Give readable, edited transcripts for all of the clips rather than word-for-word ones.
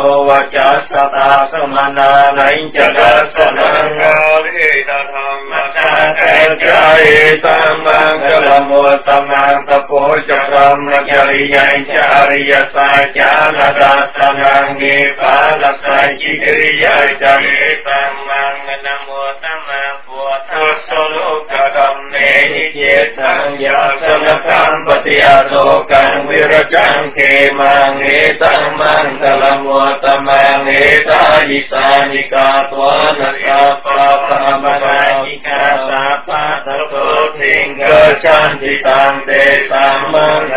Vajjasata samana nainjada sananga lita dhamma sakajai tamang tamang tapo chakram najariya chariya sajana sangang nipala sajikriya jari tamang namo tamang puata soloka dhamme nityetam yasanakam patiyasokam virajam kemang etamang tamang etayisanika tvanasapa pamanika sapa tato tingga chantitam te samang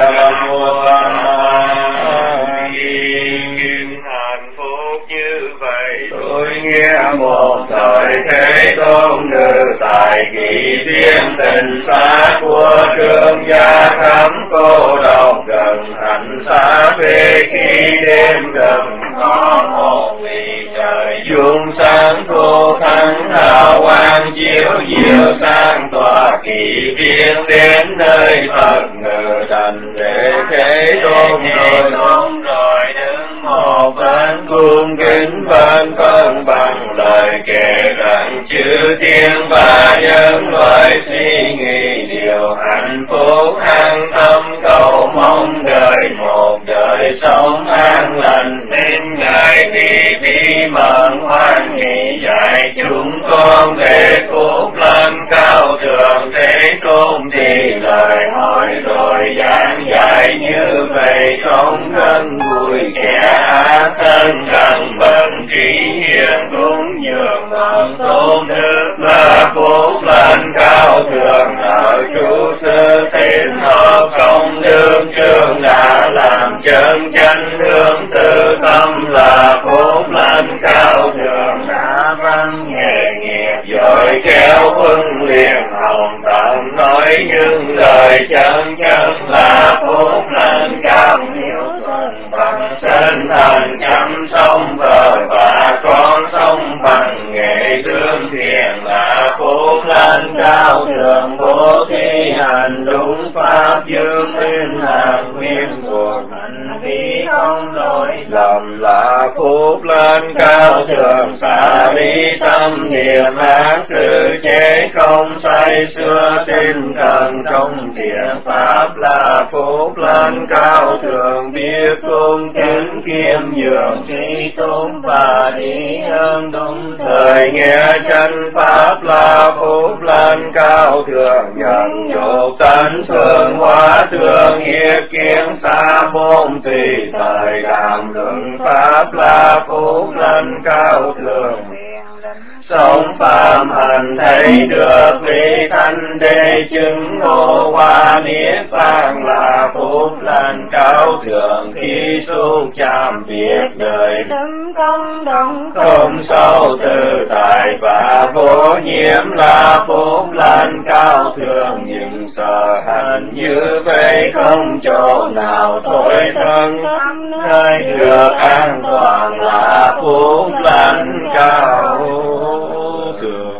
hạnh phúc như vậy tôi nghe một thời thế tôn nữ tại kỳ tiên tình xa của trương gia khắp cô độc gần hạnh xa về khi đêm gần có một vì trời dương sáng thu thắng hào quang chiếu diệu sang tòa kỳ tiên đến nơi Phật ngự thành để thế tôn rồi đứng một bên cung kính bên cân bằng lời kể rằng chư thiên và nhân loại suy nghĩ điều hạnh phúc an tâm cầu mong đời một đời sống an lành nên ngài đi bí mật hoan hỷ dạy chúng con về phúc lên cao thượng thế tôn thì lời hỏi rồi giảng dạy như vậy không thân vui kẻ thân gần bên trí hiền cũng nhường bằng tôn đức là phúc lên cao thượng ở chủ sư thiên hợp công đương trường đã làm chân chánh hướng tư tâm là phúc lên cao thượng đã văn nghề nghiệp giỏi kéo huân liền hồng tận nói những lời chân chân là phúc lên cao hiếu thuận bằng sinh thành chăm sông vợ và con sông bằng nghệ thương thiền là phúc lên cao thượng bố thí hành đúng pháp dương minh hàng nguyên cuộc hành vi không lỗi lầm là phúc lên cao thượng xả đi tâm niệm ác trừ chế không say xưa tinh cần trong thiện pháp là phúc lên cao thượng biết cung kính kiêm nhường trí tôn và đi hơn đúng thời nghe chân pháp là phúc lên cao thượng nhận nhục tánh thường hóa thương hiệp kiến xa môn tùy thời cảm luận pháp là phúc lên cao thượng sống phạm hành thấy được vị thanh đế chứng ngộ hoa niết bàn là phúc lên cao thượng khi xuống chạm việc đời tâm công động không sâu tự tại và vô nhiễm là phúc lên cao thượng nhưng sợ hành như vậy không chỗ nào thôi thân nơi được an toàn là phúc lên cao thượng.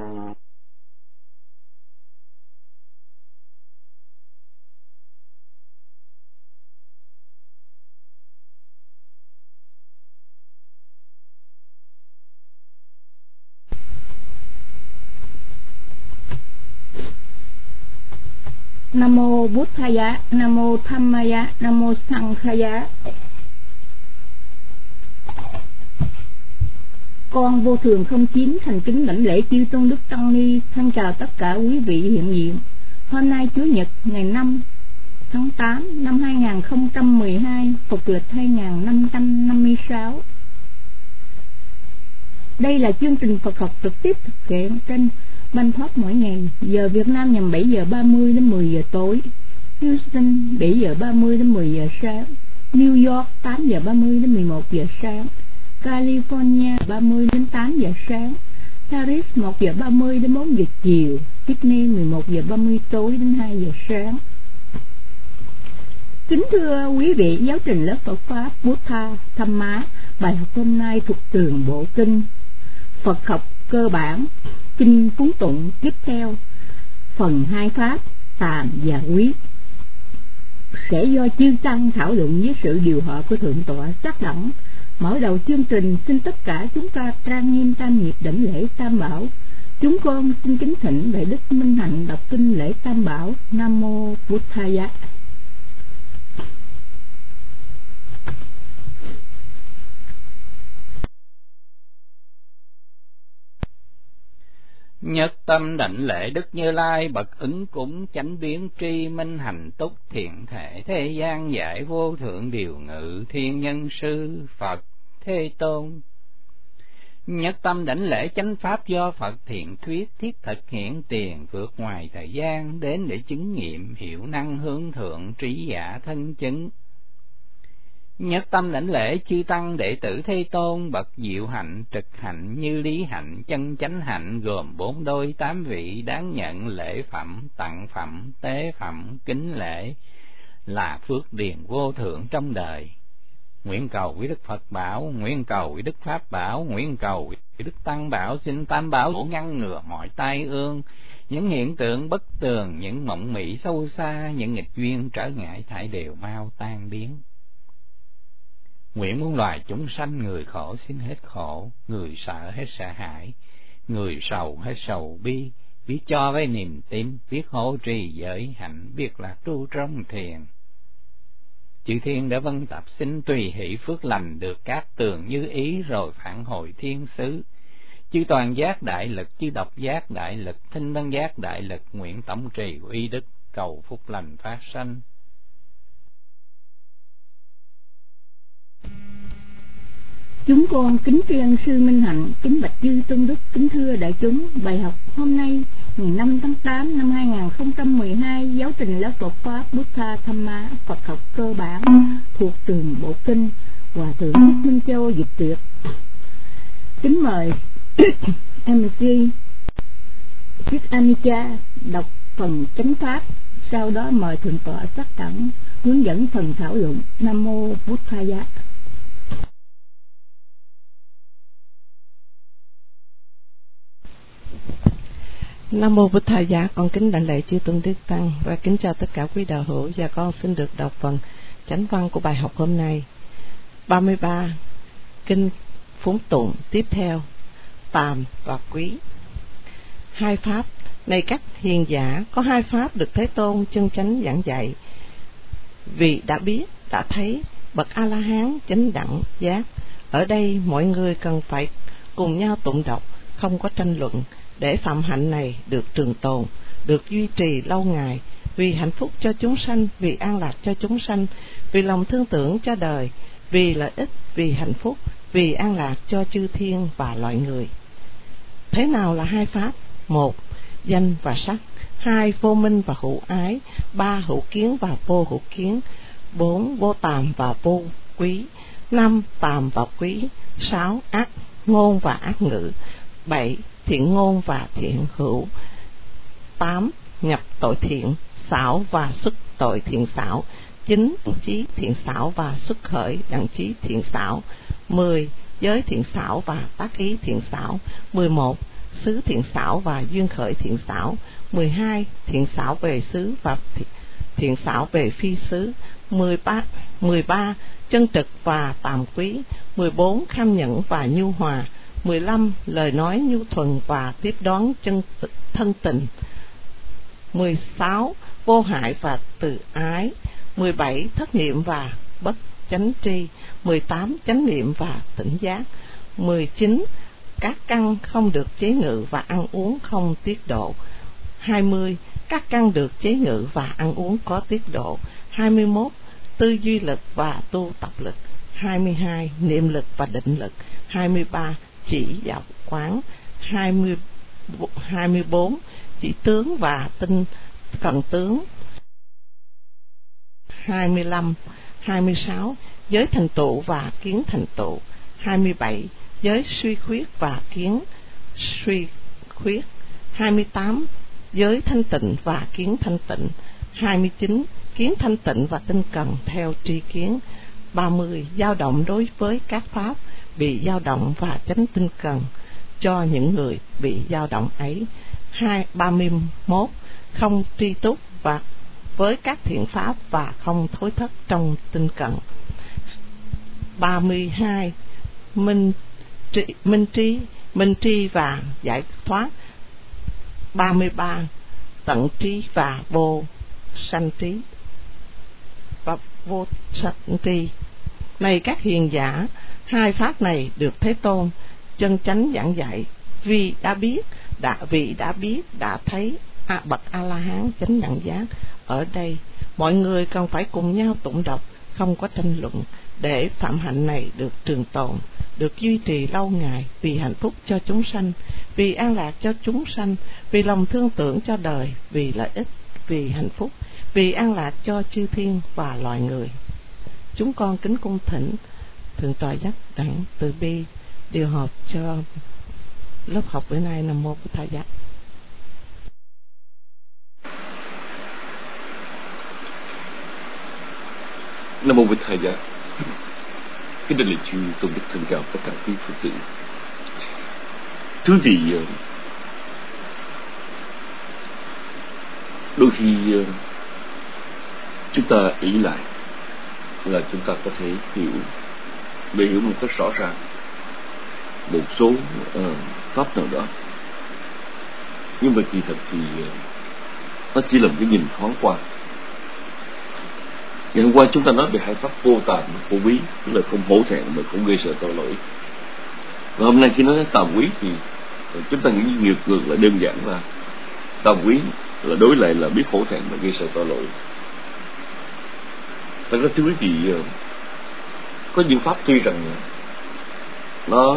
Nam mô Bụt Thaya, Nam mô Dhammaya, Nam mô Sanghaya. Con vô thường không chín thành kính lãnh lễ chư tôn đức tăng ni, thân chào tất cả quý vị hiện diện. Hôm nay Chủ nhật ngày 5 tháng 8 năm 2012, Phục lịch 2556. Đây là chương trình Phật học trực tiếp thực hiện trên Ban Thoát mỗi ngày, giờ Việt Nam nhằm 7 giờ 30 đến 10 giờ tối, Houston 7 giờ 30 đến 10 giờ sáng, New York 8 giờ 30 đến 11 giờ sáng, California 30 đến 8 giờ sáng, Paris 1 giờ 30 đến 4 giờ chiều, Sydney 11 giờ 30 tối đến 2 giờ sáng. Kính thưa quý vị, giáo trình lớp Phật Pháp Buddha Dhamma, bài học hôm nay thuộc trường Bộ Kinh Phật học cơ bản, kinh phúng tụng tiếp theo, phần 2 pháp tàm và quyết, sẽ do chư tăng thảo luận với sự điều hòa của thượng tọa Giác Đẳng Mở đầu chương trình, xin tất cả chúng ta trang nghiêm tam nhịp đảnh lễ Tam Bảo. Chúng con xin kính thỉnh Đại Đức Minh Hạnh đọc kinh lễ Tam Bảo. Nam mô Buddhaya. Nhất tâm đảnh lễ Đức Như Lai bậc ứng cúng chánh biến tri minh hành túc thiện thể thế gian giải vô thượng điều ngự thiên nhân sư Phật Thế Tôn. Nhất tâm đảnh lễ chánh pháp do Phật thiện thuyết thiết thực hiện tiền vượt ngoài thời gian đến để chứng nghiệm hiểu năng hướng thượng trí giả thân chứng. Nhất tâm đảnh lễ chư tăng đệ tử Thế Tôn bậc diệu hạnh trực hạnh như lý hạnh chân chánh hạnh gồm 4 đôi 8 vị đáng nhận lễ phẩm tặng phẩm tế phẩm kính lễ là phước điền vô thượng trong đời. Nguyện cầu quý Đức Phật bảo, nguyện cầu quý Đức Pháp bảo, nguyện cầu quý Đức Tăng bảo, xin Tam Bảo ngăn ngừa mọi tai ương, những hiện tượng bất tường, những mộng mị sâu xa, những nghịch duyên trở ngại thải đều mau tan biến. Nguyện muôn loài chúng sanh người khổ xin hết khổ, người sợ hết sợ hãi, người sầu hết sầu bi, biết cho với niềm tin, biết hộ trì giới hạnh, biết lạc tru trong thiền. Chư thiên đã vân tập xin tùy hỷ phước lành được các tường như ý rồi phản hồi thiên xứ. Chư toàn giác đại lực, chư độc giác đại lực, thinh văn giác đại lực, nguyện tổng trì uy đức, cầu phúc lành phát sanh. Chúng con kính tri ân sư Minh Hạnh, kính bạch chư tôn đức, kính thưa đại chúng. Bài học hôm nay ngày 5 tháng 8 năm 2012, giáo trình lớp Phật pháp Buddha Dhamma Phật học cơ bản thuộc trường Bộ Kinh, Hòa thượng Thích Minh Châu dịch tuyệt. Kính mời MC Sít Anika đọc phần chánh pháp, sau đó mời thượng tọa Sắc Đẳng hướng dẫn phần thảo luận. Nam mô Buddhaya. Nam mô Buddhaya. Con kính đảnh lễ chư tôn đức tăng và kính chào tất cả quý đạo hữu, và con xin được đọc phần chánh văn của bài học hôm nay. 33 kinh phúng tụng tiếp theo, tàm và quý. Hai pháp này các hiền giả, có hai pháp được Thế Tôn chân chánh giảng dạy. Vì đã biết, đã thấy bậc A La Hán chánh đẳng giác. Ở đây mọi người cần phải cùng nhau tụng đọc, không có tranh luận, để phạm hạnh này được trường tồn, được duy trì lâu ngày, vì hạnh phúc cho chúng sanh, vì an lạc cho chúng sanh, vì lòng thương tưởng cho đời, vì lợi ích, vì hạnh phúc, vì an lạc cho chư thiên và loài người. Thế nào là hai pháp? 1. Danh và sắc. 2. Vô minh và hữu ái. 3. Hữu kiến và vô hữu kiến. 4. Vô tàm và vô quý. 5. Tàm và quý. 6. Ác ngôn và ác ngữ. 7. Thiện ngôn và thiện hữu. 8. Nhập tội thiện xảo và xuất tội thiện xảo. 9. Chí thiện xảo và xuất khởi đẳng chí thiện xảo. 10. Giới thiện xảo và tác ý thiện xảo. 11. Xứ thiện xảo và duyên khởi thiện xảo. 12. Thiện xảo về xứ và thiện xảo về phi xứ. 13. Chân trực và tàm quý. 14. Kham nhẫn và nhu hòa. 15. Lời nói nhu thuần và tiếp đón thân tình. 16. Vô hại và từ ái. 17. Thất niệm và bất chánh tri. 18. Chánh niệm và tỉnh giác. 19. Các căn không được chế ngự và ăn uống không tiết độ. 20. Các căn được chế ngự và ăn uống có tiết độ. 21. Tư duy lực và tu tập lực. 22. Niệm lực và định lực. 23. Chỉ giáo quán. 24. Chỉ tướng và tinh cần tướng. 25. 26. Giới thành tựu và kiến thành tựu. 27. Giới suy khuyết và kiến suy khuyết. 28. Giới thanh tịnh và kiến thanh tịnh. 29. Kiến thanh tịnh và tinh cần theo tri kiến. 30. Dao động đối với các pháp bị dao động và tránh tinh cần cho những người bị dao động ấy. 31. Không tri túc và với các thiện pháp và không thối thất trong tinh cần. 32. Minh tri và giải thoát. 33. Tận trí và vô sanh trí và vô sanh tri. Này các hiền giả, hai pháp này được Thế Tôn chân chánh giảng dạy. Vì đã biết đã thấy bậc A La Hán chánh đẳng giác. Ở đây mọi người cần phải cùng nhau tụng đọc, không có tranh luận, để phạm hạnh này được trường tồn, được duy trì lâu ngày, vì hạnh phúc cho chúng sanh, vì an lạc cho chúng sanh, vì lòng thương tưởng cho đời, vì lợi ích, vì hạnh phúc, vì an lạc cho chư thiên và loài người. Chúng con kính cung thỉnh Thượng tọa Giác Đẳng Từ Bi điều học cho lớp học bữa nay. Nam mô Bổn Thầy Giác. Nam mô Bổn Thầy Giác. Kính đại lễ chư tôn đức thân chào tất cả quý Phật tử. Thưa quý vị, đôi khi chúng ta ý lại là chúng ta có thể hiểu một cách rõ ràng một số pháp nào đó, nhưng mà kỳ thật thì nó chỉ là một cái nhìn thoáng qua. Ngày hôm qua chúng ta nói về hai pháp vô tàm vô quý, tức là không hổ thẹn mà không gây sợ tội lỗi. Và hôm nay khi nói đến tàm quý thì chúng ta nghĩ ngược lại đơn giản là tàm quý là đối lại là biết hổ thẹn mà gây sợ tội lỗi. Thật ra thưa quý vị, có những pháp tuy rằng nó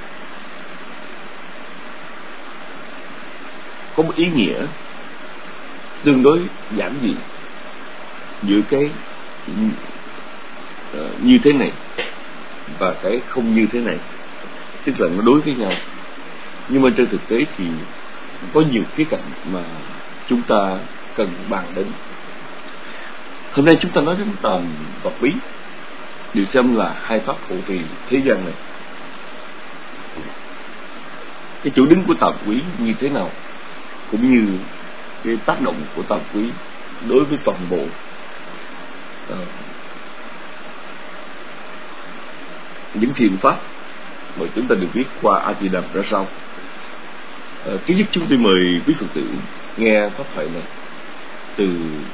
có một ý nghĩa tương đối giản dị giữa cái như thế này và cái không như thế này, tức là nó đối với nhau, nhưng mà trên thực tế thì có nhiều khía cạnh mà chúng ta cần bàn đến. Hôm nay chúng ta nói đến tàm và quý, được xem là hai pháp hộ trì thế gian này. Cái chỗ đứng của tàm quý như thế nào, cũng như cái tác động của tàm quý đối với toàn bộ những thiện pháp mà chúng ta được biết qua A Di Đà ra sao. Trước nhất chúng tôi mời quý Phật tử nghe pháp thoại này từ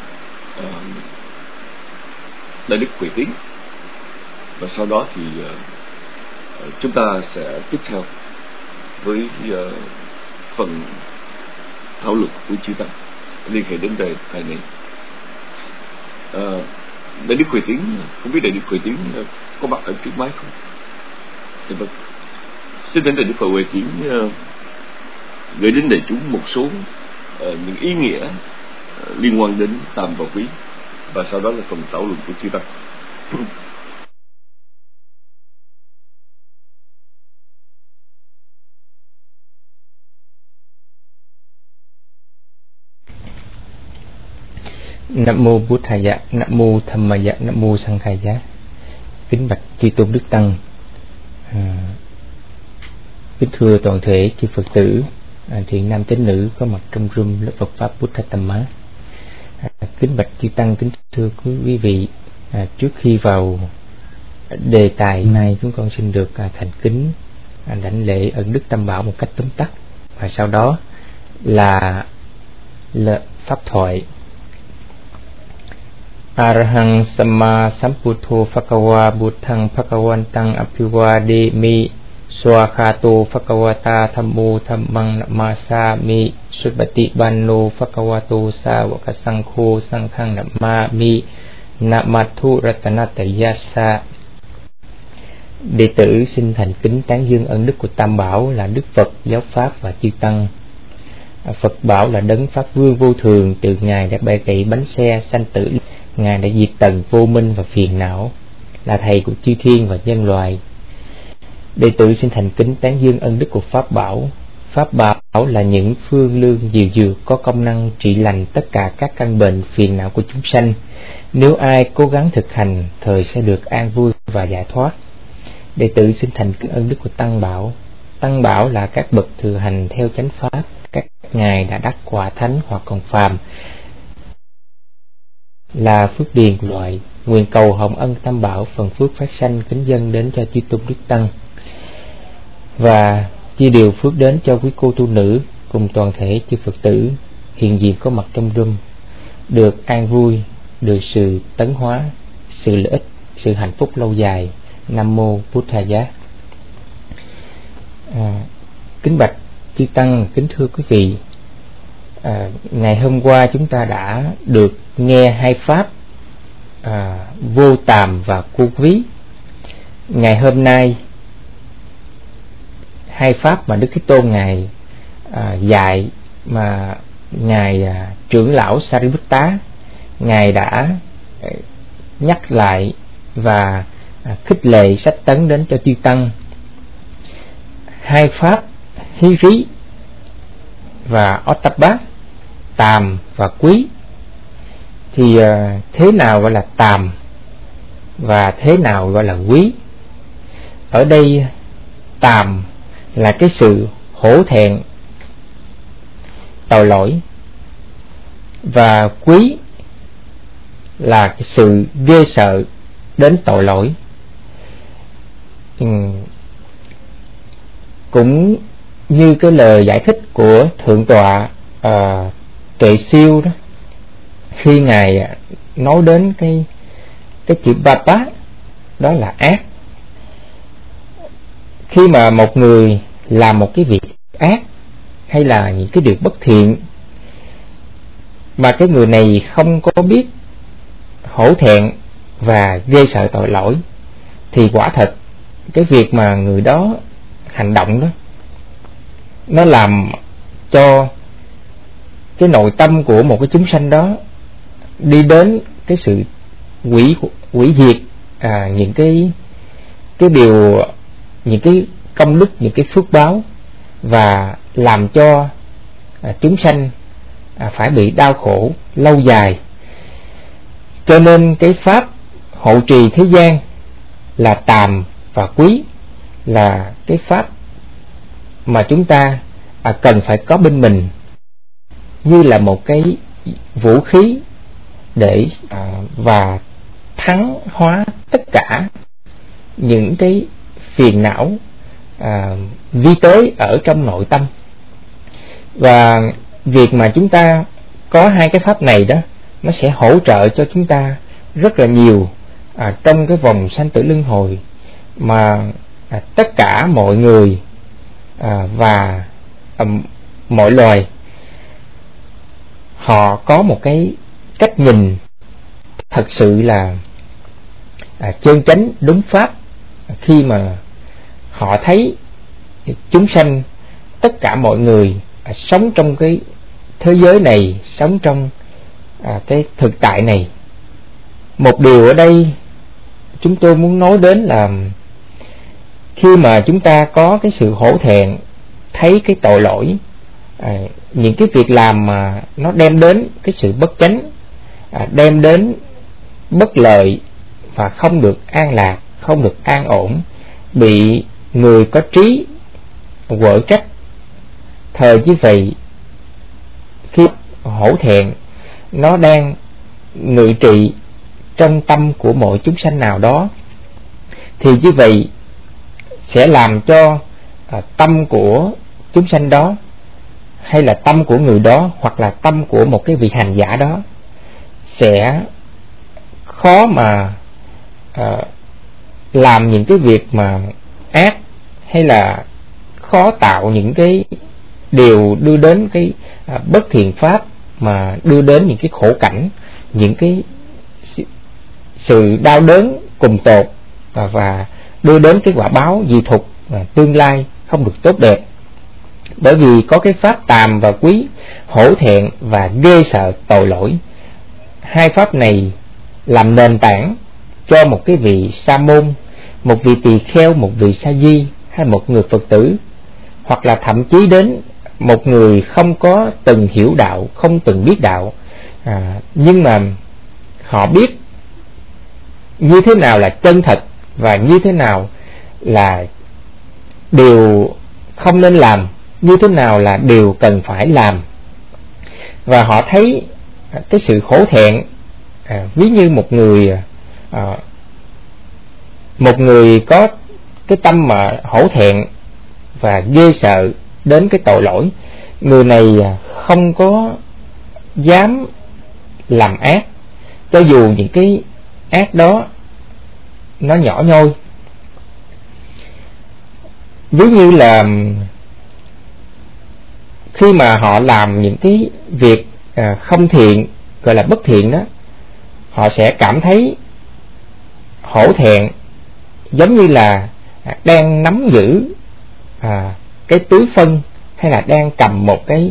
Đại Đức Huệ Tiến, và sau đó thì chúng ta sẽ tiếp theo với phần thảo luận của chư tăng liên hệ đến đề tài này. Đại Đức Huệ Tiến, không biết Đại Đức Huệ Tiến có mặt ở trước máy không? Dạ vâng. Xin thỉnh Đại Đức Huệ Tiến gửi đến đại chúng một số những ý nghĩa liên quan đến tàm và quý, và sau đó là phần thảo luận của chư tăng. Nam mô Bụt Thầy Giác, Nam mô Tham Ma Giác, Nam mô Sang Khai Giác. Kính bạch chư tôn đức tăng, kính thưa toàn thể chư Phật tử, thiện nam tín nữ có mặt trong room lớp Phật pháp Bút Thạch Tâm Má. Kính bạch chư tăng, kính thưa quý vị, trước khi vào đề tài hôm nay, chúng con xin được thành kính đảnh lễ ân đức Tam Bảo một cách tóm tắt, và sau đó là pháp thoại. Arahang Samma Sambuddho Phakava Buddhang Phakavantang Abhivademi Swakhato Phakavata Thammo Thammang Namasami Subbati Banno Phakavato Savaka Sankho Sankhang Namami Namathu Ratanatayasa. Đệ tử xin thành kính tán dương ân đức của Tam Bảo là Đức Phật, Giáo Pháp và chư Tăng. Phật Bảo là đấng Pháp Vương vô thường, từ Ngài đã bẻ gãy bánh xe sanh tử, Ngài đã diệt tận vô minh và phiền não, là Thầy của chư thiên và nhân loại. Đệ tử xin thành kính tán dương ân đức của Pháp Bảo. Pháp Bảo là những phương lương diệu dược có công năng trị lành tất cả các căn bệnh phiền não của chúng sanh. Nếu ai cố gắng thực hành, thời sẽ được an vui và giải thoát. Đệ tử xin thành kính ân đức của Tăng Bảo. Tăng Bảo là các bậc thừa hành theo chánh pháp, các ngài đã đắc quả thánh hoặc còn phàm. là phước điền của loại. Nguyện cầu hồng ân tam bảo phần phước phát sanh kính dâng đến cho chư tôn đức tăng, và chia điều phước đến cho quý cô tu nữ cùng toàn thể chư Phật tử hiện diện có mặt trong room, được an vui, được sự tấn hóa, sự lợi ích, sự hạnh phúc lâu dài. Nam mô Bụt Thầy Giá. Kính bạch chư tăng, kính thưa quý vị, ngày hôm qua chúng ta đã được nghe hai pháp vô tàm và cô quý. Ngày hôm nay hai pháp mà Đức Thế Tôn ngài dạy, mà ngài trưởng lão Sariputta ngài đã nhắc lại và khích lệ sách tấn đến cho chư tăng. Hai pháp Hí Rí và Ottappa, tàm và quý. Thì thế nào gọi là tàm và thế nào gọi là quý? Ở đây tàm là cái sự hổ thẹn, tội lỗi, và quý là cái sự ghê sợ đến tội lỗi. Cũng như cái lời giải thích của Thượng tọa Tuệ Siêu đó, khi ngài nói đến cái chữ Papa, đó là ác. Khi mà một người làm một cái việc ác hay là những cái điều bất thiện mà cái người này không có biết hổ thẹn và ghê sợ tội lỗi, thì quả thật cái việc mà người đó hành động đó, nó làm cho cái nội tâm của một cái chúng sanh đó đi đến cái sự hủy diệt những cái điều, những cái công đức, những cái phước báo, và làm cho chúng sanh phải bị đau khổ lâu dài. Cho nên cái pháp hộ trì thế gian là tàm và quý, là cái pháp mà chúng ta cần phải có bên mình, như là một cái vũ khí để và thắng hóa tất cả những cái phiền não vi tế ở trong nội tâm. Và việc mà chúng ta có hai cái pháp này đó, nó sẽ hỗ trợ cho chúng ta rất là nhiều trong cái vòng sanh tử luân hồi, mà tất cả mọi người và mọi loài họ có một cái cách nhìn thật sự là chân chánh đúng pháp, khi mà họ thấy chúng sanh, tất cả mọi người sống trong cái thế giới này, sống trong cái thực tại này. Một điều ở đây chúng tôi muốn nói đến là khi mà chúng ta có cái sự hổ thẹn, thấy cái tội lỗi, những cái việc làm mà nó đem đến cái sự bất chánh, đem đến bất lợi và không được an lạc, không được an ổn, bị người có trí quở trách. Thời như vậy, khi hổ thẹn nó đang ngự trị trong tâm của mỗi chúng sanh nào đó, thì như vậy sẽ làm cho tâm của chúng sanh đó, hay là tâm của người đó, hoặc là tâm của một cái vị hành giả đó, sẽ khó mà làm những cái việc mà ác, hay là khó tạo những cái điều đưa đến cái bất thiện pháp, mà đưa đến những cái khổ cảnh, những cái sự đau đớn cùng tột, và đưa đến cái quả báo dị thục tương lai không được tốt đẹp. Bởi vì có cái pháp tàm và quý, hổ thẹn và ghê sợ tội lỗi. Hai pháp này làm nền tảng cho một cái vị sa môn, một vị tỳ kheo, một vị sa di, hay một người Phật tử, hoặc là thậm chí đến một người không có từng hiểu đạo, không từng biết đạo, nhưng mà họ biết như thế nào là chân thật và như thế nào là điều không nên làm, như thế nào là điều cần phải làm. Và họ thấy cái sự hổ thẹn ví như một người có cái tâm mà hổ thẹn và ghê sợ đến cái tội lỗi, người này không có dám làm ác, cho dù những cái ác đó nó nhỏ nhoi. Ví như là khi mà họ làm những cái việc không thiện, gọi là bất thiện đó, họ sẽ cảm thấy hổ thẹn, giống như là đang nắm giữ cái túi phân, hay là đang cầm một cái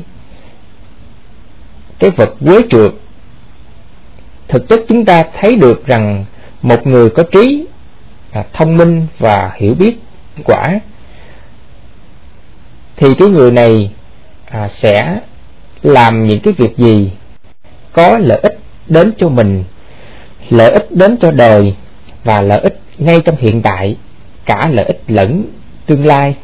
vật quế trượt. Thực chất chúng ta thấy được rằng một người có trí, thông minh và hiểu biết quả, thì cái người này sẽ làm những cái việc gì có lợi ích đến cho mình, lợi ích đến cho đời, và lợi ích ngay trong hiện tại, cả lợi ích lẫn tương lai.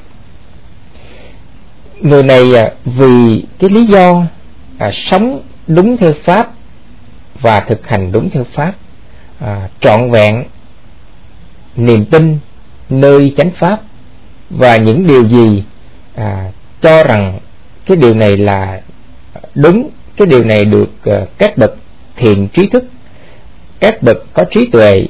Người này vì cái lý do sống đúng theo pháp và thực hành đúng theo pháp, trọn vẹn niềm tin nơi chánh pháp, và những điều gì cho rằng cái điều này là đúng, cái điều này được các bậc thiện trí thức, các bậc có trí tuệ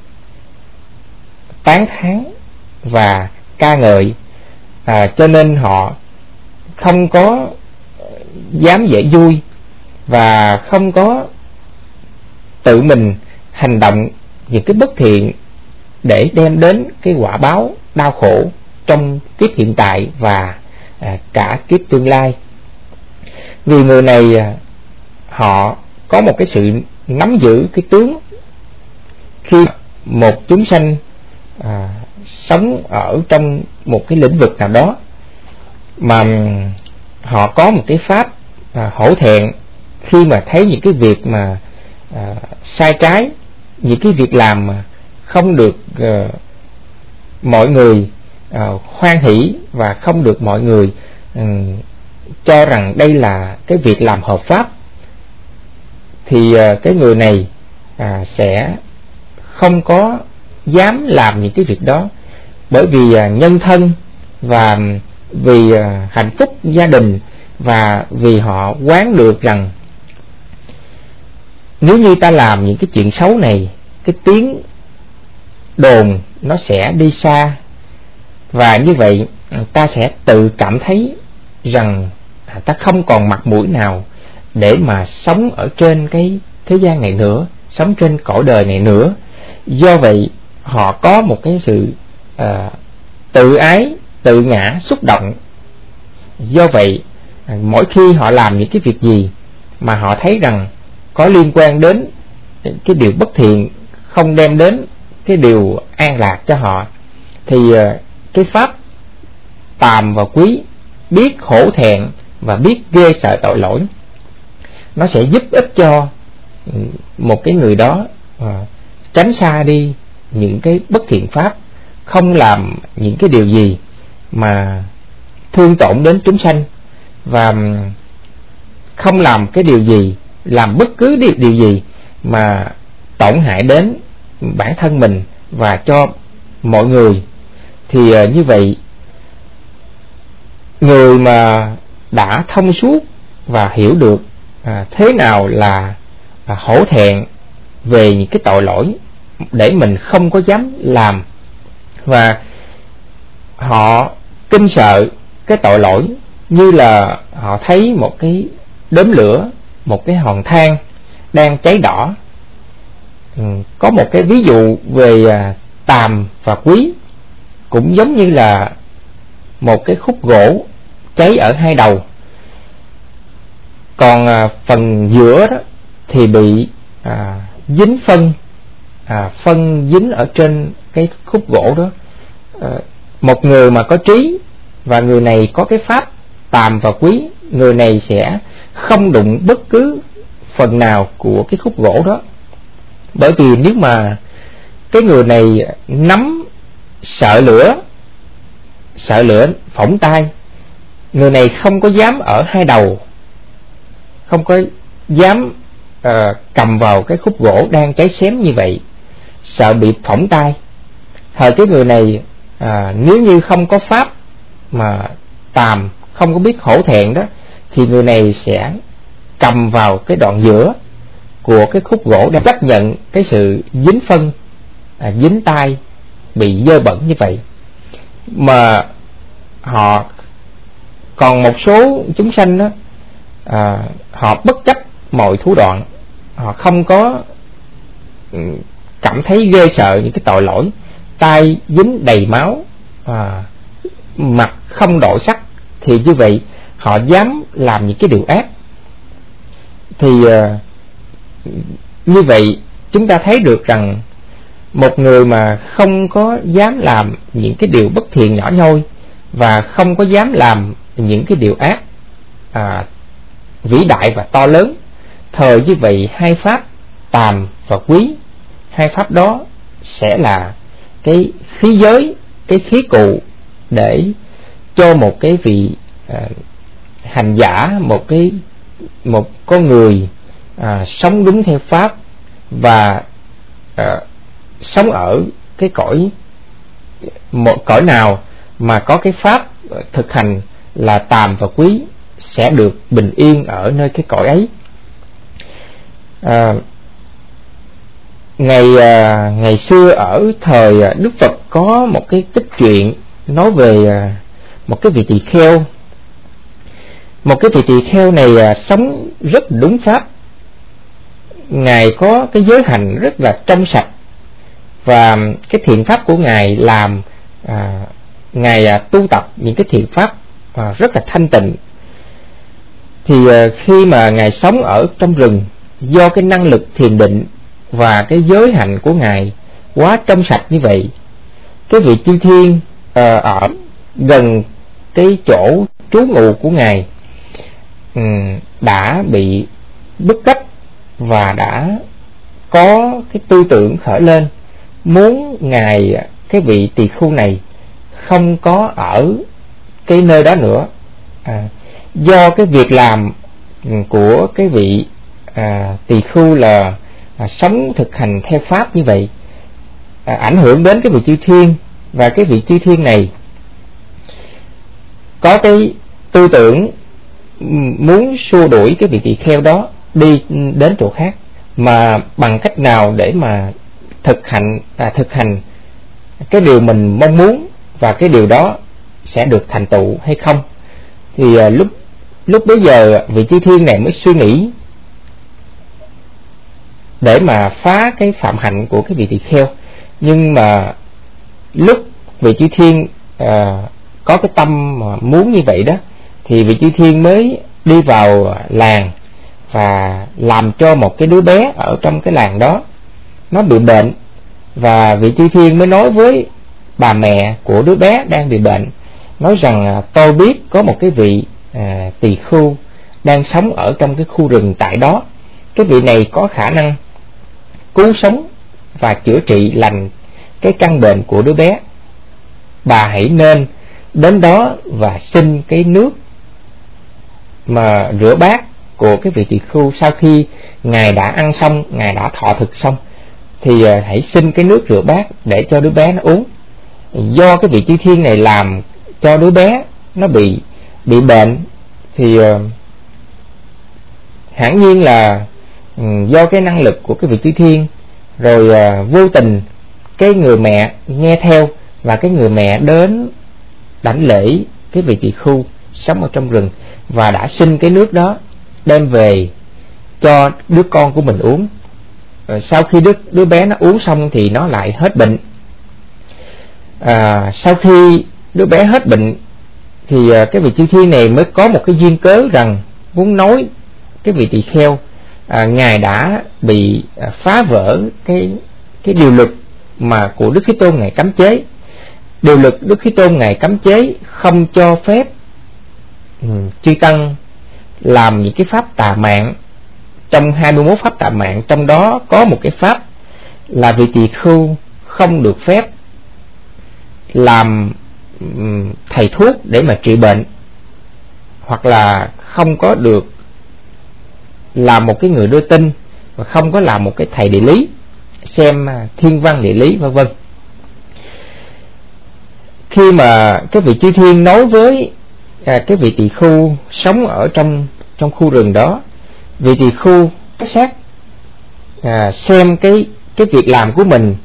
tán thán và ca ngợi, cho nên họ không có dám dễ vui và không có tự mình hành động những cái bất thiện để đem đến cái quả báo đau khổ trong kiếp hiện tại và cả kiếp tương lai. Vì người này họ có một cái sự nắm giữ cái tướng. Khi một chúng sanh sống ở trong một cái lĩnh vực nào đó mà họ có một cái pháp hổ thẹn, khi mà thấy những cái việc mà sai trái, những cái việc làm mà không được mọi người hoan hỷ, và không được mọi người cho rằng đây là cái việc làm hợp pháp, thì cái người này sẽ không có dám làm những cái việc đó, bởi vì nhân thân và vì hạnh phúc gia đình, và vì họ quán được rằng nếu như ta làm những cái chuyện xấu này, cái tiếng đồn nó sẽ đi xa, và như vậy ta sẽ tự cảm thấy rằng ta không còn mặt mũi nào để mà sống ở trên cái thế gian này nữa, sống trên cõi đời này nữa. Do vậy họ có một cái sự tự ái, tự ngã, xúc động. Do vậy mỗi khi họ làm những cái việc gì mà họ thấy rằng có liên quan đến cái điều bất thiện, không đem đến cái điều an lạc cho họ, thì cái pháp tàm và quý, biết hổ thẹn và biết ghê sợ tội lỗi, nó sẽ giúp ích cho một cái người đó tránh xa đi những cái bất thiện pháp, không làm những cái điều gì mà thương tổn đến chúng sanh, và không làm cái điều gì, làm bất cứ điều gì mà tổn hại đến bản thân mình và cho mọi người. Thì như vậy, người mà đã thông suốt và hiểu được thế nào là hổ thẹn về những cái tội lỗi để mình không có dám làm, và họ kinh sợ cái tội lỗi như là họ thấy một cái đốm lửa, một cái hòn than đang cháy đỏ. Có một cái ví dụ về tàm và quý, cũng giống như là một cái khúc gỗ cháy ở hai đầu, còn phần giữa đó thì bị dính phân, phân dính ở trên cái khúc gỗ đó. Một người mà có trí và người này có cái pháp tàm và quý, người này sẽ không đụng bất cứ phần nào của cái khúc gỗ đó, bởi vì nếu mà cái người này nắm sợ lửa phỏng tay, người này không có dám ở hai đầu, không có dám cầm vào cái khúc gỗ đang cháy xém như vậy, sợ bị phỏng tay. Thời cái người này nếu như không có pháp mà tàm, không có biết hổ thẹn đó, thì người này sẽ cầm vào cái đoạn giữa của cái khúc gỗ để chấp nhận cái sự dính phân, dính tay, bị dơ bẩn như vậy. Mà họ còn một số chúng sanh đó, họ bất chấp mọi thủ đoạn, họ không có cảm thấy ghê sợ những cái tội lỗi, tay dính đầy máu, mặt không đổi sắc, thì như vậy họ dám làm những cái điều ác. Thì như vậy chúng ta thấy được rằng một người mà không có dám làm những cái điều bất thiện nhỏ nhoi, và không có dám làm những cái điều ác vĩ đại và to lớn, thời như vậy hai pháp tàm và quý, hai pháp đó sẽ là cái khí giới, cái khí cụ để cho một cái vị hành giả, một con người sống đúng theo pháp, và sống ở cái cõi nào mà có cái pháp thực hành là tàm và quý, sẽ được bình yên ở nơi cái cõi ấy. Ngày xưa ở thời Đức Phật có một cái tích truyện nói về một cái vị tỳ kheo. Một cái vị tỳ kheo này sống rất đúng pháp. Ngài có cái giới hạnh rất là trong sạch, và cái thiện pháp của Ngài làm Ngài tu tập những cái thiện pháp rất là thanh tịnh. Thì khi mà Ngài sống ở trong rừng, do cái năng lực thiền định và cái giới hạnh của Ngài quá trong sạch như vậy, cái vị chư thiên ở gần cái chỗ trú ngụ của Ngài đã bị bức bách, và đã có cái tư tưởng khởi lên muốn Ngài, cái vị tỳ khưu này không có ở cái nơi đó nữa. Do cái việc làm của cái vị tỳ khưu là sống thực hành theo pháp như vậy, ảnh hưởng đến cái vị chư thiên, và cái vị chư thiên này có cái tư tưởng muốn xua đuổi cái vị tỳ kheo đó đi đến chỗ khác, mà bằng cách nào để mà thực hành cái điều mình mong muốn, và cái điều đó sẽ được thành tựu hay không. Thì lúc bấy giờ vị chư thiên này mới suy nghĩ để mà phá cái phạm hạnh của cái vị tỳ kheo. Nhưng mà lúc vị chư thiên có cái tâm mà muốn như vậy đó, thì vị chư thiên mới đi vào làng và làm cho một cái đứa bé ở trong cái làng đó nó bị bệnh. Và vị chư thiên mới nói với bà mẹ của đứa bé đang bị bệnh, nói rằng tôi biết có một cái vị tỳ khưu đang sống ở trong cái khu rừng tại đó. Cái vị này có khả năng cứu sống và chữa trị lành cái căn bệnh của đứa bé. Bà hãy nên đến đó và xin cái nước mà rửa bát của cái vị tỳ khưu. Sau khi Ngài đã ăn xong, Ngài đã thọ thực xong, thì hãy xin cái nước rửa bát để cho đứa bé nó uống. Do cái vị chư thiên này làm cho đứa bé nó bị bệnh, thì hiển nhiên là do cái năng lực của cái vị chư thiên, rồi vô tình cái người mẹ nghe theo, và cái người mẹ đến đảnh lễ cái vị tỳ khưu sống ở trong rừng, và đã xin cái nước đó đem về cho đứa con của mình uống. Sau khi đứa bé nó uống xong thì nó lại hết bệnh. Sau khi đứa bé hết bệnh thì cái vị chư thiên này mới có một cái duyên cớ rằng muốn nói cái vị tỳ kheo Ngài đã bị phá vỡ cái điều luật mà của Đức Thế Tôn Ngài cấm chế. Điều luật Đức Thế Tôn Ngài cấm chế không cho phép chư tăng làm những cái pháp tà mạng. Trong 21 pháp tà mạng, trong đó có một cái pháp là vị tỳ khưu không được phép làm thầy thuốc để mà trị bệnh, hoặc là không có được làm một cái người đưa tin, và không có làm một cái thầy địa lý xem thiên văn địa lý vân vân. Khi mà cái vị chư thiên nói với cái vị tỳ khưu sống ở trong khu rừng đó, vị tỳ khưu quan sát xem cái việc làm của mình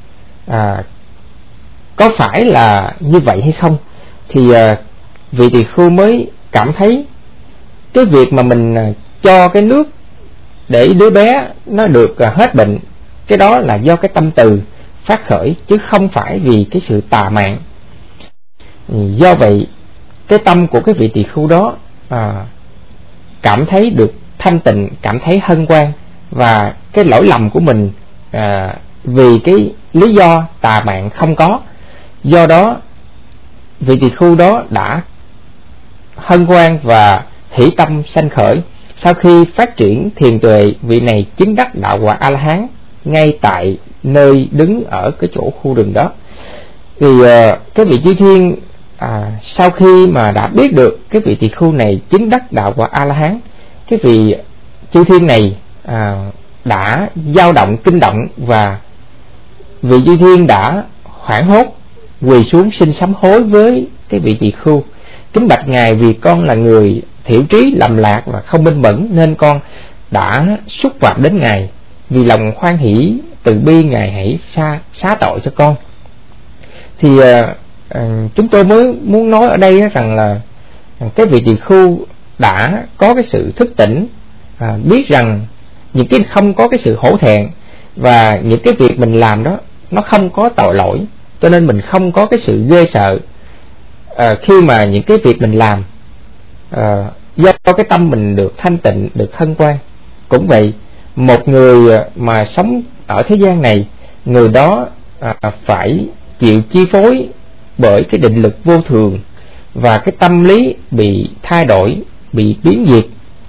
có phải là như vậy hay không, thì vị tỳ khưu mới cảm thấy cái việc mà mình cho cái nước để đứa bé nó được hết bệnh, cái đó là do cái tâm từ phát khởi, chứ không phải vì cái sự tà mạn. Do vậy cái tâm của cái vị tỳ khưu đó cảm thấy được thanh tịnh, cảm thấy hân hoan, và cái lỗi lầm của mình vì cái lý do tà mạn không có. Do đó vị tỳ khưu đó đã hân hoan và hỷ tâm sanh khởi. Sau khi phát triển thiền tuệ, vị này chứng đắc đạo quả A La Hán ngay tại nơi đứng ở cái chỗ khu rừng đó. Thì cái vị chư thiên sau khi mà đã biết được cái vị tỳ khưu này chứng đắc đạo quả A La Hán, cái vị chư thiên này đã dao động, kinh động, và vị chư thiên đã hoảng hốt quỳ xuống xin sám hối với cái vị tỳ khưu: kính bạch ngài, vì con là người thiểu trí, lầm lạc và không minh mẫn, nên con đã xúc phạm đến ngài. Vì lòng hoan hỷ từ bi, ngài hãy xá tội cho con. Thì chúng tôi mới muốn nói ở đây rằng là cái vị tỳ khưu đã có cái sự thức tỉnh, biết rằng những cái không có cái sự hổ thẹn, và những cái việc mình làm đó nó không có tội lỗi, cho nên mình không có cái sự ghê sợ khi mà những cái việc mình làm, do cái tâm mình được thanh tịnh, được hân hoan. Cũng vậy, một người mà sống ở thế gian này, người đó phải chịu chi phối bởi cái định lực vô thường, và cái tâm lý bị thay đổi, bị biến diệt,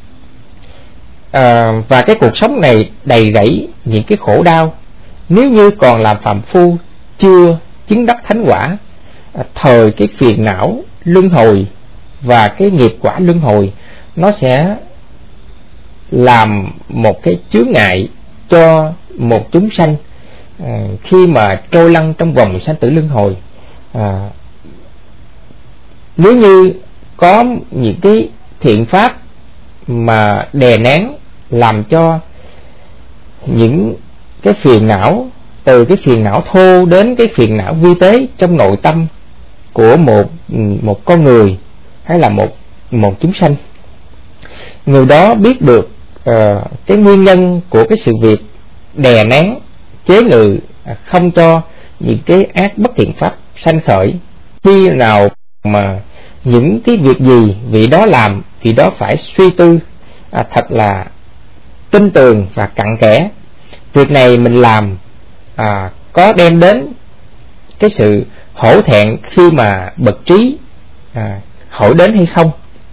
và cái cuộc sống này đầy rẫy những cái khổ đau. Nếu như còn làm phàm phu, chưa chứng đắc thánh quả, thời cái phiền não luân hồi và cái nghiệp quả luân hồi nó sẽ làm một cái chướng ngại cho một chúng sanh khi mà trôi lăn trong vòng sanh tử luân hồi. Nếu như có những cái thiện pháp mà đè nén, làm cho những cái phiền não, từ cái phiền não thô đến cái phiền não vi tế trong nội tâm của một con người hay là một chúng sanh, người đó biết được cái nguyên nhân của cái sự việc đè nén, chế ngự, không cho những cái ác bất thiện pháp sanh khởi. Khi nào mà những cái việc gì vị đó làm, vị đó phải suy tư thật là tinh tường và cặn kẽ. Việc này mình làm có đem đến cái sự hổ thẹn khi mà bậc trí hỏi đến hay không,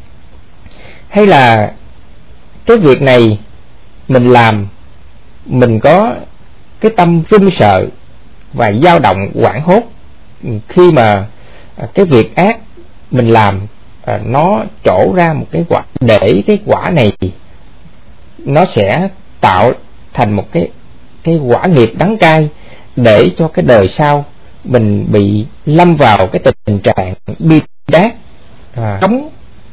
hay là cái việc này mình làm, mình có cái tâm run sợ và dao động hoảng hốt khi mà cái việc ác mình làm nó trổ ra một cái quả, để cái quả này nó sẽ tạo thành một cái quả nghiệp đắng cay, để cho cái đời sau mình bị lâm vào cái tình trạng bi đát, sống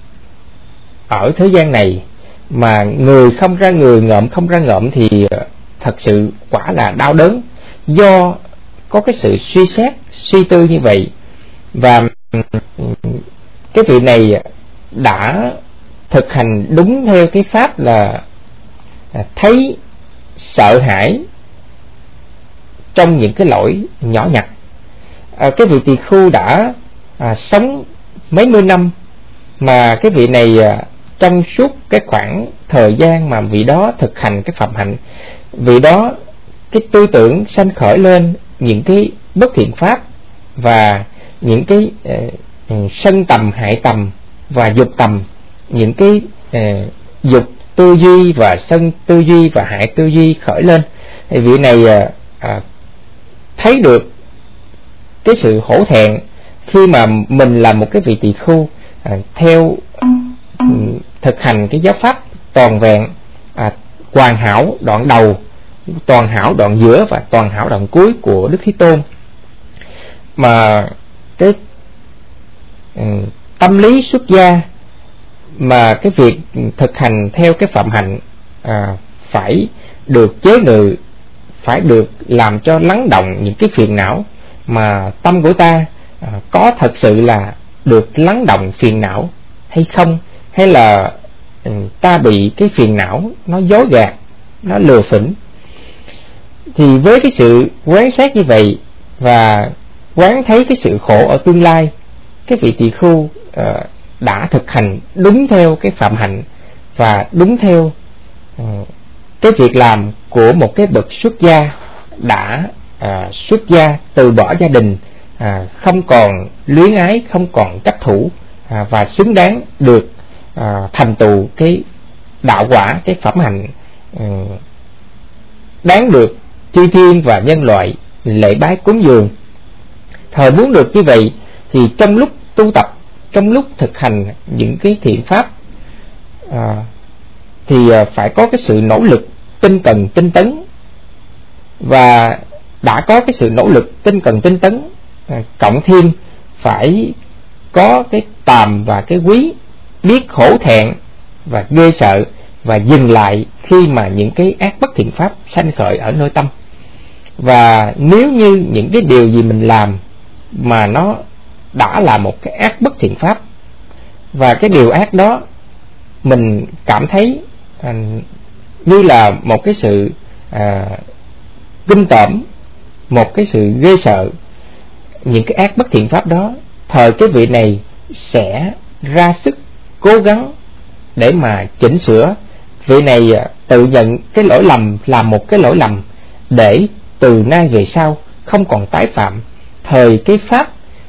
ở thế gian này mà người không ra người, ngợm không ra ngợm, thì thật sự quả là đau đớn do có cái sự suy xét, suy tư như vậy. Và cái vị này đã thực hành đúng theo cái pháp là thấy sợ hãi trong những cái lỗi nhỏ nhặt. Cái vị tỳ khưu đã sống mấy mươi năm, mà cái vị này trong suốt cái khoảng thời gian mà vị đó thực hành cái phạm hạnh, vị đó cái tư tưởng sanh khởi lên những cái bất thiện pháp và những cái sân tầm, hại tầm và dục tầm, những cái dục tư duy và sân tư duy và hại tư duy khởi lên. Thì vị này thấy được cái sự hổ thẹn khi mà mình là một cái vị tỳ khưu theo thực hành cái giáo pháp toàn vẹn, hoàn hảo, đoạn đầu toàn hảo đoạn giữa và toàn hảo đoạn cuối của Đức Thế Tôn. Mà cái tâm lý xuất gia, mà cái việc thực hành theo cái phạm hạnh phải được chế ngự, phải được làm cho lắng động những cái phiền não, mà tâm của ta có thật sự là được lắng động phiền não hay không, hay là ta bị cái phiền não nó dối gạt, nó lừa phỉnh. Thì với cái sự quán sát như vậy và quán thấy cái sự khổ ở tương lai, cái vị tỳ khưu đã thực hành đúng theo cái phạm hạnh và đúng theo cái việc làm của một cái bậc xuất gia đã xuất gia, từ bỏ gia đình, không còn luyến ái, không còn chấp thủ, và xứng đáng được thành tựu cái đạo quả, cái phẩm hạnh đáng được chư thiên và nhân loại lễ bái cúng dường. Thời muốn được như vậy thì trong lúc tu tập, trong lúc thực hành những cái thiện pháp thì phải có cái sự nỗ lực tinh cần tinh tấn, và đã có cái sự nỗ lực tinh cần tinh tấn, cộng thêm phải có cái tàm và cái quý, biết hổ thẹn và ghê sợ, và dừng lại khi mà những cái ác bất thiện pháp sanh khởi ở nơi tâm. Và nếu như những cái điều gì mình làm mà nó đã là một cái ác bất thiện pháp, và cái điều ác đó mình cảm thấy như là một cái sự kinh tởm, một cái sự ghê sợ những cái ác bất thiện pháp đó, thời cái vị này sẽ ra sức cố gắng để mà chỉnh sửa. Vị này tự nhận cái lỗi lầm là một cái lỗi lầm, để từ nay về sau không còn tái phạm. Thời cái pháp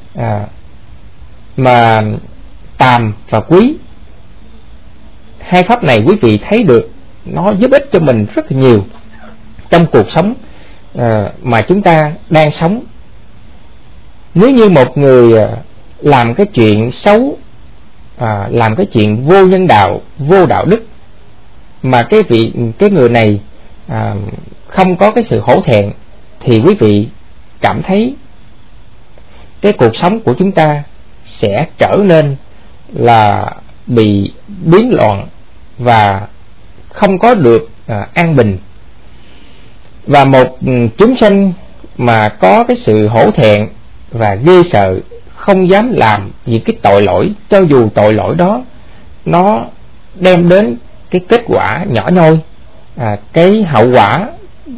mà tàm và quý, hai pháp này quý vị thấy được nó giúp ích cho mình rất là nhiều trong cuộc sống mà chúng ta đang sống. Nếu như một người làm cái chuyện xấu, làm cái chuyện vô nhân đạo, vô đạo đức, mà cái người này không có cái sự hổ thẹn, thì quý vị cảm thấy cái cuộc sống của chúng ta sẽ trở nên là bị biến loạn và không có được an bình. Và một chúng sanh mà có cái sự hổ thẹn và ghê sợ, không dám làm những cái tội lỗi, cho dù tội lỗi đó nó đem đến cái kết quả nhỏ nhoi, cái hậu quả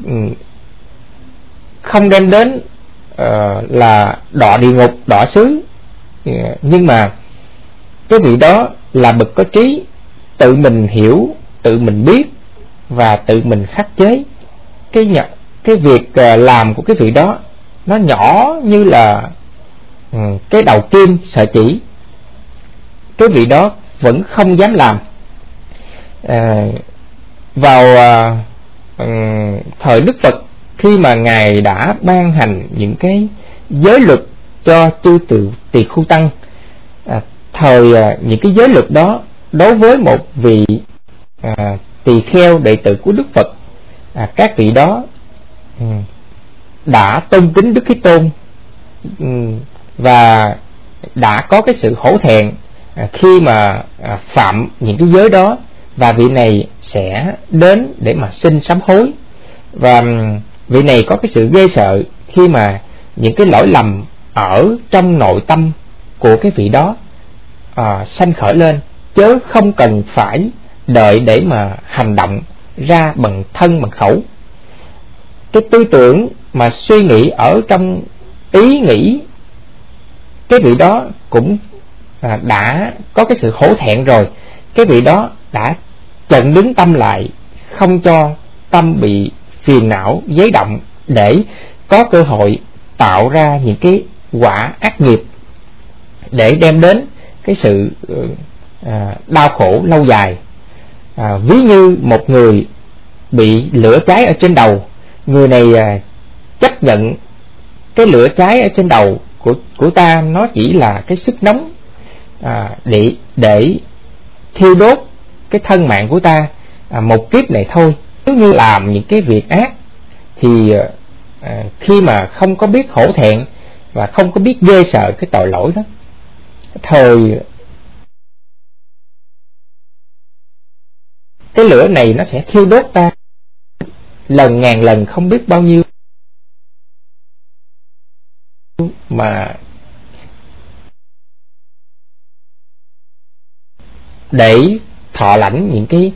không đem đến là đọa địa ngục, đọa xứ, nhưng mà cái vị đó là bậc có trí, tự mình hiểu, tự mình biết và tự mình khắc chế. Cái việc làm của cái vị đó nó nhỏ như là cái đầu kim sợi chỉ, cái vị đó vẫn không dám làm. Vào thời Đức Phật, khi mà Ngài đã ban hành những cái giới luật cho chư tỳ khưu tăng, thời những cái giới luật đó đối với một vị tỳ kheo đệ tử của Đức Phật, các vị đó đã tôn kính Đức Thế Tôn và đã có cái sự hổ thẹn khi mà phạm những cái giới đó, và vị này sẽ đến để mà xin sám hối. Và vị này có cái sự ghê sợ khi mà những cái lỗi lầm ở trong nội tâm của cái vị đó sanh khởi lên, chớ không cần phải đợi để mà hành động ra bằng thân bằng khẩu. Cái tư tưởng mà suy nghĩ ở trong ý nghĩ, cái vị đó cũng đã có cái sự hổ thẹn rồi. Cái vị đó đã chặn đứng tâm lại, không cho tâm bị phiền não giấy động, để có cơ hội tạo ra những cái quả ác nghiệp, để đem đến cái sự đau khổ lâu dài. Ví như một người bị lửa cháy ở trên đầu, người này chấp nhận cái lửa cháy ở trên đầu của ta nó chỉ là cái sức nóng để thiêu đốt cái thân mạng của ta một kiếp này thôi. Nếu như làm những cái việc ác thì khi mà không có biết hổ thẹn và không có biết ghê sợ cái tội lỗi đó, thời cái lửa này nó sẽ thiêu đốt ta lần ngàn lần không biết bao nhiêu, mà để thọ lãnh những cái.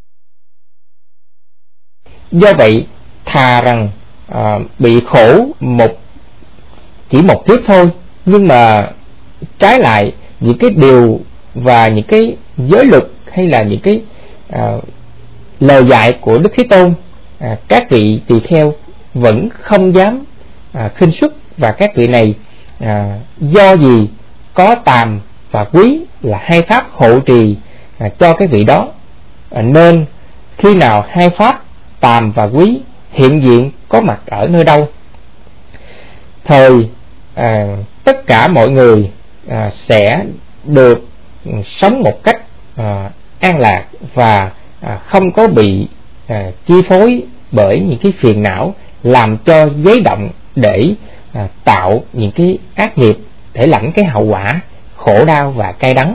Do vậy thà rằng bị khổ chỉ một kiếp thôi, nhưng mà trái lại những cái điều và những cái giới luật hay là những cái lời dạy của Đức Thế Tôn, các vị tỳ kheo vẫn không dám khinh suất, và các vị này do gì có tàm và quý là hai pháp hộ trì cho cái vị đó, nên khi nào hai pháp tàm và quý hiện diện có mặt ở nơi đâu, thời tất cả mọi người sẽ được sống một cách an lạc và không có bị chi phối bởi những cái phiền não làm cho giấy động để tạo những cái ác nghiệp để lãnh cái hậu quả khổ đau và cay đắng.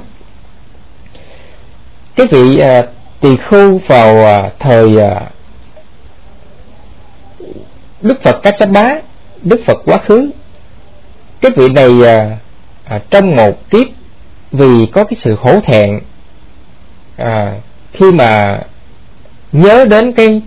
Cái vị tỳ khưu vào thời Đức Phật Kassapa, Đức Phật quá khứ, cái vị này trong một kiếp vì có cái sự hổ thẹn, khi mà nhớ đến cái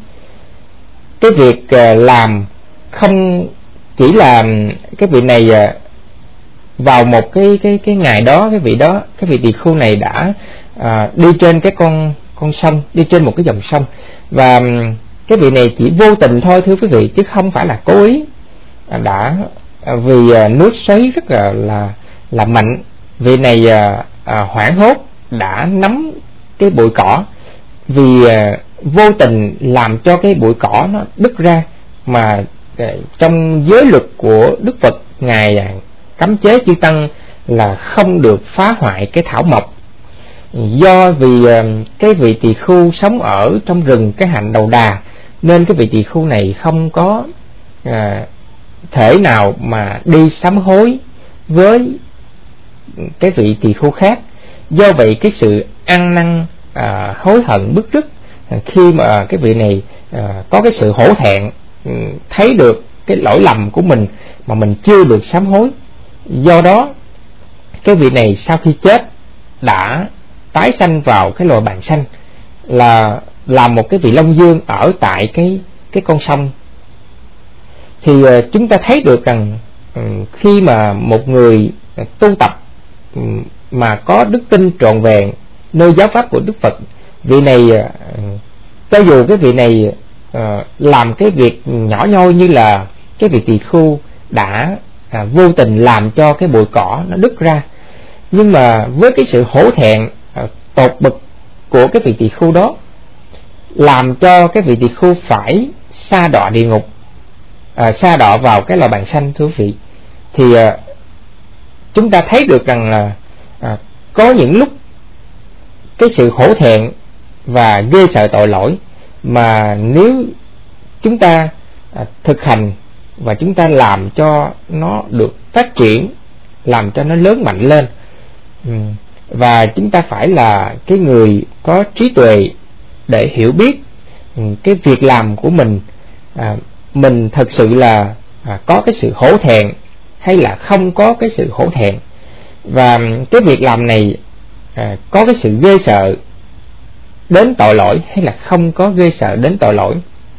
việc làm, không chỉ là cái vị này vào một cái ngày đó, cái vị tỳ khưu này đã đi trên cái con sông, đi trên một cái dòng sông, và cái vị này chỉ vô tình thôi thưa quý vị, chứ không phải là cố ý. Đã vì nước xoáy rất là mạnh, vị này hoảng hốt đã nắm cái bụi cỏ, vì vô tình làm cho cái bụi cỏ nó đứt ra, mà trong giới luật của Đức Phật ngài cấm chế chư tăng là không được phá hoại cái thảo mộc. Do vì cái vị tỳ khưu sống ở trong rừng cái hạnh đầu đà, nên cái vị tỳ khưu này không có thể nào mà đi sám hối với cái vị tỳ khưu khác. Do vậy cái sự ăn năn hối hận bứt rứt, khi mà cái vị này có cái sự hổ thẹn, thấy được cái lỗi lầm của mình mà mình chưa được sám hối, do đó cái vị này sau khi chết đã tái sanh vào cái loài bàng sanh, là làm một cái vị Long Dương ở tại cái con sông. Thì chúng ta thấy được rằng khi mà một người tu tập mà có đức tin trọn vẹn nơi giáo pháp của Đức Phật, vị này cho dù cái vị này làm cái việc nhỏ nhoi như là cái vị tỳ khưu đã vô tình làm cho cái bụi cỏ nó đứt ra, nhưng mà với cái sự hổ thẹn tột bực của cái vị tỳ khưu đó, làm cho cái vị tỳ khưu phải sa đọa địa ngục, sa đọa vào cái loài bàng sanh thưa quý vị. Thì chúng ta thấy được rằng là có những lúc cái sự hổ thẹn và ghê sợ tội lỗi, mà nếu chúng ta thực hành và chúng ta làm cho nó được phát triển, làm cho nó lớn mạnh lên, và chúng ta phải là cái người có trí tuệ để hiểu biết cái việc làm của mình thật sự là có cái sự hổ thẹn hay là không có cái sự hổ thẹn, và cái việc làm này có cái sự ghê sợ đến tội lỗi hay là không có ghê sợ đến tội lỗi.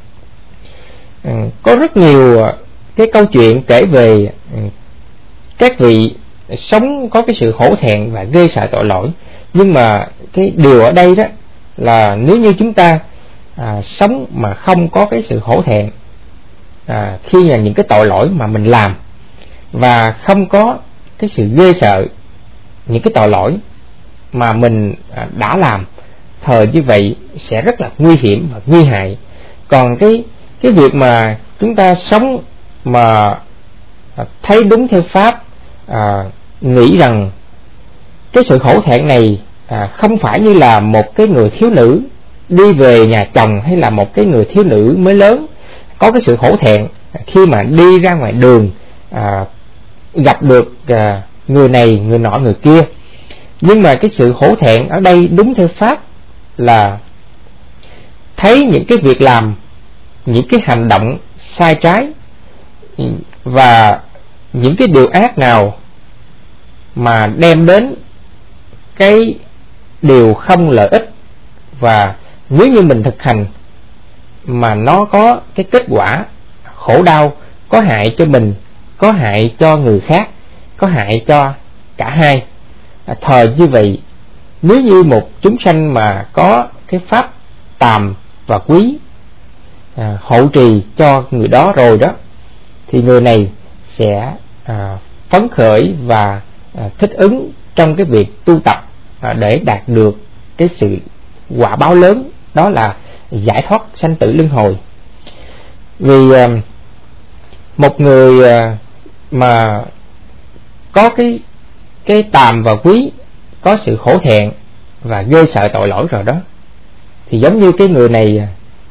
Có rất nhiều cái câu chuyện kể về các vị sống có cái sự hổ thẹn và ghê sợ tội lỗi, nhưng mà cái điều ở đây đó là nếu như chúng ta sống mà không có cái sự hổ thẹn khi là những cái tội lỗi mà mình làm, và không có cái sự ghê sợ những cái tội lỗi mà mình đã làm, thời như vậy sẽ rất là nguy hiểm và nguy hại. Còn cái việc mà chúng ta sống mà thấy đúng theo pháp, nghĩ rằng cái sự hổ thẹn này không phải như là một cái người thiếu nữ đi về nhà chồng, hay là một cái người thiếu nữ mới lớn có cái sự hổ thẹn khi mà đi ra ngoài đường, gặp được người này người nọ người kia. Nhưng mà cái sự hổ thẹn ở đây đúng theo Pháp là thấy những cái việc làm, những cái hành động sai trái và những cái điều ác nào mà đem đến cái điều không lợi ích, và nếu như mình thực hành mà nó có cái kết quả khổ đau, có hại cho mình, có hại cho người khác, có hại cho cả hai. Thời như vậy, nếu như một chúng sanh mà có cái pháp tàm và quý hộ trì cho người đó rồi đó, thì người này sẽ phấn khởi và thích ứng trong cái việc tu tập để đạt được cái sự quả báo lớn, đó là giải thoát sanh tử luân hồi. Vì một người mà có cái tàm và quý, có sự hổ thẹn và ghê sợ tội lỗi rồi đó, thì giống như cái người này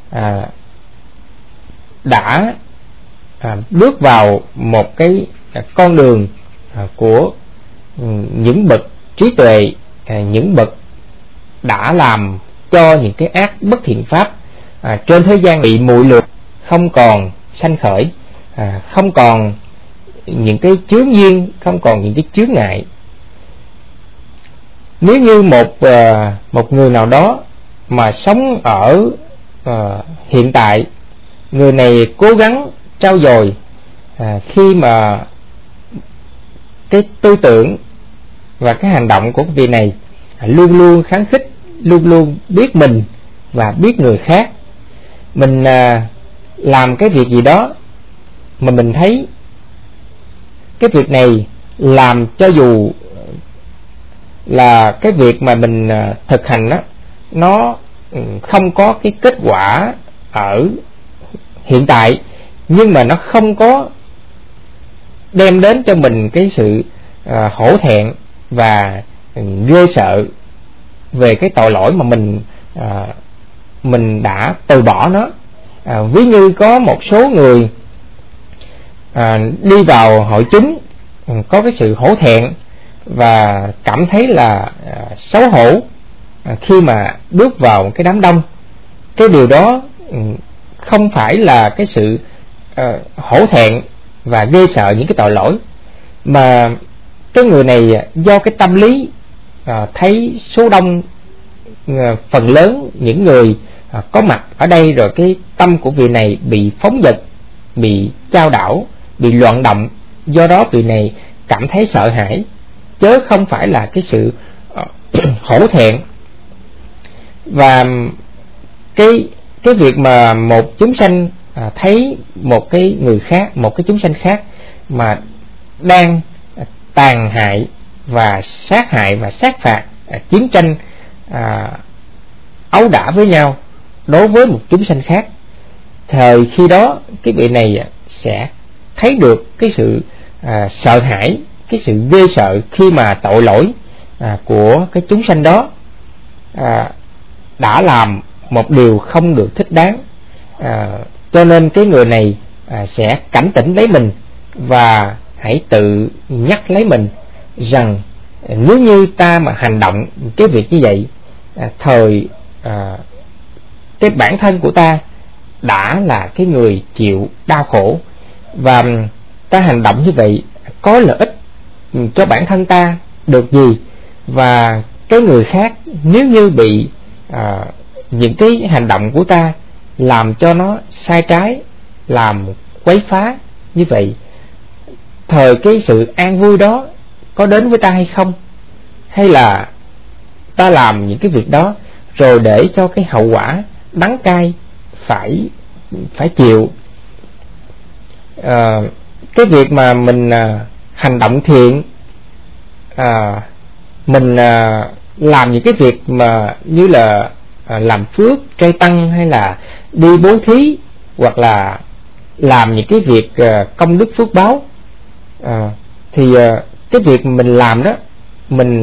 đã bước vào một cái con đường của những bậc trí tuệ, những bậc đã làm cho những cái ác bất thiện pháp trên thế gian bị muội lược, không còn sanh khởi, không còn những cái chướng duyên, không còn những cái chướng ngại. Nếu như một người nào đó mà sống ở hiện tại, người này cố gắng trau dồi khi mà cái tư tưởng và cái hành động của vị này luôn luôn kháng khích, luôn luôn biết mình và biết người khác. Mình làm cái việc gì đó mà mình thấy cái việc này làm cho dù là cái việc mà mình thực hành đó, nó không có cái kết quả ở hiện tại, nhưng mà nó không có đem đến cho mình cái sự hổ thẹn và ghê sợ về cái tội lỗi mà mình đã từ bỏ nó. Ví như có một số người đi vào hội chúng có cái sự hổ thẹn và cảm thấy là xấu hổ khi mà bước vào cái đám đông. Cái điều đó không phải là cái sự hổ thẹn và ghê sợ những cái tội lỗi, mà cái người này do cái tâm lý thấy số đông, phần lớn những người có mặt ở đây, rồi cái tâm của vị này bị phóng dật, bị chao đảo, bị loạn động, do đó vị này cảm thấy sợ hãi, chớ không phải là cái sự hổ thẹn. Và cái việc mà một chúng sanh thấy một cái người khác, một cái chúng sanh khác mà đang tàn hại và sát hại và sát phạt, chiến tranh ấu đả với nhau đối với một chúng sanh khác, thời khi đó cái vị này sẽ thấy được cái sự sợ hãi, cái sự ghê sợ khi mà tội lỗi của cái chúng sanh đó đã làm một điều không được thích đáng. Cho nên cái người này sẽ cảnh tỉnh lấy mình và hãy tự nhắc lấy mình rằng nếu như ta mà hành động cái việc như vậy, cái bản thân của ta đã là cái người chịu đau khổ, và ta hành động như vậy có lợi ích cho bản thân ta được gì, và cái người khác nếu như bị những cái hành động của ta làm cho nó sai trái, làm quấy phá như vậy, thời cái sự an vui đó có đến với ta hay không, hay là ta làm những cái việc đó rồi để cho cái hậu quả đắng cay phải chịu. Cái việc mà mình hành động thiện, mình làm những cái việc mà như là làm phước trai tăng, hay là đi bố thí, hoặc là làm những cái việc công đức phước báo, thì cái việc mình làm đó mình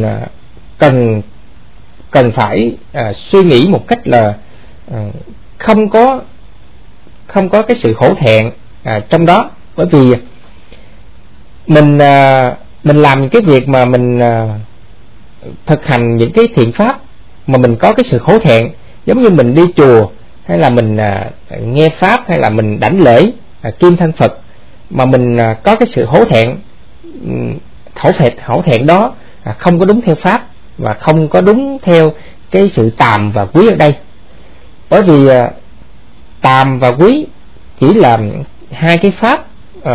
cần phải suy nghĩ một cách là không có không có cái sự hổ thẹn trong đó. Bởi vì mình làm những cái việc mà mình thực hành những cái thiện pháp mà mình có cái sự hổ thẹn, giống như mình đi chùa hay là mình nghe pháp hay là mình đảnh lễ kim thân Phật mà mình có cái sự hổ thẹn đó không có đúng theo pháp và không có đúng theo cái sự tàm và quý ở đây. Bởi vì tàm và quý chỉ là hai cái pháp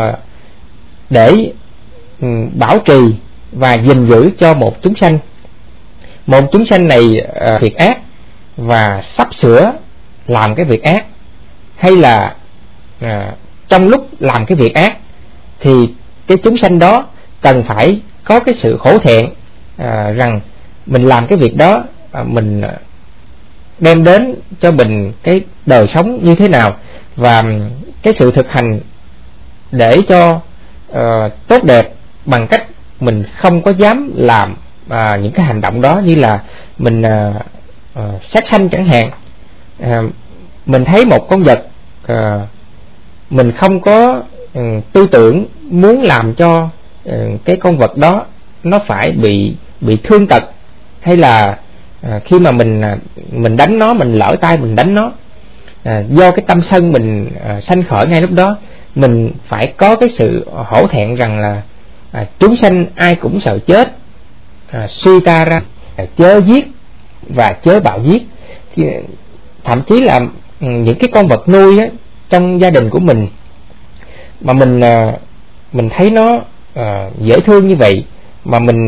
để bảo trì và gìn giữ cho một chúng sanh. Một chúng sanh này việc ác và sắp sửa làm cái việc ác, hay là trong lúc làm cái việc ác, thì cái chúng sanh đó cần phải có cái sự hổ thẹn rằng mình làm cái việc đó mình đem đến cho mình cái đời sống như thế nào, và cái sự thực hành để cho tốt đẹp bằng cách mình không có dám làm những cái hành động đó, như là mình sát sanh chẳng hạn. Mình thấy một con vật, mình không có tư tưởng muốn làm cho cái con vật đó nó phải bị thương tật, hay là khi mà mình đánh nó, mình lỡ tay mình đánh nó, do cái tâm sân mình sanh khởi ngay lúc đó, mình phải có cái sự hổ thẹn rằng là chúng sanh ai cũng sợ chết, suy ta ra chớ giết và chớ bạo giết. Thậm chí là những cái con vật nuôi á, trong gia đình của mình mà mình thấy nó dễ thương như vậy, mà mình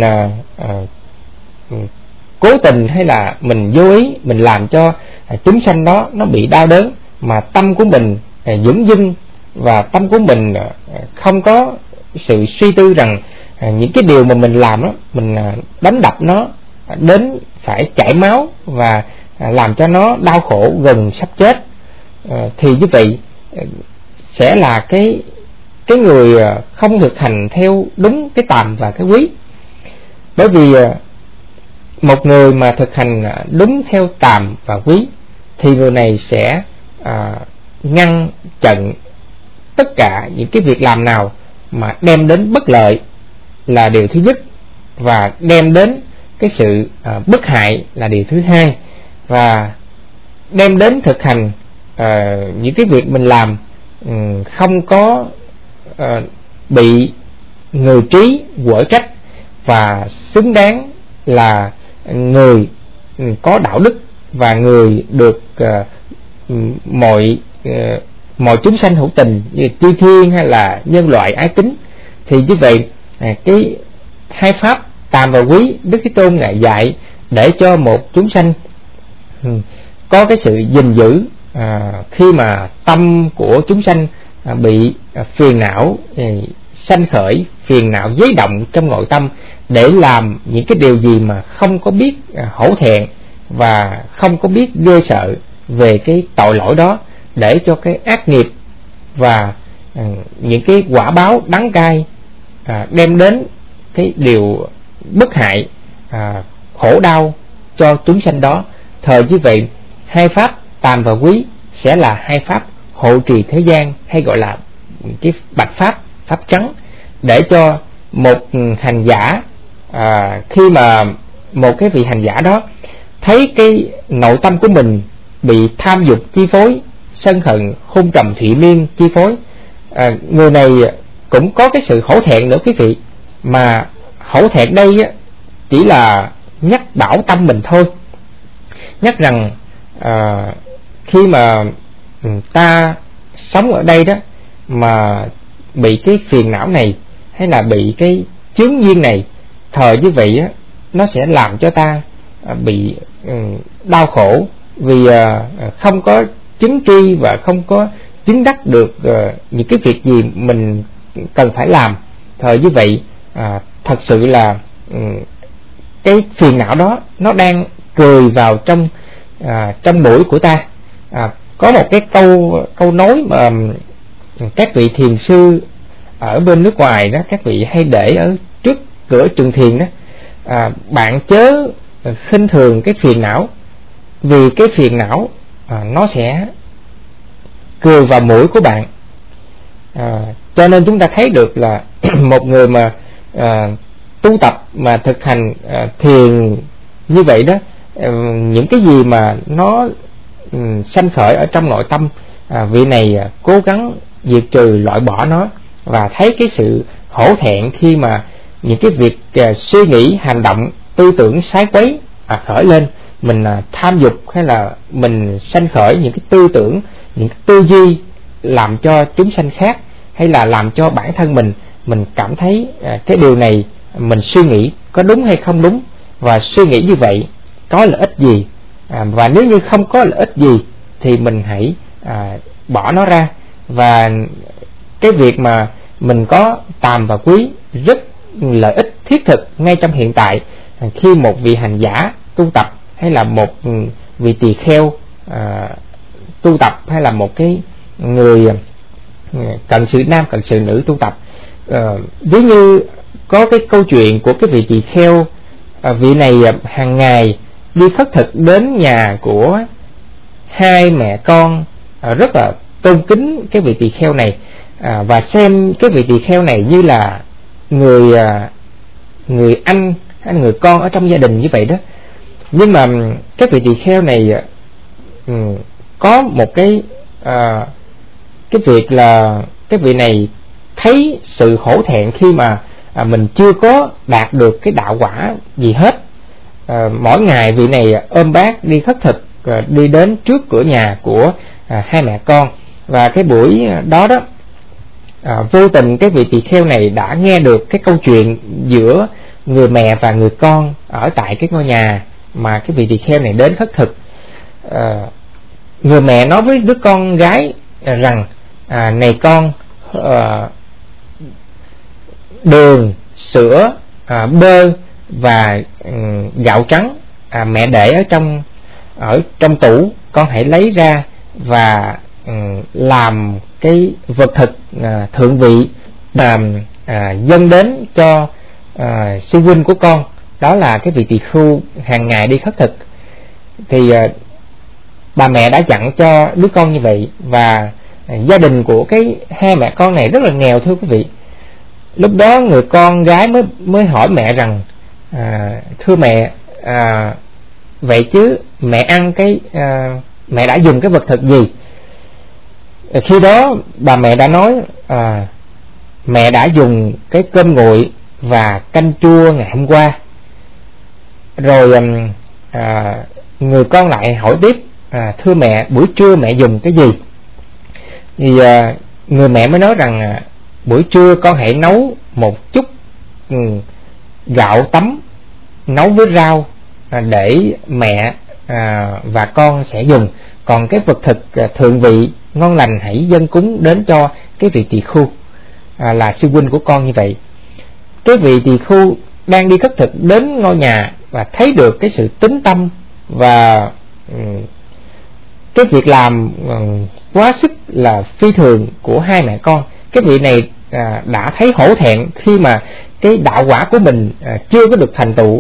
cố tình hay là mình vô ý mình làm cho chúng sanh đó nó bị đau đớn, mà tâm của mình dửng dưng và tâm của mình không có sự suy tư rằng những cái điều mà mình làm đó, mình đánh đập nó đến phải chảy máu và làm cho nó đau khổ gần sắp chết, thì như vậy sẽ là cái người không thực hành theo đúng cái tàm và cái quý. Bởi vì một người mà thực hành đúng theo tàm và quý thì người này sẽ ngăn chặn tất cả những cái việc làm nào mà đem đến bất lợi là điều thứ nhất, và đem đến cái sự bất hại là điều thứ hai, và đem đến thực hành những cái việc mình làm không có bị người trí quở trách, và xứng đáng là người có đạo đức và người được mọi chúng sanh hữu tình như chư thiên hay là nhân loại ái kính. Thì như vậy cái hai pháp tàm và quý Đức Thế Tôn ngài dạy để cho một chúng sanh có cái sự gìn giữ khi mà tâm của chúng sanh bị phiền não sanh khởi, phiền não dấy động trong nội tâm, để làm những cái điều gì mà không có biết hổ thẹn và không có biết ghê sợ về cái tội lỗi đó, để cho cái ác nghiệp và những cái quả báo đắng cay đem đến cái điều bất hại, khổ đau cho chúng sanh đó. Thời như vậy, hai pháp tàm và quý sẽ là hai pháp hộ trì thế gian, hay gọi là cái bạch pháp, pháp trắng, để cho một hành giả khi mà một cái vị hành giả đó thấy cái nội tâm của mình bị tham dục chi phối, sân hận hung trầm thụy miên chi phối, người này cũng có cái sự hổ thẹn nữa quý vị. Mà hổ thẹn đây chỉ là nhắc bảo tâm mình thôi, nhắc rằng khi mà ta sống ở đây đó mà bị cái phiền não này hay là bị cái chướng duyên này, thời như vậy nó sẽ làm cho ta bị đau khổ, vì không có chứng tri và không có chứng đắc được những cái việc gì mình cần phải làm. Thời như vậy thật sự là cái phiền não đó nó đang cười vào trong mũi của ta. Có một cái câu nói mà các vị thiền sư ở bên nước ngoài đó, các vị hay để ở trước cửa trường thiền đó: bạn chớ khinh thường cái phiền não, vì cái phiền não nó sẽ cười vào mũi của bạn. Cho nên chúng ta thấy được là một người mà tu tập mà thực hành thiền như vậy đó, những cái gì mà nó sanh khởi ở trong nội tâm, vị này cố gắng diệt trừ loại bỏ nó, và thấy cái sự hổ thẹn khi mà những cái việc suy nghĩ, hành động, tư tưởng sai quấy khởi lên, mình tham dục hay là mình sanh khởi những cái tư tưởng, những cái tư duy làm cho chúng sanh khác, hay là làm cho bản thân mình cảm thấy cái điều này mình suy nghĩ có đúng hay không đúng, và suy nghĩ như vậy có lợi ích gì, và nếu như không có lợi ích gì thì mình hãy bỏ nó ra. Và cái việc mà mình có tàm và quý rất lợi ích thiết thực ngay trong hiện tại, khi một vị hành giả tu tập, hay là một vị tỳ kheo tu tập, hay là một cái người cận sự nam cận sự nữ tu tập. Ví như có cái câu chuyện của cái vị tỳ kheo, vị này hàng ngày đi khất thực đến nhà của hai mẹ con, rất là tôn kính cái vị tỳ kheo này, và xem cái vị tỳ kheo này như là người anh hay người con ở trong gia đình như vậy đó. Nhưng mà cái vị tỳ kheo này có một cái việc là cái vị này thấy sự hổ thẹn khi mà mình chưa có đạt được cái đạo quả gì hết. Mỗi ngày vị này ôm bát đi khất thực, đi đến trước cửa nhà của hai mẹ con. Và cái buổi đó đó, vô tình cái vị tỳ kheo này đã nghe được cái câu chuyện giữa người mẹ và người con ở tại cái ngôi nhà mà cái vị tỳ kheo này đến khất thực. Người mẹ nói với đứa con gái rằng: này con, đường, sữa, bơ và gạo trắng mẹ để ở trong tủ, con hãy lấy ra và làm cái vật thực thượng vị dâng đến cho sư huynh của con, đó là cái vị tỳ khưu hàng ngày đi khất thực. Thì bà mẹ đã dặn cho đứa con như vậy, và gia đình của cái hai mẹ con này rất là nghèo, thưa quý vị. Lúc đó người con gái mới hỏi mẹ rằng: thưa mẹ, vậy chứ mẹ ăn mẹ đã dùng cái vật thực gì? Khi đó bà mẹ đã nói: mẹ đã dùng cái cơm nguội và canh chua ngày hôm qua. Rồi người con lại hỏi tiếp: thưa mẹ, buổi trưa mẹ dùng cái gì? Thì người mẹ mới nói rằng: buổi trưa con hãy nấu một chút gạo tấm nấu với rau để mẹ và con sẽ dùng, còn cái vật thực thượng vị ngon lành hãy dâng cúng đến cho cái vị tỳ khưu là sư huynh của con. như vậy, cái vị tỳ khưu đang đi khất thực đến ngôi nhà và thấy được cái sự tín tâm và cái việc làm quá sức là phi thường của hai mẹ con. Cái vị này đã thấy hổ thẹn khi mà cái đạo quả của mình chưa có được thành tựu,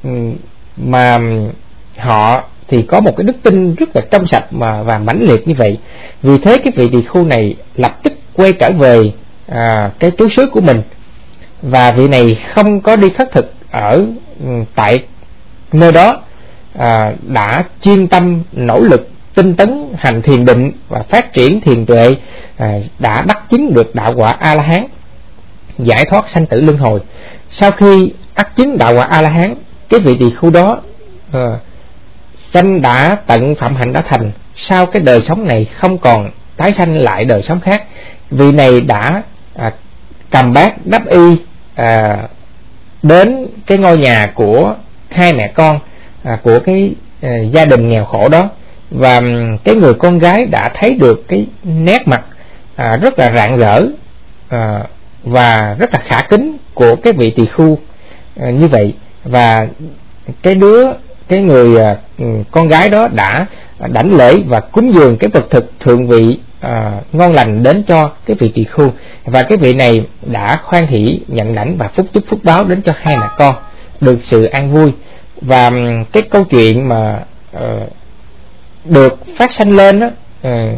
mà họ thì có một cái đức tin rất là trong sạch và mãnh liệt như vậy. Vì thế cái vị tỳ khưu này lập tức quay trở về cái trú xứ của mình, và vị này không có đi khất thực ở tại nơi đó, đã chuyên tâm nỗ lực tinh tấn hành thiền định và phát triển thiền tuệ, đã đắc chứng được đạo quả A-la-hán, giải thoát sanh tử luân hồi. Sau khi đắc chứng đạo quả A-la-hán, cái vị tỳ khưu đó sanh đã tận phạm hạnh đã thành, sau cái đời sống này không còn tái sanh lại đời sống khác. Vị này đã cầm bát đắp y đến cái ngôi nhà của hai mẹ con của cái gia đình nghèo khổ đó, và cái người con gái đã thấy được cái nét mặt rất là rạng rỡ và rất là khả kính của cái vị tỳ khưu như vậy. Và cái người con gái đó đã đảnh lễ và cúng dường cái vật thực thượng vị ngon lành đến cho cái vị tỳ khưu, và cái vị này đã hoan hỷ nhận lãnh và phúc chúc phúc báo đến cho hai mẹ con được sự an vui. Và cái câu chuyện mà được phát sanh lên đó,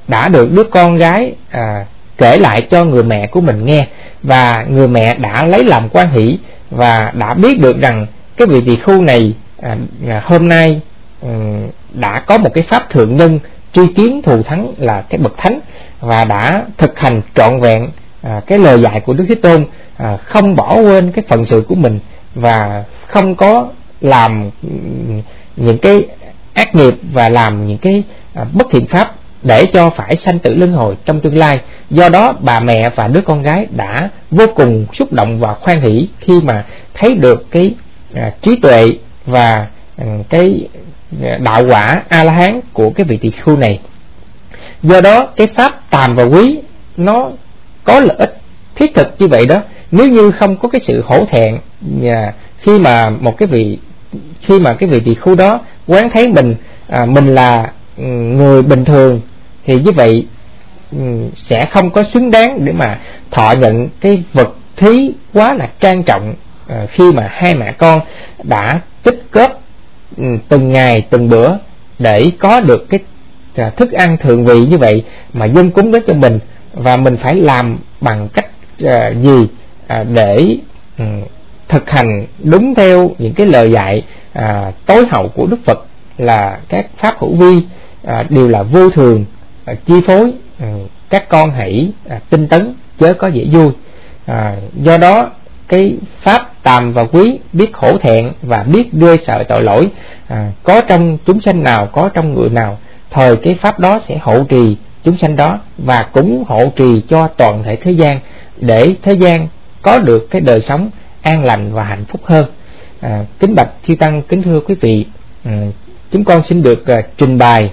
đã được đứa con gái kể lại cho người mẹ của mình nghe, và người mẹ đã lấy làm hoan hỷ và đã biết được rằng cái vị tỳ khưu này hôm nay đã có một cái pháp thượng nhân truy kiến thù thắng là cái bậc thánh, và đã thực hành trọn vẹn cái lời dạy của Đức Thế Tôn, không bỏ quên cái phận sự của mình và không có làm những cái ác nghiệp và làm những cái bất thiện pháp để cho phải sanh tử luân hồi trong tương lai. Do đó bà mẹ và đứa con gái đã vô cùng xúc động và hoan hỷ khi mà thấy được cái trí tuệ và cái đạo quả A-la-hán của cái vị tỳ khưu này. Do đó cái pháp tàm và quý nó có lợi ích thiết thực như vậy đó. Nếu như không có cái sự hổ thẹn khi mà cái vị tỳ khưu đó quán thấy mình là người bình thường, thì như vậy sẽ không có xứng đáng để mà thọ nhận cái vật thí quá là trang trọng, khi mà hai mẹ con đã tích góp từng ngày từng bữa để có được cái thức ăn thượng vị như vậy mà dâng cúng đến cho mình. Và mình phải làm bằng cách gì để thực hành đúng theo những cái lời dạy tối hậu của Đức Phật, là các pháp hữu vi đều là vô thường chi phối, các con hãy tinh tấn chớ có dễ vui. Do đó cái pháp tàm và quý, biết hổ thẹn và biết đưa sợ tội lỗi, có trong chúng sanh nào, có trong người nào, thời cái pháp đó sẽ hộ trì chúng sanh đó, và cũng hộ trì cho toàn thể thế gian, để thế gian có được cái đời sống an lành và hạnh phúc hơn. Kính bạch chư tăng, kính thưa quý vị, chúng con xin được trình bày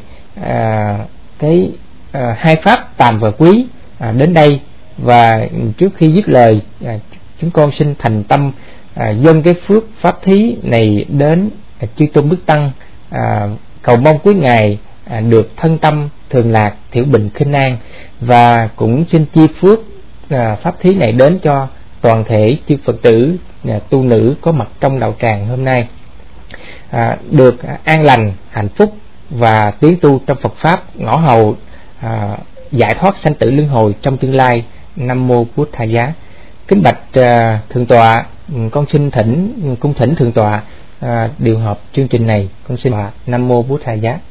hai pháp tàm và quý đến đây. Và trước khi dứt lời, chúng con xin thành tâm dâng cái phước pháp thí này đến chư tôn đức tăng, cầu mong quý ngài được thân tâm thường lạc, thiểu bình khinh an, và cũng xin chi phước pháp thí này đến cho toàn thể chư Phật tử tu nữ có mặt trong đạo tràng hôm nay được an lành, hạnh phúc và tiến tu trong Phật pháp, ngõ hầu giải thoát sanh tử luân hồi trong tương lai. Nam mô Bụt Thầy Giá. Kính bạch thượng tọa, con xin cung thỉnh thượng tọa điều hợp chương trình này. Con xin Nam mô Bụt Thầy Giá.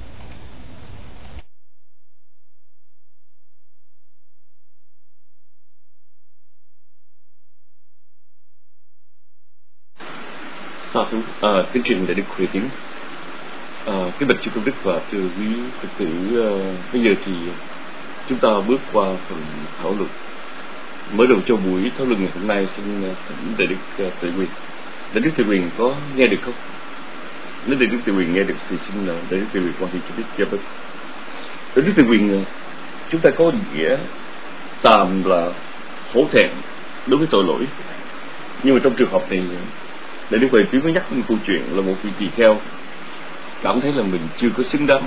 Kính trình đại đức Huệ Tiến, kính bạch chư tôn đức và thưa quý Phật tử, bây giờ thì chúng ta bước qua phần thảo luận. Mở đầu cho buổi thảo luận ngày hôm nay, xin thỉnh đại đức Tuệ Quyền. Đại đức Tuệ Quyền có nghe được không? Nếu đại đức Tuệ Quyền nghe được thì xin đại đức Tuệ Quyền quan hệ cho biết cho biết. Đại đức Tuệ Quyền, chúng ta có nghĩa tàm là hổ thẹn đối với tội lỗi, nhưng mà trong trường hợp này đại đức Huệ Tiến có nhắc đến câu chuyện là một vị tỳ kheo cảm thấy là mình chưa có xứng đáng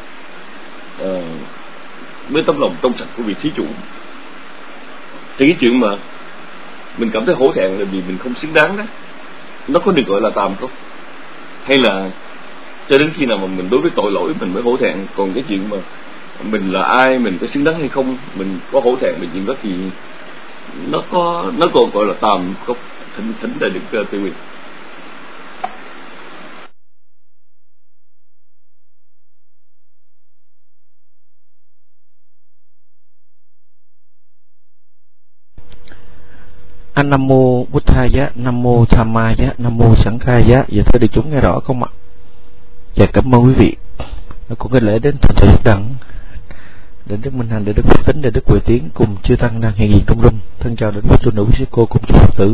với tấm lòng trong sạch của vị thí chủ. Thì cái chuyện mà mình cảm thấy hổ thẹn là vì mình không xứng đáng đó, nó có được gọi là tàm không? Hay là cho đến khi nào mà mình đối với tội lỗi mình mới hổ thẹn? Còn cái chuyện mà mình là ai, mình có xứng đáng hay không, mình có hổ thẹn về chuyện đó thì nó còn gọi là tàm không? Thỉnh đại đức Tuệ Quyền. Nam mô Bụt Thầy Giá, Nam mô Tham Ma Giá, Nam mô Sẵn Khai Giá. Giờ thưa được chúng nghe rõ không ạ? Dạ cảm ơn quý vị. Cũng cái lễ đến thành thầy Đức Đặng, để Đức Minh Hành, để Đức Phật Tính, để Đức Huệ Tiến cùng chư tăng đang hiện diện trong room. Thân chào đến quý tu nữ, quý sư cô cùng chư Phật tử.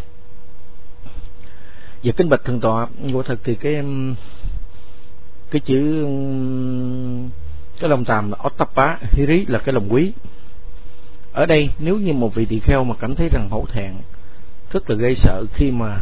Dạ kính bạch thượng tọa, quả thật thì cái chữ cái lòng tàm là Ottappa Hiri, là cái lòng quý. Ở đây nếu như một vị tỳ kheo mà cảm thấy rằng hổ thẹn, rất là gây sợ khi mà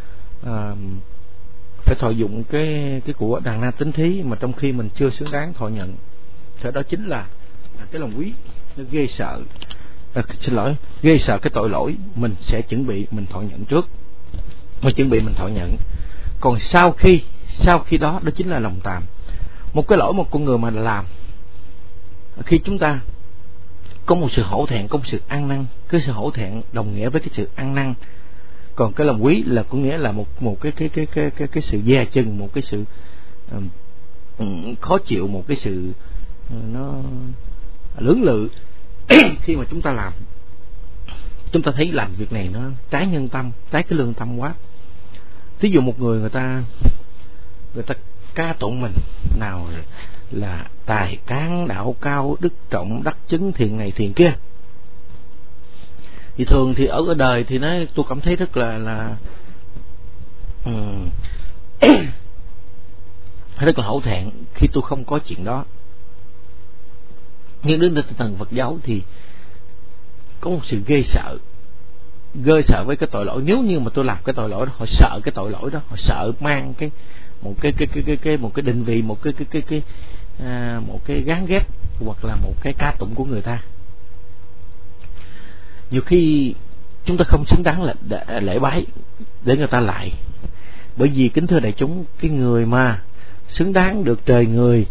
phải thọ dụng cái của đàn na tín thí mà trong khi mình chưa xứng đáng thọ nhận, thì đó chính là cái lòng quý. Nó ghê sợ, ghê sợ cái tội lỗi, mình sẽ chuẩn bị mình thọ nhận trước, mình chuẩn bị mình thọ nhận. Còn sau khi đó chính là lòng tàm. Một cái lỗi một con người mà làm khi chúng ta có một sự hổ thẹn, có một sự ăn năn. Cái sự hổ thẹn đồng nghĩa với cái sự ăn năn, còn cái lòng quý là có nghĩa là một cái sự dè chừng, một cái sự khó chịu, một cái sự nó lưỡng lự. Khi mà chúng ta làm, chúng ta thấy làm việc này nó trái nhân tâm, trái cái lương tâm quá. Thí dụ một người ta ca tụng mình, nào là tài cán đạo cao, đức trọng đắc chứng, thiền này thiền kia, thì thường thì ở đời thì tôi cảm thấy rất là rất là hổ thẹn khi tôi không có chuyện đó. Nhưng đến tinh thần Phật giáo thì có một sự ghê sợ với cái tội lỗi. Nếu như mà tôi làm cái tội lỗi đó, họ sợ cái tội lỗi đó, họ sợ mang một cái định vị, một cái gán ghép hoặc là một cái ca tụng của người ta. Nhiều khi chúng ta không xứng đáng là lễ bái để người ta lại, bởi vì kính thưa đại chúng, cái người mà xứng đáng được trời người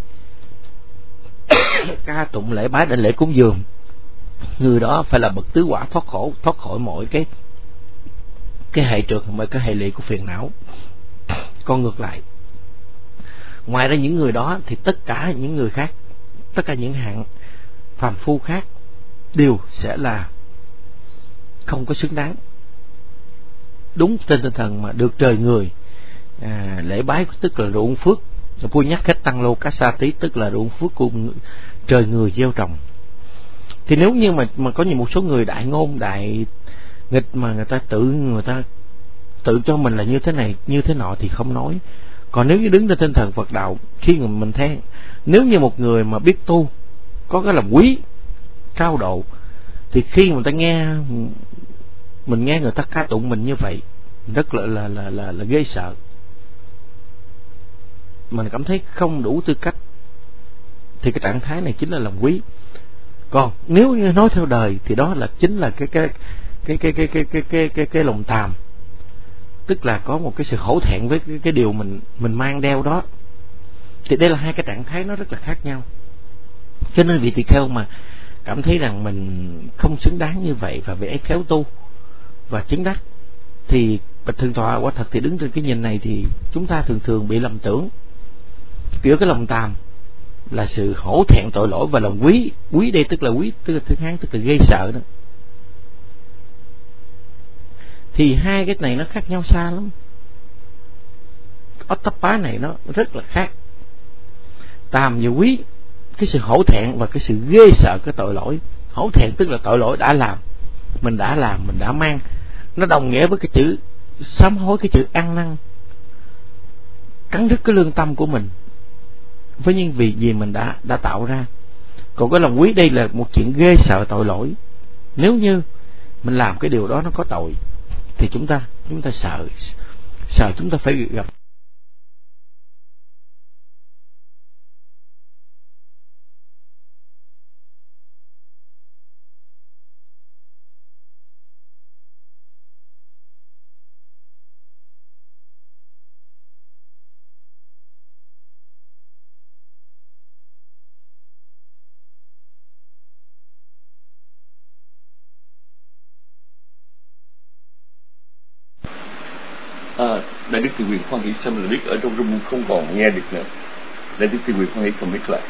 ca tụng lễ bái để lễ cúng dường, người đó phải là bậc tứ quả thoát khổ, thoát khỏi mọi cái hệ trượt và cái hệ lụy của phiền não. Còn ngược lại, ngoài ra những người đó thì tất cả những người khác, tất cả những hạng phàm phu khác đều sẽ là không có xứng đáng. Đúng trên tinh thần mà được trời người lễ bái, tức là ruộng phước. Vua nhắc hết tăng lô cá sa tí, tức là ruộng phước của trời người gieo trồng. Thì nếu như mà có một số người đại ngôn đại nghịch mà người ta tự cho mình là như thế này như thế nọ thì không nói. Còn nếu như đứng trên tinh thần Phật đạo, khi mình thấy nếu như một người mà biết tu, có cái lòng quý cao độ, thì khi người ta nghe người ta ca tụng mình như vậy, rất là ghê sợ. Mình cảm thấy không đủ tư cách, thì cái trạng thái này chính là lòng quý. Còn nếu như nói theo đời thì đó là chính là cái lòng tàm, tức là có một cái sự hổ thẹn với cái điều mình mang đeo đó. Thì đây là hai cái trạng thái nó rất là khác nhau. Cho nên vị tỳ kheo mà cảm thấy rằng mình không xứng đáng như vậy và vị ấy khéo tu và chứng đắc, thì bạch Thượng Tọa quả thật thì đứng trên cái nhìn này thì chúng ta thường bị lầm tưởng kiểu cái lòng tàm là sự hổ thẹn tội lỗi, và lòng quý đây tức là tiếng Hán tức là ghê sợ đó. Thì hai cái này nó khác nhau xa lắm. Ottappa này nó rất là khác. Tàm và quý, cái sự hổ thẹn và cái sự ghê sợ cái tội lỗi. Hổ thẹn tức là tội lỗi đã làm, mình đã mang. Nó đồng nghĩa với cái chữ sám hối, cái chữ ăn năn, cắn đứt cái lương tâm của mình với những việc gì mình đã tạo ra. Còn cái lòng quý đây là một chuyện ghê sợ tội lỗi. Nếu như mình làm cái điều đó nó có tội thì chúng ta sợ chúng ta phải gặp. Đại đức Từ Quyền hoan hỷ xem là biết ở trong room không còn nghe được nữa. Đại đức Từ Quyền hoan hỷ cầm mic lại.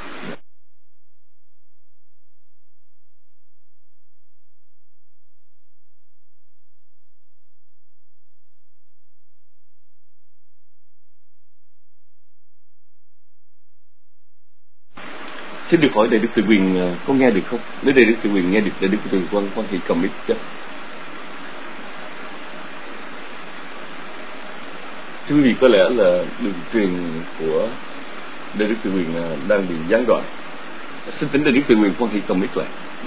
Xin được hỏi Đại đức Từ Quyền có nghe được không? Nếu Đại đức Từ Quyền nghe được, Đại đức Từ Quyền hoan hỷ cầm mic chứ. Thưa quý vị, có lẽ là đường truyền của Đại đức Từ Quyền đang bị gián đoạn. Xin thỉnh Đại đức Từ Quyền hoan hỷ cầm mic lại.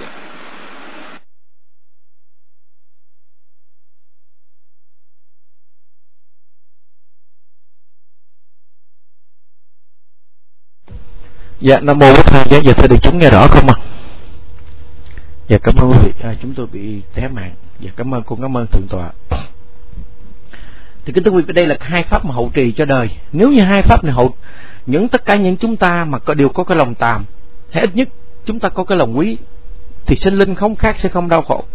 Dạ, Nam Mô Bổn Thầy. Dạ, thưa đại chúng nghe rõ không ạ? Dạ, cảm ơn quý vị. Chúng tôi bị té mạng. Dạ, cảm ơn Thượng Tọa. Thì kính thưa quý vị, đây là hai pháp mà hậu trì cho đời. Nếu như hai pháp này tất cả những chúng ta mà đều có cái lòng tàm, hay ít nhất chúng ta có cái lòng quý thì sinh linh không khác sẽ không đau khổ.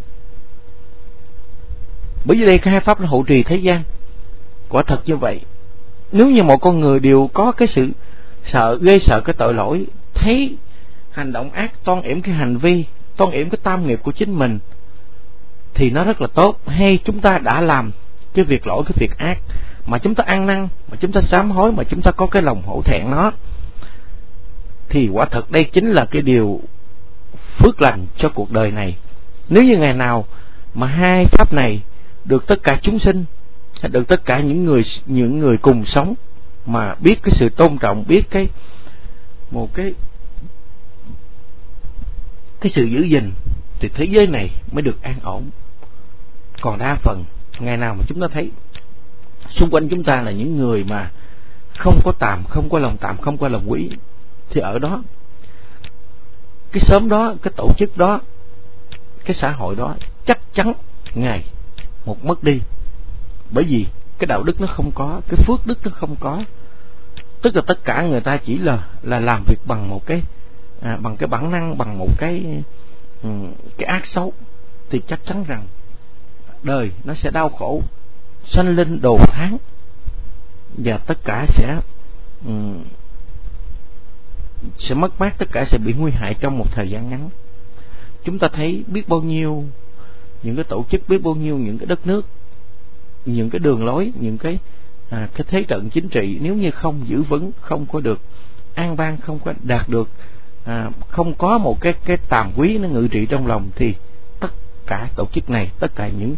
Bởi vì đây cái hai pháp nó hộ trì thế gian. Quả thật như vậy. Nếu như mọi con người đều có cái sự ghê sợ cái tội lỗi, thấy hành động ác, toan yểm cái hành vi, toan yểm cái tam nghiệp của chính mình, thì nó rất là tốt. Hay chúng ta đã làm cái việc lỗi, cái việc ác mà chúng ta ăn năn, mà chúng ta sám hối, mà chúng ta có cái lòng hổ thẹn nó, thì quả thật đây chính là cái điều phước lành cho cuộc đời này. Nếu như ngày nào mà hai pháp này được tất cả chúng sinh, được tất cả những người cùng sống mà biết cái sự tôn trọng, biết một cái sự giữ gìn, thì thế giới này mới được an ổn. Còn đa phần ngày nào mà chúng ta thấy xung quanh chúng ta là những người mà không có tàm, không có lòng tàm, không có lòng quý, thì ở đó, cái xóm đó, cái tổ chức đó, cái xã hội đó chắc chắn ngày một mất đi. Bởi vì cái đạo đức nó không có, cái phước đức nó không có. Tức là tất cả người ta chỉ là làm việc bằng một cái bằng cái bản năng, bằng một cái ác xấu, thì chắc chắn rằng đời nó sẽ đau khổ, sanh linh đồ thán, và tất cả sẽ mất mát, tất cả sẽ bị nguy hại trong một thời gian ngắn. Chúng ta thấy biết bao nhiêu những cái tổ chức, biết bao nhiêu những cái đất nước, những cái đường lối, những cái thế trận chính trị, nếu như không giữ vững, không có được an bang, không có đạt được, không có một cái tàm quý nó ngự trị trong lòng, thì tất cả tổ chức này, tất cả những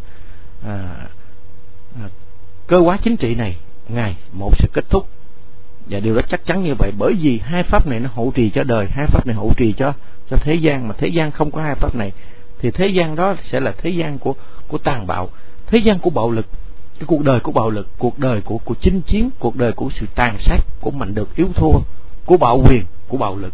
cơ hóa chính trị này ngày một sẽ kết thúc. Và điều đó chắc chắn như vậy, bởi vì hai pháp này nó hộ trì cho đời, hai pháp này hộ trì cho thế gian. Mà thế gian không có hai pháp này thì thế gian đó sẽ là thế gian của tàn bạo, thế gian của bạo lực, cái cuộc đời của bạo lực, cuộc đời của chinh chiến, cuộc đời của sự tàn sát, của mạnh được yếu thua, của bạo quyền, của bạo lực.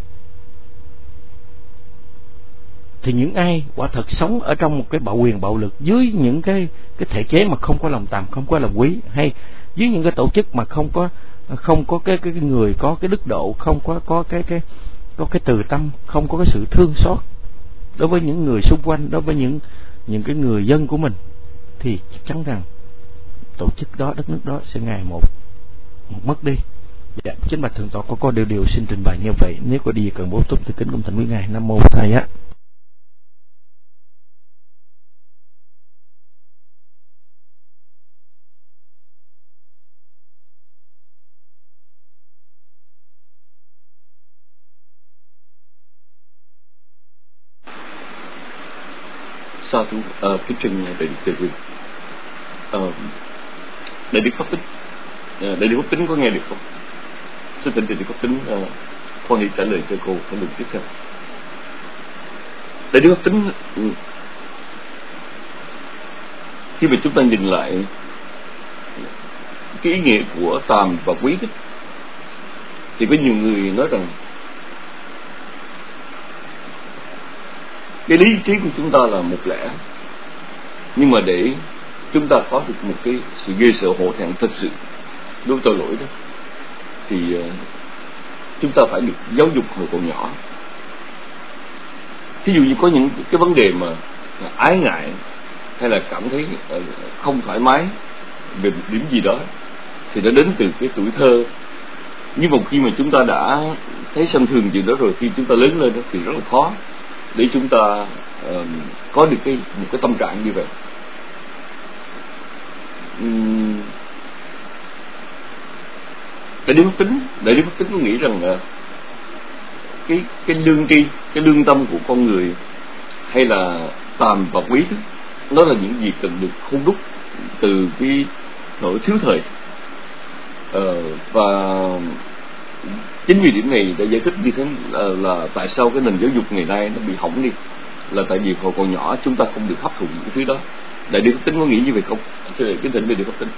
Thì những ai quả thật sống ở trong một cái bạo quyền bạo lực, dưới những cái thể chế mà không có lòng tàm, không có lòng quý, hay dưới những cái tổ chức mà không có cái người có cái đức độ, không có cái từ tâm, không có cái sự thương xót đối với những người xung quanh, đối với những cái người dân của mình, thì chắc chắn rằng tổ chức đó, đất nước đó sẽ ngày một mất đi. Dạ, chính bạch thượng tọa có điều xin trình bày như vậy. Nếu có gì cần bổ túc thì kính cung thành quý ngài. Nam mô Thầy á. Sa thú kính trình đại đức Từ Quyền. Đại đức Pháp Tính, đại đức Pháp Tính có nghe được không? Xin thỉnh đại đức Pháp Tính khoan hỷ trả lời cho cô phần đường tiếp theo. Đại đức Pháp Tính, khi mà chúng ta nhìn lại cái ý nghĩa của tàm và quý đó, thì có nhiều người nói rằng cái lý trí của chúng ta là một lẽ, nhưng mà để chúng ta có được một cái sự ghê sợ hổ thẹn thật sự đối với tội lỗi đó, thì chúng ta phải được giáo dục hồi còn nhỏ. Thí dụ như có những cái vấn đề mà ái ngại hay là cảm thấy không thoải mái về một điểm gì đó, thì nó đến từ cái tuổi thơ. Nhưng một khi mà chúng ta đã thấy xem thường chuyện đó rồi, khi chúng ta lớn lên đó, thì rất là khó để chúng ta có được một cái tâm trạng như vậy. Đại đức Pháp Tính có nghĩ rằng cái lương tri, cái lương tâm của con người hay là tàm và quý đó, nó là những gì cần được hôn đúc từ cái nỗi thiếu thời. Và chính vì điểm này đã giải thích như thế là tại sao cái nền giáo dục ngày nay nó bị hỏng đi, là tại vì hồi còn nhỏ chúng ta không được hấp thụ những thứ đó. Đại đức Pháp Tính có nghĩ như vậy không? Kính thỉnh đại đức Pháp Tính.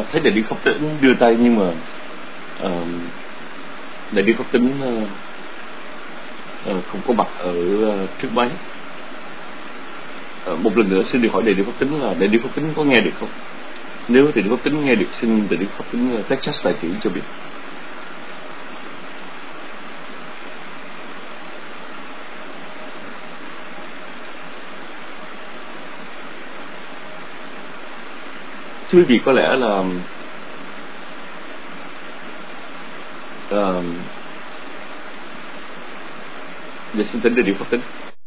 thấy Đại Đức Pháp Tĩnh đưa tay, nhưng mà Đại Đức Pháp Tĩnh không có mặt ở trước máy. Một lần nữa xin được hỏi Đại Đức Pháp Tĩnh là Đại Đức Pháp Tĩnh có nghe được không? Nếu Đại Đức Pháp Tĩnh nghe được, xin Đại Đức Pháp Tĩnh Texas đại chỉ cho biết. Thưa quý vị, có lẽ là giờ xin tính Đại Đức Pháp Tĩnh.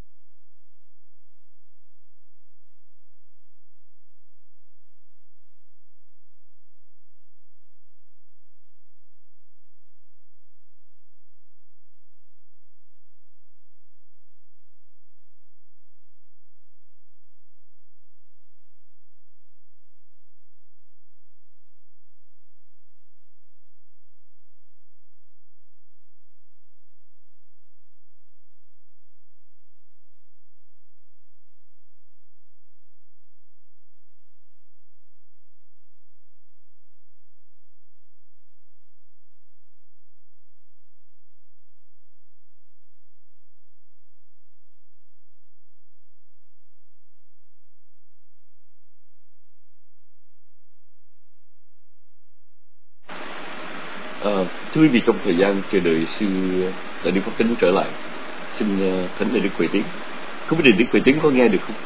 Thưa quý vị, trong thời gian chờ đợi sư Đại Đức Pháp Tĩnh trở lại, xin thỉnh Đại Đức Huệ Tiến. Không biết Đại Đức Huệ Tiến có nghe được không?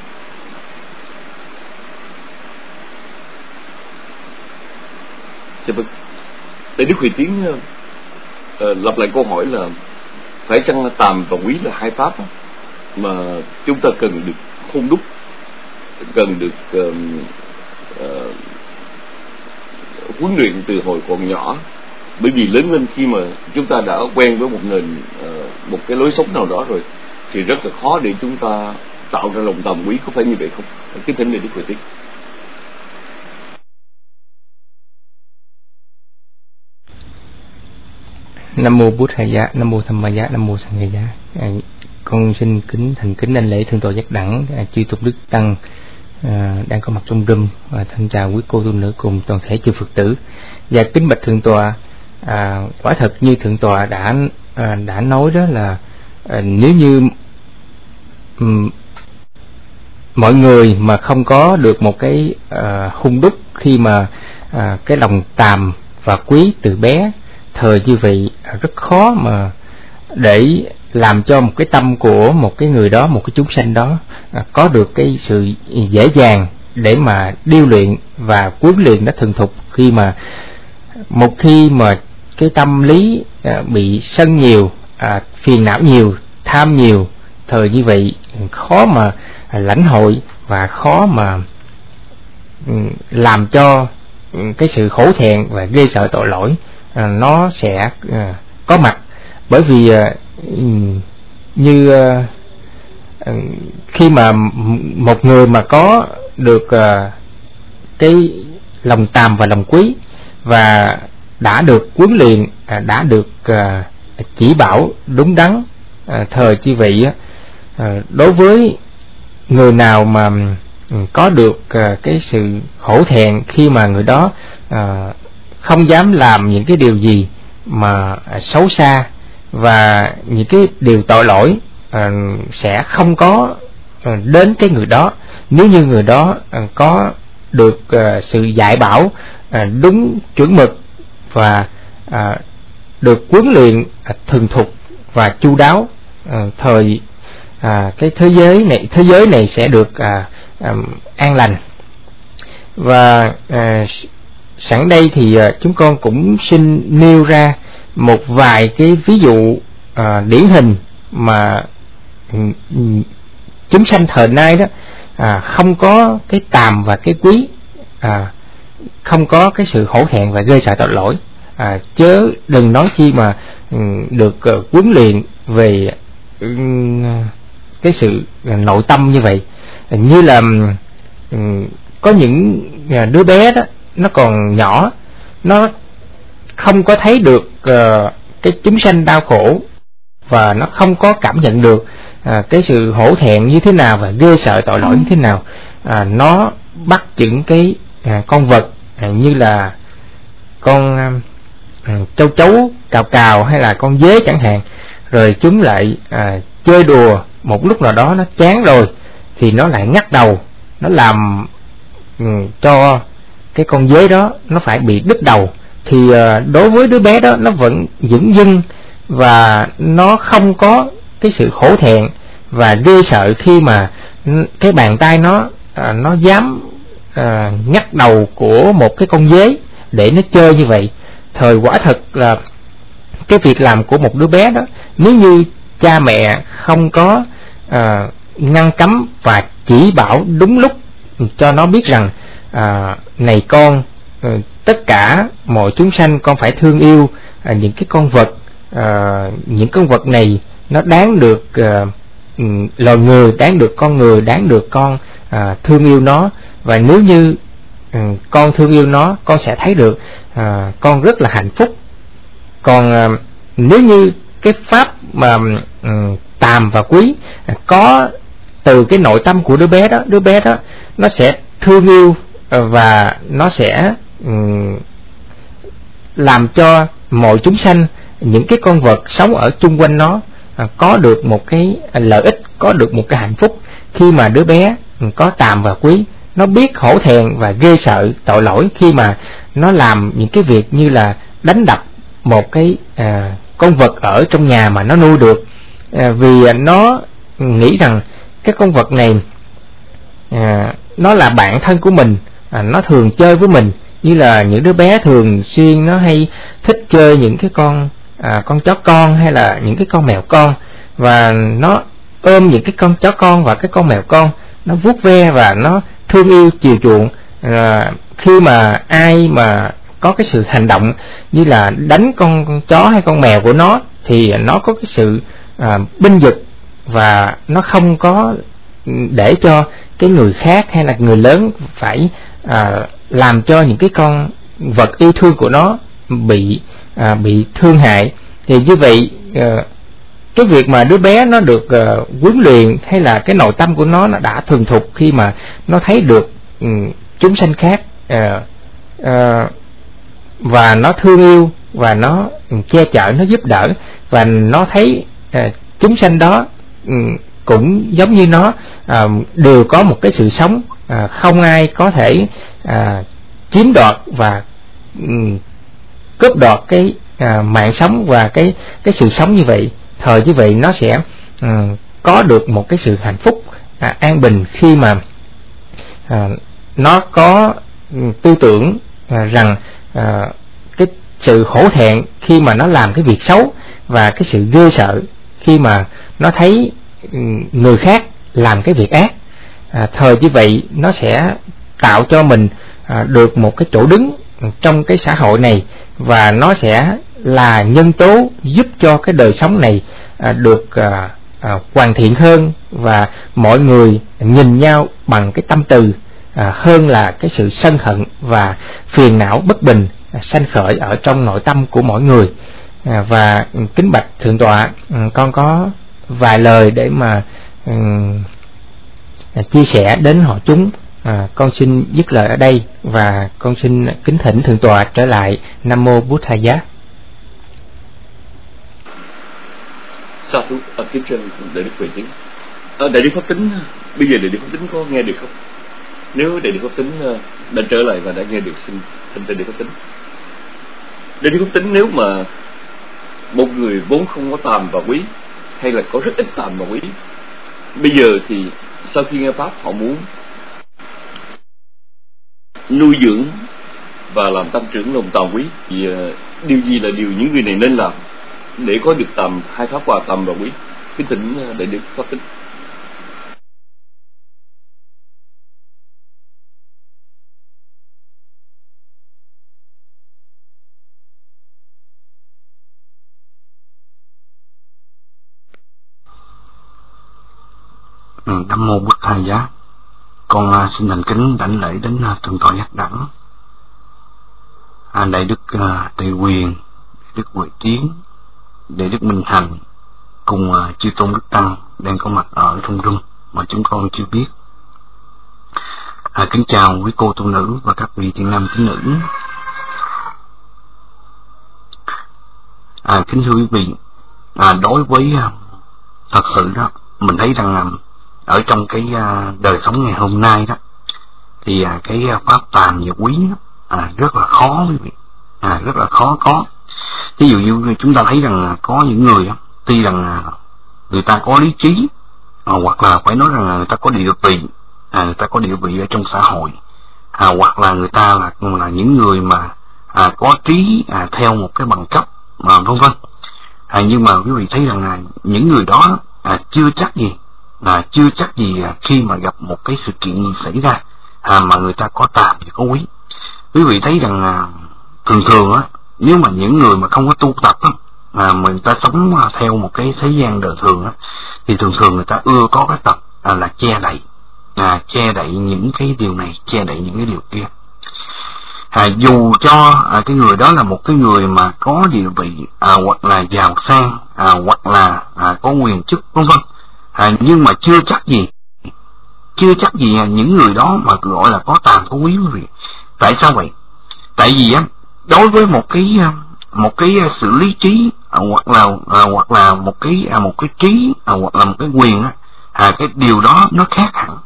Dạ vâng. Đại Đức Huệ Tiến lặp lại câu hỏi là phải chăng tàm và quý là hai pháp mà chúng ta cần được hôn đúc, cần được huấn luyện từ hồi còn nhỏ, bởi vì lớn lên khi mà chúng ta đã quen với một nền một cái lối sống nào đó rồi thì rất là khó để chúng ta tạo ra lòng tàm quý, có phải như vậy không? Kính thỉnh Đại Đức Huệ Tiến. Nam mô Bụt Thầy Giá, Nam mô Tham Ma Giá, Nam mô Sanh Nghệ Giá. Con xin thành kính đảnh lễ thượng tọa Giác Đẳng, chư tôn đức tăng đang có mặt trong room, và thân chào quý cô tu nữ cùng toàn thể chư Phật tử. Và kính bạch thượng tọa, quả thật như thượng tọa đã nói đó là nếu như mọi người mà không có được một cái hung đúc khi mà cái lòng tàm và quý từ bé, thời như vậy rất khó mà để làm cho một cái tâm của một cái người đó, một cái chúng sanh đó có được cái sự dễ dàng để mà điêu luyện và huấn luyện nó thuần thục. Khi mà một khi mà cái tâm lý bị sân nhiều, phiền não nhiều, tham nhiều, thời như vậy khó mà lãnh hội và khó mà làm cho cái sự hổ thẹn và ghê sợ tội lỗi nó sẽ có mặt. Bởi vì như khi mà một người mà có được cái lòng tàm và lòng quý và đã được huấn luyện, đã được chỉ bảo đúng đắn, thời chi vậy đối với người nào mà có được cái sự hổ thẹn khi mà người đó không dám làm những cái điều gì mà xấu xa, và những cái điều tội lỗi sẽ không có đến cái người đó, nếu như người đó có được sự dạy bảo đúng chuẩn mực và được huấn luyện thuần thục và chu đáo. Thời cái thế giới này sẽ được an lành. Và sẵn đây thì chúng con cũng xin nêu ra một vài cái ví dụ điển hình mà chúng sanh thời nay đó không có cái tàm và cái quý, không có cái sự hổ thẹn và ghê sợ tội lỗi, chớ đừng nói chi mà được huấn luyện về cái sự nội tâm như vậy. Như là có những đứa bé đó, nó còn nhỏ, nó không có thấy được cái chúng sanh đau khổ, và nó không có cảm nhận được cái sự hổ thẹn như thế nào và ghê sợ tội lỗi như thế nào. Nó bắt chững cái con vật như là con châu chấu cào cào hay là con dế chẳng hạn, rồi chúng lại chơi đùa, một lúc nào đó nó chán rồi thì nó lại ngắt đầu, nó làm cho cái con dế đó nó phải bị đứt đầu. Thì đối với đứa bé đó, nó vẫn dửng dưng và nó không có cái sự hổ thẹn và ghê sợ khi mà cái bàn tay nó dám ngắt đầu của một cái con dế để nó chơi như vậy. Thời quả thật là cái việc làm của một đứa bé đó, nếu như cha mẹ không có ngăn cấm và chỉ bảo đúng lúc cho nó biết rằng này con, tất cả mọi chúng sanh con phải thương yêu những cái con vật, những con vật này nó đáng được loài người, đáng được con người, đáng được con thương yêu nó. Và nếu như con thương yêu nó, con sẽ thấy được con rất là hạnh phúc. Còn nếu như cái pháp mà tàm và quý có từ cái nội tâm của đứa bé đó nó sẽ thương yêu và nó sẽ làm cho mọi chúng sanh, những cái con vật sống ở chung quanh nó có được một cái lợi ích, có được một cái hạnh phúc. Khi mà đứa bé có tàm và quý, nó biết hổ thẹn và ghê sợ tội lỗi khi mà nó làm những cái việc như là đánh đập một cái con vật ở trong nhà mà nó nuôi được, vì nó nghĩ rằng cái con vật này nó là bạn thân của mình, nó thường chơi với mình. Như là những đứa bé thường xuyên nó hay thích chơi những cái con chó con hay là những cái con mèo con, và nó ôm những cái con chó con và cái con mèo con, nó vuốt ve và nó thương yêu chiều chuộng. Khi mà ai mà có cái sự hành động như là đánh con chó hay con mèo của nó thì nó có cái sự binh vực, và nó không có để cho cái người khác hay là người lớn phải làm cho những cái con vật yêu thương của nó bị thương hại. Thì như vậy cái việc mà đứa bé nó được huấn luyện hay là cái nội tâm của nó đã thuần thục khi mà nó thấy được chúng sanh khác và nó thương yêu và nó che chở, nó giúp đỡ, và nó thấy chúng sanh đó cũng giống như nó, đều có một cái sự sống, không ai có thể chiếm đoạt và cướp đoạt cái mạng sống và cái sự sống như vậy. Thời như vậy nó sẽ có được một cái sự hạnh phúc an bình khi mà nó có tư tưởng rằng cái sự hổ thẹn khi mà nó làm cái việc xấu, và cái sự ghê sợ khi mà nó thấy người khác làm cái việc ác. Thời như vậy nó sẽ tạo cho mình được một cái chỗ đứng trong cái xã hội này, và nó sẽ là nhân tố giúp cho cái đời sống này được hoàn thiện hơn, và mọi người nhìn nhau bằng cái tâm từ hơn là cái sự sân hận và phiền não bất bình sanh khởi ở trong nội tâm của mỗi người. Và kính bạch thượng tọa, con có vài lời để mà chia sẻ đến họ chúng. Con xin dứt lời ở đây và con xin kính thỉnh thượng tọa trở lại. Nam mô Bụt Thầy Giá. Sa thú tiếp trên Đại Đức Huệ Tính. Đại Đức Pháp Tính, bây giờ Đại Đức Pháp Tính có nghe được không? Nếu Đại Đức Pháp Tính đã trở lại và đã nghe được, xin thỉnh Đại Đức Pháp Tính. Đại Đức Pháp Tính, nếu mà một người vốn không có tàm và quý, hay là có rất ít tàm và quý, bây giờ thì sau khi nghe pháp họ muốn nuôi dưỡng và làm tăng trưởng lòng tàm quý, thì điều gì là điều những người này nên làm để có được hai pháp hòa tàm và quý? Kính thỉnh Đại Đức Pháp Tính. Nam mô Bụt Thầy Giá. Con xin thành kính đảnh lễ đến thượng tọa Giác Đẳng, Đại Đức Tề Quyền, Đại Đức Huệ Tiến, Đại Đức Minh Thành cùng chư tôn đức tăng đang có mặt ở trong room mà chúng con chưa biết. Kính chào quý cô tu nữ và các vị thiện nam tín nữ. Kính thưa quý vị, đối với thật sự đó, mình thấy rằng ở trong cái đời sống ngày hôm nay đó, thì cái pháp tàm và quý rất là khó quý vị, rất là khó có. Ví dụ như chúng ta thấy rằng có những người tuy rằng người ta có lý trí, hoặc là phải nói rằng người ta có địa vị, người ta có địa vị ở trong xã hội, hoặc là người ta là những người mà có trí theo một cái bằng cấp, vân vân. Nhưng mà quý vị thấy rằng những người đó chưa chắc gì khi mà gặp một cái sự kiện gì xảy ra mà người ta có tàm và có quý. Quý vị thấy rằng thường thường nếu mà những người mà không có tu tập mà người ta sống theo một cái thế gian đời thường thì thường thường người ta ưa có cái tập là che đậy những cái điều này, che đậy những cái điều kia. Dù cho cái người đó là một cái người mà có địa vị, hoặc là giàu sang, hoặc là có quyền chức, vân vân, nhưng mà chưa chắc gì những người đó mà gọi là có tàm có quý quý vị. Tại sao vậy? Tại vì đối với một cái sự lý trí, hoặc là một cái trí, hoặc là một cái quyền cái điều đó nó khác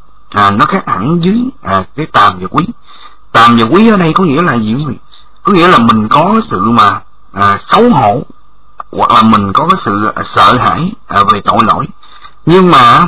hẳn với cái tàm và quý. Tàm và quý ở đây có nghĩa là gì quý vị? Có nghĩa là mình có sự mà xấu hổ, hoặc là mình có cái sự sợ hãi về tội lỗi. Nhưng mà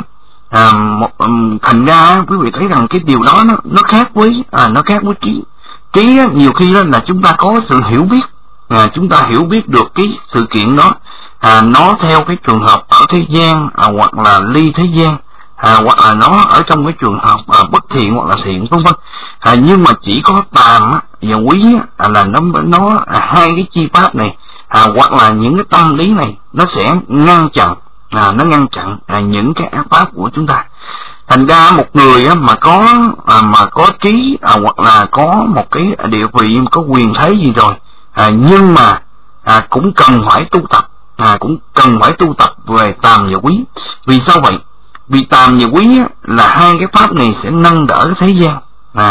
thành ra quý vị thấy rằng cái điều đó nó khác với trí. Trí nhiều khi đó là chúng ta có sự hiểu biết, chúng ta hiểu biết được cái sự kiện đó, nó theo cái trường hợp ở thế gian, hoặc là ly thế gian, hoặc là nó ở trong cái trường hợp bất thiện hoặc là thiện, vân vân. Nhưng mà chỉ có tàm và quý là nó hai cái chi pháp này, hoặc là những cái tâm lý này nó sẽ ngăn chặn những cái ác pháp của chúng ta. Thành ra một người mà có trí, hoặc là có một cái địa vị, có quyền thế gì rồi, nhưng mà cũng cần phải tu tập, về tàm và quý. Vì sao vậy? Vì tàm và quý là hai cái pháp này sẽ nâng đỡ thế gian,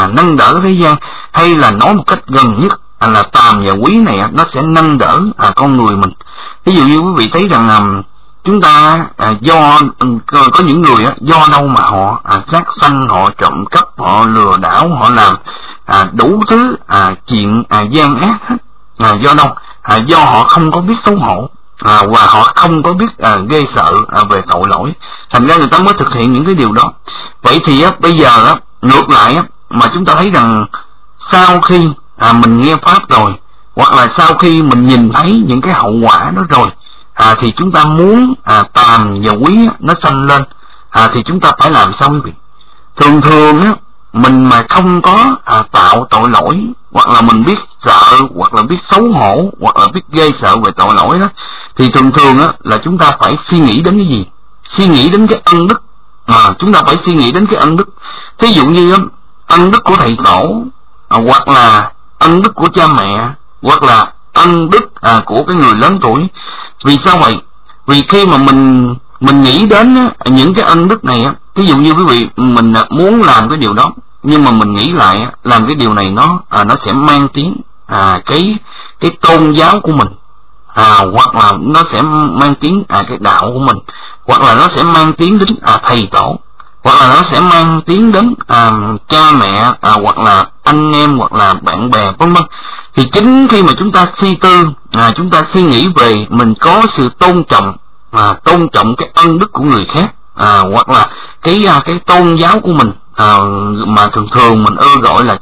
hay là nói một cách gần nhất là tàm và quý này nó sẽ nâng đỡ con người mình. Ví dụ như quý vị thấy rằng chúng ta do có những người do đâu mà họ sát sanh, họ trộm cắp, họ lừa đảo, họ làm đủ thứ chuyện gian ác hết. Do đâu? Do họ không có biết xấu hổ, và họ không có biết ghê sợ về tội lỗi, thành ra người ta mới thực hiện những cái điều đó. Vậy thì bây giờ ngược lại mà chúng ta thấy rằng sau khi mình nghe pháp rồi, hoặc là sau khi mình nhìn thấy những cái hậu quả đó rồi, thì chúng ta muốn tàm và quý nó sanh lên, thì chúng ta phải làm sao quý vị? Thường mình mà không có tạo tội lỗi, hoặc là mình biết sợ, hoặc là biết xấu hổ, hoặc là biết ghê sợ về tội lỗi đó, thì thường là chúng ta phải suy nghĩ đến cái gì? Suy nghĩ đến cái ân đức. Chúng ta phải suy nghĩ đến cái ân đức. Thí dụ như ân đức của thầy tổ, hoặc là ân đức của cha mẹ, hoặc là ân đức của cái người lớn tuổi. Vì sao vậy? Vì khi mà mình nghĩ đến những cái ân đức này, ví dụ như quý vị mình muốn làm cái điều đó, nhưng mà mình nghĩ lại làm cái điều này nó sẽ mang tiếng cái tôn giáo của mình, hoặc là nó sẽ mang tiếng cái đạo của mình, hoặc là nó sẽ mang tiếng đến thầy tổ, hoặc là nó sẽ mang tiếng đến cha mẹ, hoặc là anh em, hoặc là bạn bè, vân vân. Thì chính khi mà chúng ta suy tư, chúng ta suy nghĩ về mình có sự tôn trọng cái ân đức của người khác, hoặc là cái tôn giáo của mình, mà thường mình gọi là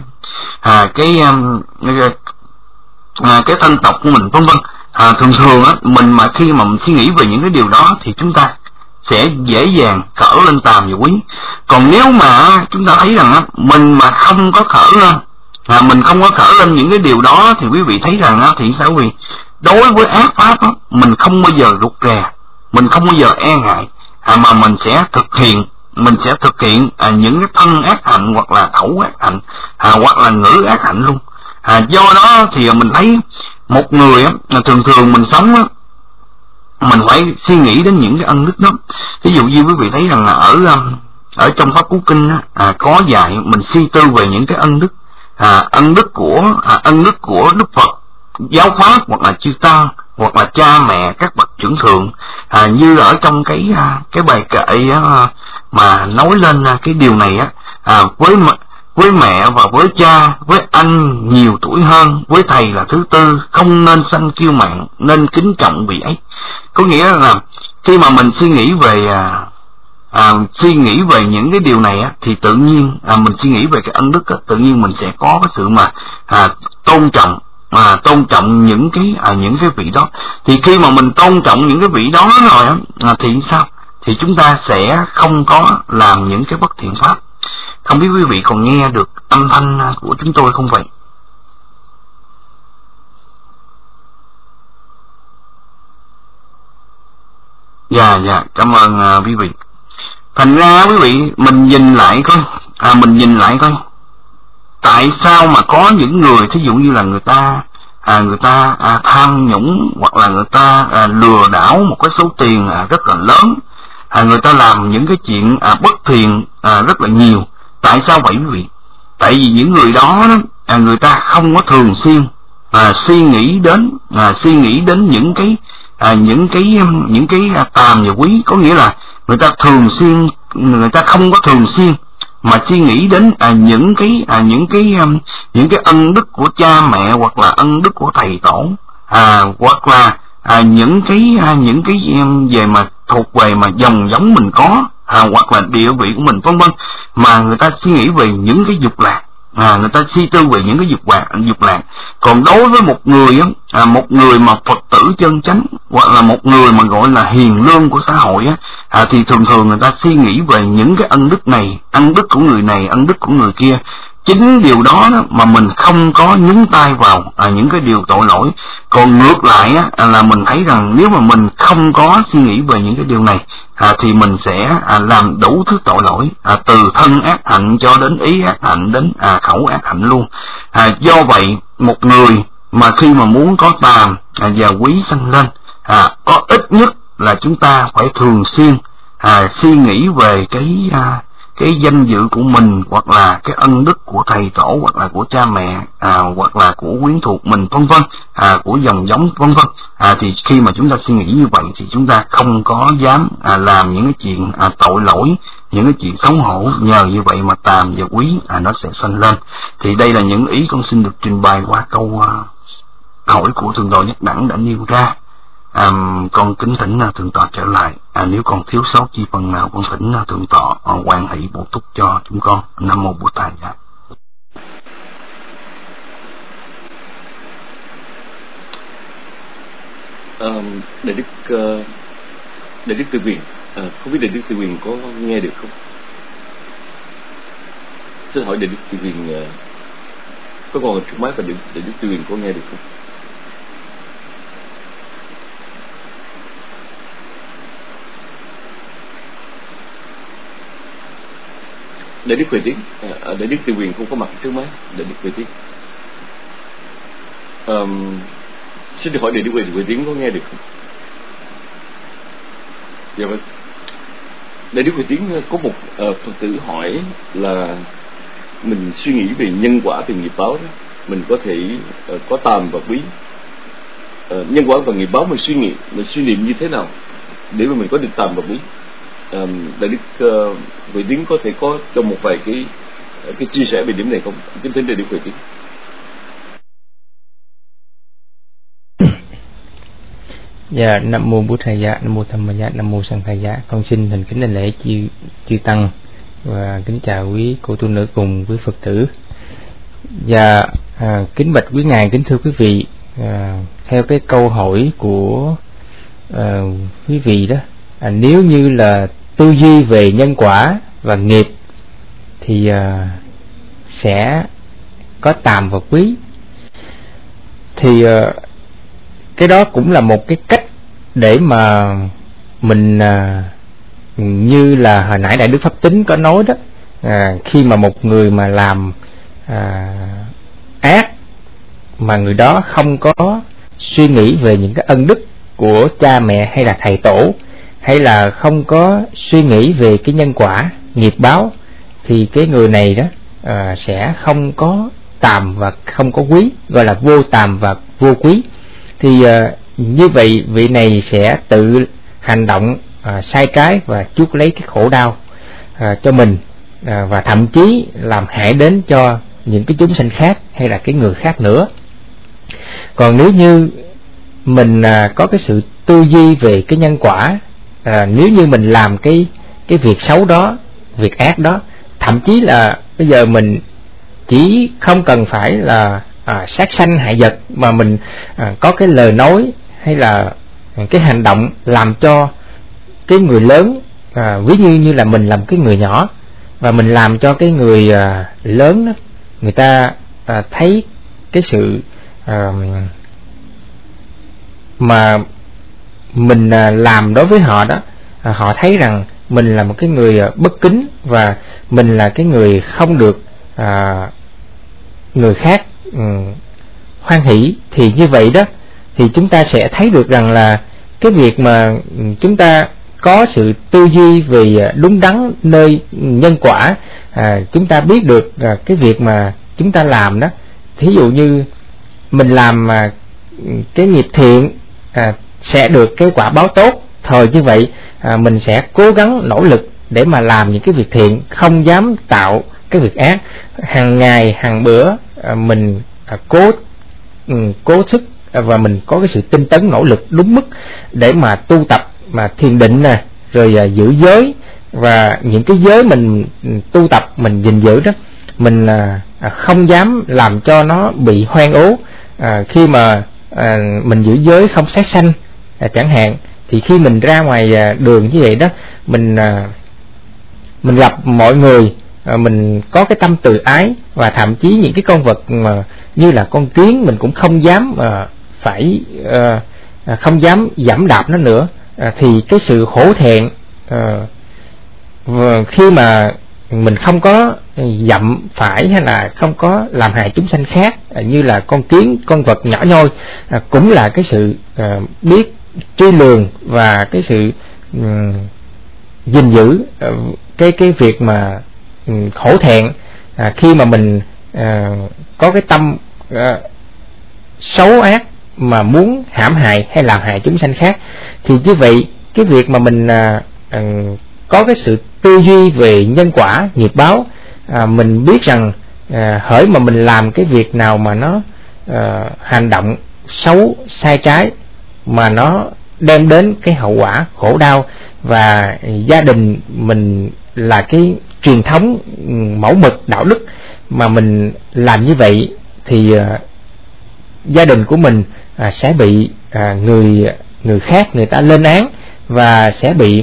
cái thân tộc của mình, vân vân. Thường mình mà khi mà mình suy nghĩ về những cái điều đó thì chúng ta sẽ dễ dàng khởi lên tàm và quý. Còn nếu mà chúng ta thấy rằng mình mà không có khởi lên, mình không có khởi lên những cái điều đó, thì quý vị thấy rằng thì sao quý vị? Đối với ác pháp mình không bao giờ rụt rè, mình không bao giờ e ngại, mà mình sẽ thực hiện những cái thân ác hạnh, hoặc là khẩu ác hạnh, hoặc là ngữ ác hạnh luôn. Do đó thì mình thấy một người thường mình sống mình phải suy nghĩ đến những cái ân đức đó. Ví dụ như quý vị thấy rằng là ở trong Pháp Cú Kinh có dạy mình suy tư về những cái ân đức, ân đức của Đức Phật, giáo pháp, hoặc là chư tăng, hoặc là cha mẹ, các bậc trưởng thượng, như ở trong cái bài kệ mà nói lên cái điều này với mẹ và với cha, với anh nhiều tuổi hơn, với thầy là thứ tư, không nên sanh kiêu mạn, nên kính trọng vị ấy. Có nghĩa là khi mà mình suy nghĩ về những cái điều này thì tự nhiên mình suy nghĩ về cái ân đức tự nhiên mình sẽ có cái sự mà tôn trọng những cái vị đó. Thì khi mà mình tôn trọng những cái vị đó rồi thì sao? Thì chúng ta sẽ không có làm những cái bất thiện pháp. Không biết quý vị còn nghe được âm thanh của chúng tôi không vậy? Dạ, cảm ơn quý vị. Thành ra quý vị, mình nhìn lại coi, tại sao mà có những người, thí dụ như là người ta tham nhũng, hoặc là người ta lừa đảo một cái số tiền rất là lớn, người ta làm những cái chuyện bất thiện rất là nhiều. Tại sao vậy quý vị? Tại vì những người đó người ta không có thường xuyên suy nghĩ đến những cái tàm và quý. Có nghĩa là người ta không có thường xuyên mà suy nghĩ đến những cái ân đức của cha mẹ, hoặc là ân đức của thầy tổ, hoặc là những cái về mà thuộc về mà dòng giống mình có, hoặc là địa vị của mình vân vân, mà người ta suy nghĩ về những cái dục lạc, người ta suy tư về những cái dục lạc. Còn đối với một người mà Phật tử chân chánh, hoặc là một người mà gọi là hiền lương của xã hội thì thường người ta suy nghĩ về những cái ân đức này, ân đức của người này, ân đức của người kia. Chính điều đó mà mình không có nhúng tay vào những cái điều tội lỗi. Còn ngược lại là mình thấy rằng nếu mà mình không có suy nghĩ về những cái điều này thì mình sẽ làm đủ thứ tội lỗi, từ thân ác hạnh cho đến ý ác hạnh, đến khẩu ác hạnh luôn. Do vậy một người mà khi mà muốn có tàm và quý sanh lên, có ít nhất là chúng ta phải thường xuyên suy nghĩ về cái danh dự của mình, hoặc là cái ân đức của thầy tổ, hoặc là của cha mẹ, hoặc là của quyến thuộc mình vân vân, của dòng giống vân vân. Thì khi mà chúng ta suy nghĩ như vậy thì chúng ta không có dám làm những cái chuyện tội lỗi, những cái chuyện xấu hổ. Nhờ như vậy mà tàm và quý nó sẽ sanh lên. Thì đây là những ý con xin được trình bày qua câu hỏi của Thượng tọa Nhất Đẳng đã nêu ra. Con kính thỉnh Thượng tọa trở lại. Nếu còn thiếu sót chi phần nào, con thỉnh Thượng tọa hoan hỷ bổ túc cho chúng con. Nam mô Bổn Thầy. Đại đức Tư Quyền, không biết Đại đức Tư Quyền có nghe được không? Xin hỏi Đại đức Tư Quyền có còn trước máy, và Đại đức Tư Quyền có nghe được không? Đại đức Huệ Tiến, Đại đức Tư Quyền không có mặt trước máy. Đại đức Huệ Tiến, xin được hỏi Đại đức Huệ Tiến có nghe được không? Dạ vâng. Đại đức Huệ Tiến có một Phật tử hỏi là mình suy nghĩ về nhân quả, về nghiệp báo đó, mình có thể có tàm và quý. Nhân quả và nghiệp báo mình suy niệm như thế nào để mà mình có được tàm và quý? Đại đức Huệ Tiến có thể có cho một vài cái chia sẻ về điểm này không? Kính thỉnh Đại đức Huệ Tiến. Dạ, Nam mô Bổn Thầy, Nam mô Tham Maya, Nam mô Sang Thầy. Con xin thành kính đảnh lễ chư tăng và kính chào quý cô tu nữ cùng quý Phật tử. Và kính bạch quý ngài, kính thưa quý vị, theo cái câu hỏi của quý vị đó, nếu như là tư duy về nhân quả và nghiệp thì sẽ có tàm và quý. Thì cái đó cũng là một cái cách để mà mình như là hồi nãy Đại đức Pháp Tính có nói đó, khi mà một người mà làm ác mà người đó không có suy nghĩ về những cái ân đức của cha mẹ hay là thầy tổ, hay là không có suy nghĩ về cái nhân quả nghiệp báo, thì cái người này đó sẽ không có tàm và không có quý, gọi là vô tàm và vô quý. Thì như vậy vị này sẽ tự hành động sai trái và chuốc lấy cái khổ đau cho mình, và thậm chí làm hại đến cho những cái chúng sanh khác hay là cái người khác nữa. Còn nếu như mình có cái sự tư duy về cái nhân quả, nếu như mình làm cái việc xấu đó, việc ác đó, thậm chí là bây giờ mình chỉ không cần phải là sát sanh hại vật, mà mình có cái lời nói hay là cái hành động làm cho cái người lớn, ví dụ như là mình làm cái người nhỏ và mình làm cho cái người lớn đó, người ta thấy cái sự mà mình làm đối với họ đó, họ thấy rằng mình là một cái người bất kính và mình là cái người không được người khác hoan hỷ, thì như vậy đó thì chúng ta sẽ thấy được rằng là cái việc mà chúng ta có sự tư duy về đúng đắn nơi nhân quả, chúng ta biết được cái việc mà chúng ta làm đó, thí dụ như mình làm cái nghiệp thiện sẽ được cái quả báo tốt, thời như vậy mình sẽ cố gắng nỗ lực để mà làm những cái việc thiện, không dám tạo cái việc ác. Hàng ngày hàng bữa mình cố thức và mình có cái sự tinh tấn nỗ lực đúng mức để mà tu tập mà thiền định nè, rồi giữ giới, và những cái giới mình tu tập mình gìn giữ đó, mình không dám làm cho nó bị hoen ố. Khi mà mình giữ giới không sát sanh chẳng hạn, thì khi mình ra ngoài đường như vậy đó, mình gặp mọi người, mình có cái tâm từ ái, và thậm chí những cái con vật mà như là con kiến mình cũng không dám không dám giẫm đạp nó nữa. Thì cái sự hổ thẹn khi mà mình không có dặm phải hay là không có làm hại chúng sanh khác như là con kiến, con vật nhỏ nhoi, cũng là cái sự biết truy lường và cái sự gìn giữ cái việc mà hổ thẹn. Khi mà mình có cái tâm xấu ác mà muốn hãm hại hay làm hại chúng sanh khác, thì như vậy cái việc mà mình có cái sự tư duy về nhân quả nghiệp báo, mình biết rằng hỡi mà mình làm cái việc nào mà nó hành động xấu sai trái mà nó đem đến cái hậu quả khổ đau, và gia đình mình là cái truyền thống mẫu mực đạo đức mà mình làm như vậy, thì gia đình của mình sẽ bị người khác người ta lên án và sẽ bị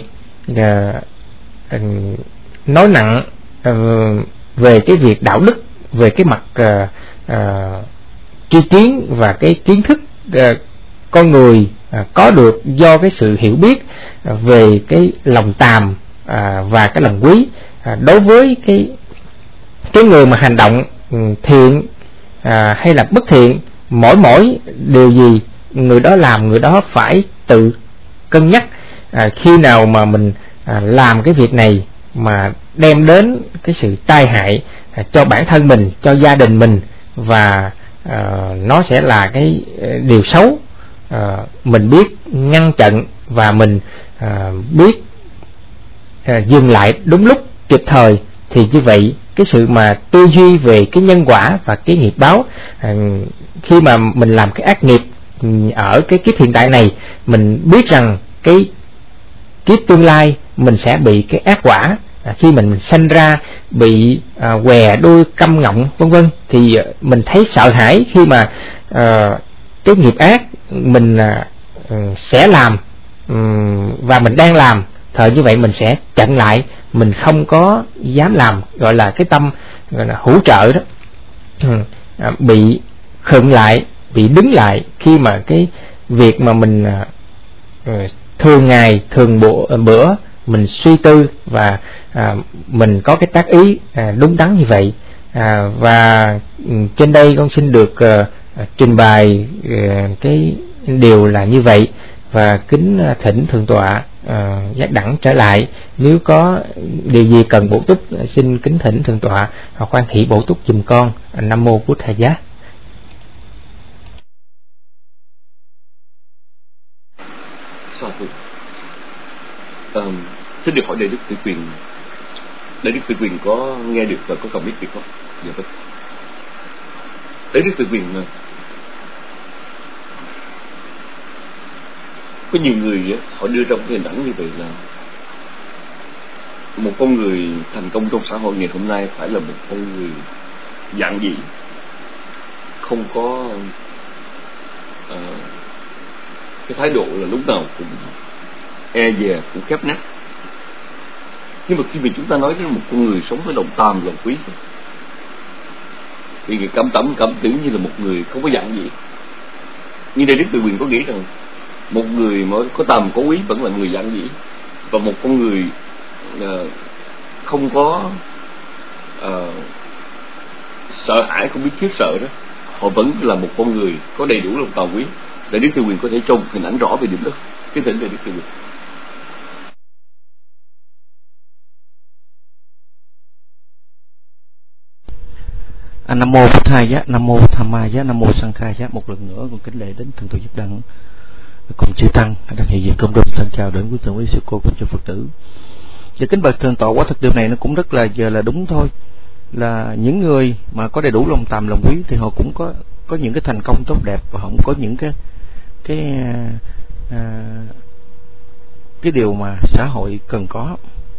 nói nặng về cái việc đạo đức, về cái mặt tri kiến và cái kiến thức con người có được do cái sự hiểu biết về cái lòng tàm và cái lòng quý. Đối với cái người mà hành động thiện hay là bất thiện, mỗi điều gì người đó làm, người đó phải tự cân nhắc. Khi nào mà mình làm cái việc này mà đem đến cái sự tai hại cho bản thân mình, cho gia đình mình, và nó sẽ là cái điều xấu, mình biết ngăn chặn và mình biết dừng lại đúng lúc kịp thời, thì như vậy cái sự mà tư duy về cái nhân quả và cái nghiệp báo, khi mà mình làm cái ác nghiệp ở cái kiếp hiện tại này, mình biết rằng cái kiếp tương lai mình sẽ bị cái ác quả. Khi mình sanh ra bị què đuôi câm ngọng vân vân, thì mình thấy sợ hãi khi mà cái nghiệp ác mình sẽ làm và mình đang làm. Thời như vậy mình sẽ chặn lại, mình không có dám làm, gọi là cái tâm gọi là hỗ trợ đó, bị khựng lại, bị đứng lại khi mà cái việc mà mình thường ngày thường bữa mình suy tư và mình có cái tác ý đúng đắn như vậy. Và trên đây con xin được trình bày cái điều là như vậy, và kính thỉnh thượng tọa giác đẳng trở lại. Nếu có điều gì cần bổ túc, xin kính thỉnh thượng tọa khoan hỷ bổ túc giùm con. Nam mô Bụt Thầy Giá. Xin được hỏi Đại Đức Tự Quyền, Đại Đức Tự Quyền có nghe được và có cần biết việc không? Dạ vâng. Đại Đức Tự Quyền, có nhiều người họ đưa trong cái hình ảnh như vậy là một con người thành công trong xã hội ngày hôm nay phải là một con người giản dị, không có cái thái độ là lúc nào cũng e dè, cũng khép nép. Nhưng mà khi mà chúng ta nói đến một con người sống với lòng tham, lòng quý, thì người cảm tưởng như là một người không có giản dị. Nhưng Đại Đức Tự Quyền có nghĩ rằng một người mà có tàm có quý vẫn là người giản dị, và một con người không có sợ hãi, không biết khiếp sợ đó, họ vẫn là một con người có đầy đủ lòng tàm quý. Đại Đức Tự Quyền có thể cho một hình ảnh rõ về điểm đó. Kính thỉnh Đại Đức Tự Quyền. Nam mô Bổn Thầy Giá, Nam mô Tham Ma Giá, Nam mô Sang Khai Giá. Một lần nữa con kính lễ đến Thượng tọa Giác Đăng cùng chư tăng đang hiện diện trong đêm. Thân chào đến quý thượng quý sư cô cùng chư Phật tử. Và kính bạch Thượng tọa, quả thực điều này nó cũng rất là giờ là đúng thôi, là những người mà có đầy đủ lòng tàm lòng quý thì họ cũng có những cái thành công tốt đẹp, và họ cũng có những cái điều mà xã hội cần có.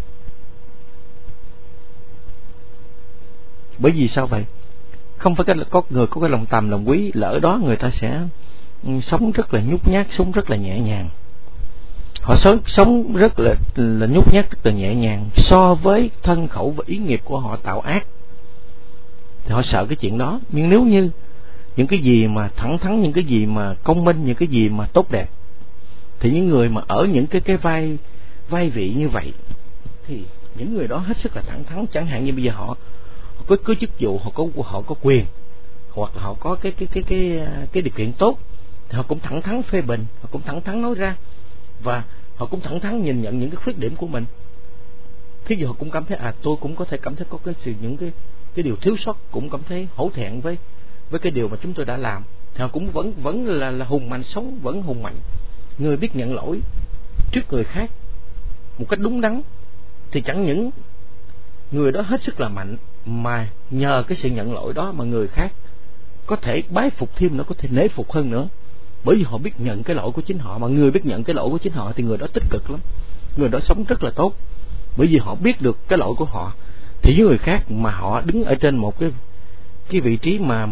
Bởi vì sao vậy? Không phải có người có cái lòng tàm lòng quý, lỡ đó người ta sẽ sống rất là nhút nhát, sống rất là nhẹ nhàng. Họ sống rất là nhút nhát, rất là nhẹ nhàng so với thân khẩu và ý nghiệp của họ tạo ác, thì họ sợ cái chuyện đó. Nhưng nếu như những cái gì mà thẳng thắn, những cái gì mà công minh, những cái gì mà tốt đẹp, thì những người mà ở những cái vai vị như vậy thì những người đó hết sức là thẳng thắn. Chẳng hạn như bây giờ họ có chức vụ, họ có quyền, hoặc là họ có cái điều kiện tốt, thì họ cũng thẳng thắn phê bình, họ cũng thẳng thắn nói ra, và họ cũng thẳng thắn nhìn nhận những cái khuyết điểm của mình. Thí dụ họ cũng cảm thấy tôi cũng có thể cảm thấy có những cái điều thiếu sót, cũng cảm thấy hổ thẹn với cái điều mà chúng tôi đã làm, thì họ cũng vẫn là hùng mạnh, sống vẫn hùng mạnh. Người biết nhận lỗi trước người khác một cách đúng đắn thì chẳng những người đó hết sức là mạnh, mà nhờ cái sự nhận lỗi đó mà người khác có thể bái phục thêm, nó có thể nể phục hơn nữa. Bởi vì họ biết nhận cái lỗi của chính họ, mà người biết nhận cái lỗi của chính họ thì người đó tích cực lắm, người đó sống rất là tốt. Bởi vì họ biết được cái lỗi của họ, thì với người khác mà họ đứng ở trên một cái vị trí mà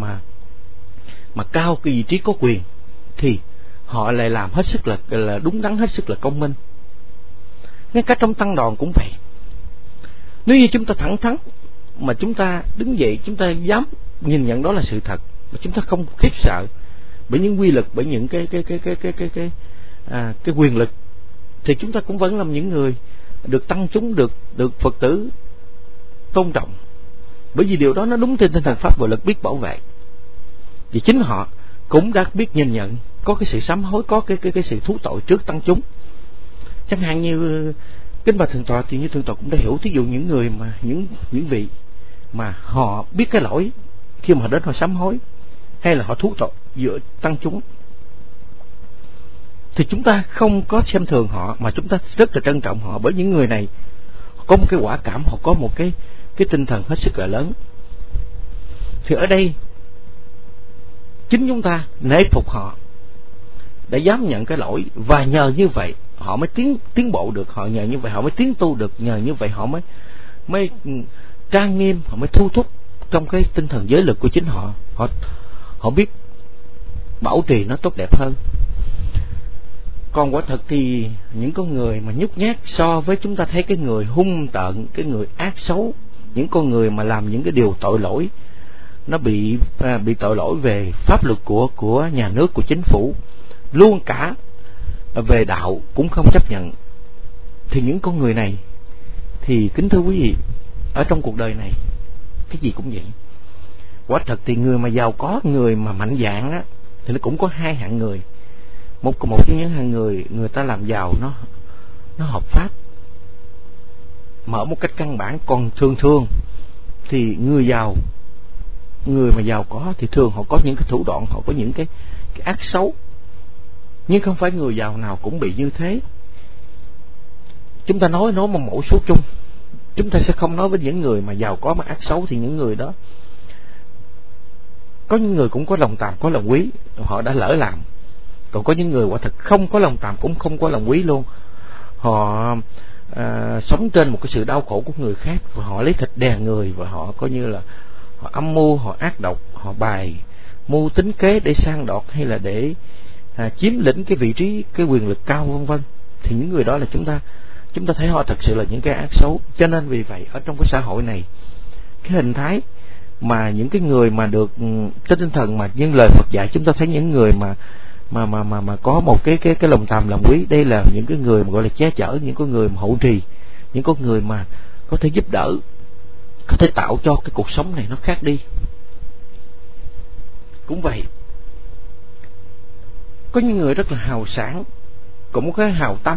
cao, cái vị trí có quyền, thì họ lại làm hết sức là đúng đắn, hết sức là công minh. Ngay cả trong tăng đoàn cũng vậy. Nếu như chúng ta thẳng thắn mà chúng ta đứng dậy, chúng ta dám nhìn nhận đó là sự thật, mà chúng ta không khiếp sợ bởi những quy lực, bởi những cái quyền lực, thì chúng ta cũng vẫn là những người được tăng chúng, được Phật tử tôn trọng. Bởi vì điều đó nó đúng trên tinh thần pháp và lực biết bảo vệ. Vì chính họ cũng đã biết nhìn nhận, có cái sự sám hối, có cái sự thú tội trước tăng chúng. Chẳng hạn như kính bạch Thượng tọa, thì như Thượng tọa cũng đã hiểu, thí dụ những người mà những vị mà họ biết cái lỗi, khi mà đến họ sám hối hay là họ thú tội giữa tăng chúng, thì chúng ta không có xem thường họ, mà chúng ta rất là trân trọng họ. Bởi những người này có một cái quả cảm, họ có một cái tinh thần hết sức là lớn. Thì ở đây chính chúng ta nể phục họ đã dám nhận cái lỗi, và nhờ như vậy họ mới tiến bộ được, họ nhờ như vậy họ mới tiến tu được, nhờ như vậy họ mới trang nghiêm, họ mới thu thúc trong cái tinh thần giới lực của chính họ. Họ biết bảo trì nó tốt đẹp hơn. Còn quả thật thì những con người mà nhút nhát, so với chúng ta thấy cái người hung tợn, cái người ác xấu, những con người mà làm những cái điều tội lỗi, nó bị tội lỗi về pháp luật của nhà nước, của chính phủ, luôn cả về đạo cũng không chấp nhận, thì những con người này thì kính thưa quý vị, ở trong cuộc đời này cái gì cũng vậy. Quả thật thì người mà giàu có, người mà mạnh dạn á, thì nó cũng có hai hạng người. Một trong những hạng người ta làm giàu nó hợp pháp, mà ở một cách căn bản. Còn thường thì người mà giàu có thì thường họ có những cái thủ đoạn, họ có những cái ác xấu. Nhưng không phải người giàu nào cũng bị như thế. chúng ta nói một mẫu số chung. Chúng ta sẽ không nói với những người mà giàu có mà ác xấu, thì những người đó có những người cũng có lòng tàm, có lòng quý, họ đã lỡ làm. Còn có những người quả thật không có lòng tàm, cũng không có lòng quý luôn. Họ sống trên một cái sự đau khổ của người khác, và họ lấy thịt đè người, và họ coi như là họ âm mưu, họ ác độc, họ bài mưu tính kế để sang đoạt, hay là để chiếm lĩnh cái vị trí, cái quyền lực cao, vân vân. Thì những người đó là chúng ta thấy họ thật sự là những cái ác xấu. Cho nên vì vậy ở trong cái xã hội này, cái hình thái mà những cái người mà được trên tinh thần mà những lời Phật dạy, chúng ta thấy những người mà có một cái lòng tàm lòng quý, đây là những cái người mà gọi là che chở, những cái người mà hậu trì, những con người mà có thể giúp đỡ, có thể tạo cho cái cuộc sống này nó khác đi. Cũng vậy, có những người rất là hào sản, cũng có hào tâm,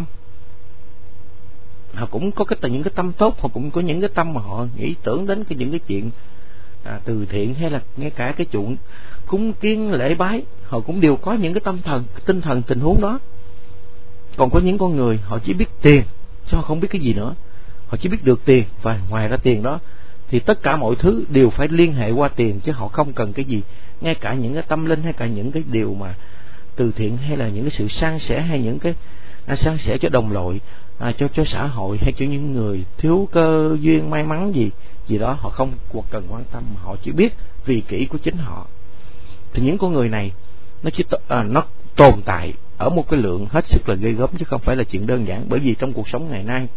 họ cũng có những cái tâm tốt, họ cũng có những cái tâm mà họ nghĩ tưởng đến những cái chuyện từ thiện, hay là ngay cả cái chuyện cúng kiến lễ bái, họ cũng đều có những cái tinh thần tình huống đó. Còn có những con người họ chỉ biết tiền, chứ họ không biết cái gì nữa, họ chỉ biết được tiền, và ngoài ra tiền đó thì tất cả mọi thứ đều phải liên hệ qua tiền, chứ họ không cần cái gì. Ngay cả những cái tâm linh, hay cả những cái điều mà từ thiện, hay là những cái sự san sẻ, hay những cái san sẻ cho đồng loại, cho xã hội, hay cho những người thiếu cơ duyên may mắn gì đó, họ không cần quan tâm, mà họ chỉ biết vì kỷ của chính họ. Thì những con người này nó tồn tại ở một cái lượng hết sức là ghê gớm, chứ không phải là chuyện đơn giản. Bởi vì trong cuộc sống ngày nay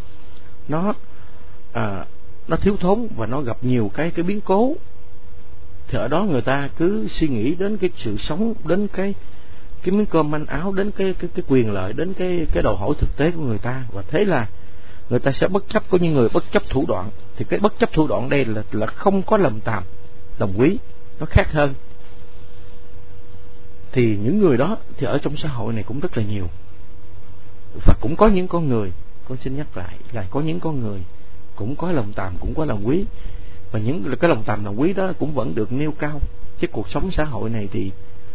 nó thiếu thốn, và nó gặp nhiều cái biến cố. Thì ở đó người ta cứ suy nghĩ đến cái sự sống, đến cái miếng cơm manh áo, đến cái quyền lợi, đến cái đòi hỏi thực tế của người ta. Và thế là người ta sẽ bất chấp, có những người bất chấp thủ đoạn. Thì cái bất chấp thủ đoạn đây là không có lòng tàm, lòng quý, nó khác hơn. Thì những người đó thì ở trong xã hội này cũng rất là nhiều. Và cũng có những con người, con xin nhắc lại là có những con người cũng có lòng tàm, cũng có lòng quý. Và những cái lòng tàm lòng quý đó cũng vẫn được nêu cao. Chứ cuộc sống xã hội này thì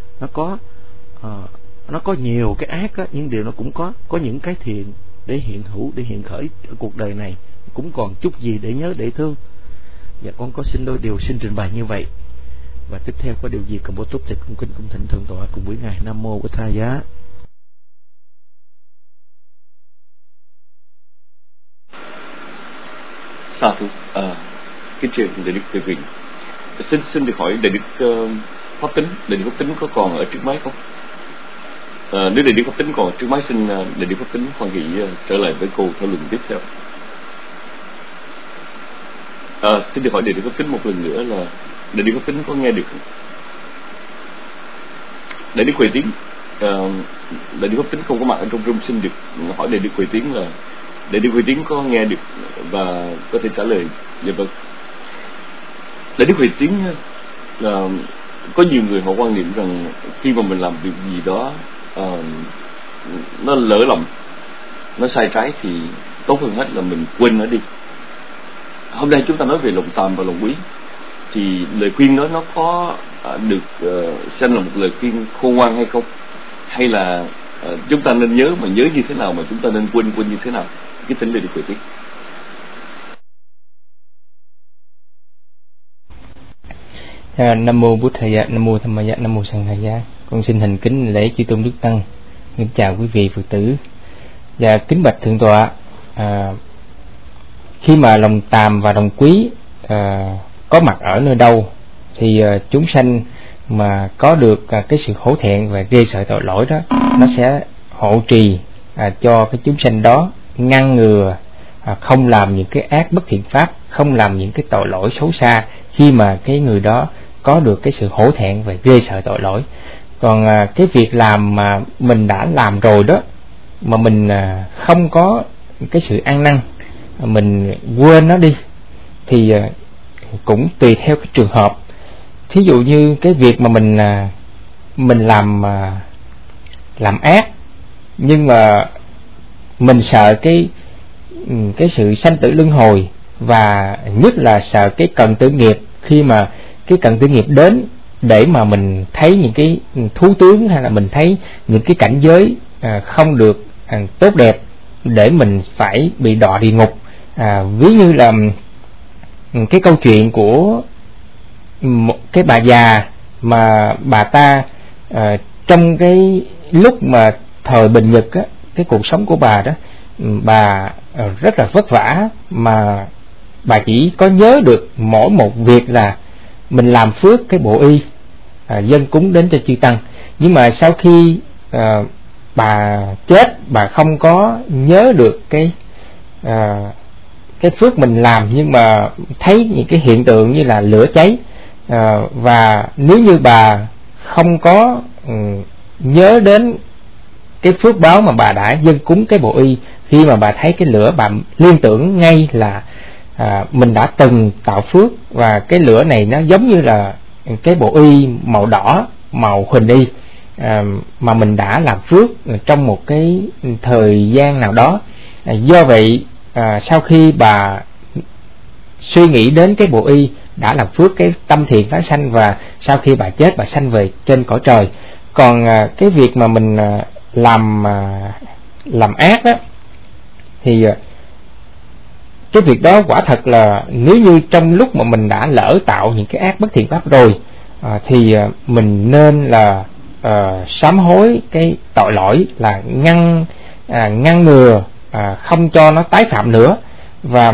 nó có nhiều cái ác á, nhưng điều nó cũng có những cái thiện để hiện hữu, để hiện khởi ở cuộc đời này. Cũng còn chút gì để nhớ, để thương. Và con có xin đôi điều xin trình bày như vậy. Và tiếp theo có điều gì cần bổ túc thì cung kính cung thỉnh thượng tọa cùng buổi ngày. Nam mô Bổn Tha Giá. Sa thú. Kính truyền Đại Đức Tuệ Quyền. Xin được hỏi Đại Đức Pháp Tính. Đại Đức Pháp Tính có còn ở trước máy không? Nếu Đại Đức Pháp Tính còn ở trước máy, xin Đại Đức Pháp Tính hoan hỷ trở lại với cô thảo luận tiếp theo. Xin được hỏi Đại Đức Pháp Tính một lần nữa là Đại Đức Pháp Tính có nghe được không? Đại Đức Huệ Tiến, Đại Đức Pháp Tính không có mặt ở trong room, xin được hỏi Đại Đức Huệ Tiến là Đại Đức Huệ Tiến có nghe được và có thể trả lời. Dạ vâng. Đại Đức Huệ Tiến là có nhiều người họ quan niệm rằng khi mà mình làm việc gì đó nó lỡ lòng, nó sai trái thì tốt hơn hết là mình quên nó đi. Hôm nay chúng ta nói về lòng tàm và lòng quý, thì lời khuyên đó nó có được xem là một lời khuyên khôn ngoan hay không, hay là chúng ta nên nhớ, mà nhớ như thế nào, mà chúng ta nên quên như thế nào? Cái tính Đại Đức Huệ Tiến. Nam mô Bổn Thầy Giá, Nam mô Tham Ma Giá, Nam mô Sanh Hà Giá. Con xin thành kính lễ chư tôn đức tăng. Kính chào quý vị Phật tử và kính bạch thượng tọa. Khi mà lòng tàm và lòng quý có mặt ở nơi đâu thì chúng sanh mà có được cái sự hổ thẹn và ghê sợ tội lỗi đó, nó sẽ hộ trì cho cái chúng sanh đó ngăn ngừa không làm những cái ác bất thiện pháp, không làm những cái tội lỗi xấu xa, khi mà cái người đó có được cái sự hổ thẹn và ghê sợ tội lỗi. Còn cái việc làm mà mình đã làm rồi đó, mà mình không có cái sự ăn năn, mình quên nó đi, thì cũng tùy theo cái trường hợp. Thí dụ như cái việc mà mình làm ác, nhưng mà mình sợ cái sự sanh tử luân hồi, và nhất là sợ cái cận tử nghiệp. Khi mà cái cận tử nghiệp đến để mà mình thấy những cái thú tướng, hay là mình thấy những cái cảnh giới không được tốt đẹp, để mình phải bị đọa địa ngục. Ví như là cái câu chuyện của một cái bà già mà bà ta trong cái lúc mà thời bình nhật á, cái cuộc sống của bà đó, bà rất là vất vả, mà bà chỉ có nhớ được mỗi một việc là mình làm phước cái bộ y dâng cúng đến cho chư tăng. Nhưng mà sau khi bà chết, bà không có nhớ được cái phước mình làm, nhưng mà thấy những cái hiện tượng như là lửa cháy, và nếu như bà không có nhớ đến cái phước báo mà bà đã dâng cúng cái bộ y, khi mà bà thấy cái lửa, bà liên tưởng ngay là mình đã từng tạo phước, và cái lửa này nó giống như là cái bộ y màu đỏ, màu huỳnh y mà mình đã làm phước trong một cái thời gian nào đó. Do vậy sau khi bà suy nghĩ đến cái bộ y đã làm phước, cái tâm thiện phái sanh, và sau khi bà chết, bà sanh về trên cõi trời. Còn cái việc mà mình làm ác đó, thì cái việc đó quả thật là nếu như trong lúc mà mình đã lỡ tạo những cái ác bất thiện pháp rồi, thì mình nên là sám hối cái tội lỗi, là ngăn ngừa không cho nó tái phạm nữa, và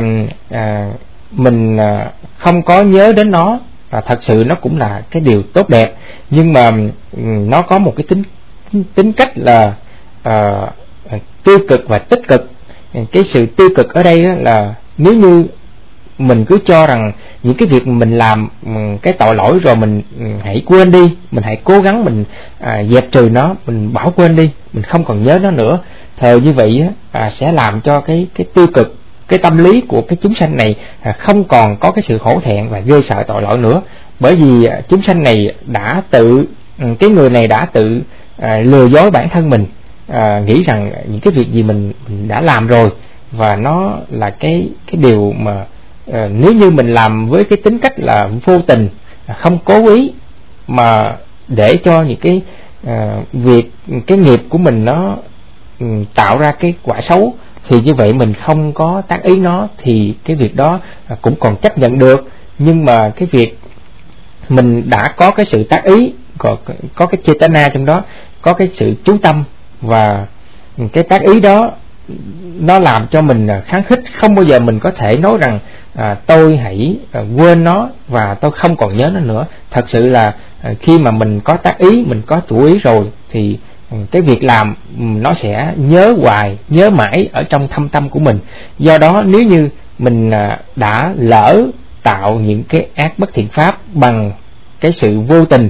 mình không có nhớ đến nó. Thật sự nó cũng là cái điều tốt đẹp, nhưng mà nó có một cái tính cách là tiêu cực và tích cực. Cái sự tiêu cực ở đây là nếu như mình cứ cho rằng những cái việc mình làm cái tội lỗi rồi mình hãy quên đi, mình hãy cố gắng mình dẹp trừ nó, mình bỏ quên đi, mình không còn nhớ nó nữa, thời như vậy sẽ làm cho cái tiêu cực, cái tâm lý của cái chúng sanh này không còn có cái sự hổ thẹn và ghê sợ tội lỗi nữa. Bởi vì chúng sanh này đã tự, cái người này đã tự lừa dối bản thân mình, nghĩ rằng những cái việc gì mình đã làm rồi, và nó là cái điều mà nếu như mình làm với cái tính cách là vô tình, không cố ý, mà để cho những cái việc, cái nghiệp của mình nó tạo ra cái quả xấu, thì như vậy mình không có tác ý nó, thì cái việc đó cũng còn chấp nhận được. Nhưng mà cái việc mình đã có cái sự tác ý, có cái chetana trong đó, có cái sự chú tâm, và cái tác ý đó nó làm cho mình kháng khích, không bao giờ mình có thể nói rằng tôi hãy quên nó và tôi không còn nhớ nó nữa. Thật sự là khi mà mình có tác ý, mình có chủ ý rồi, thì cái việc làm nó sẽ nhớ hoài, nhớ mãi ở trong thâm tâm của mình. Do đó nếu như mình đã lỡ tạo những cái ác bất thiện pháp bằng cái sự vô tình,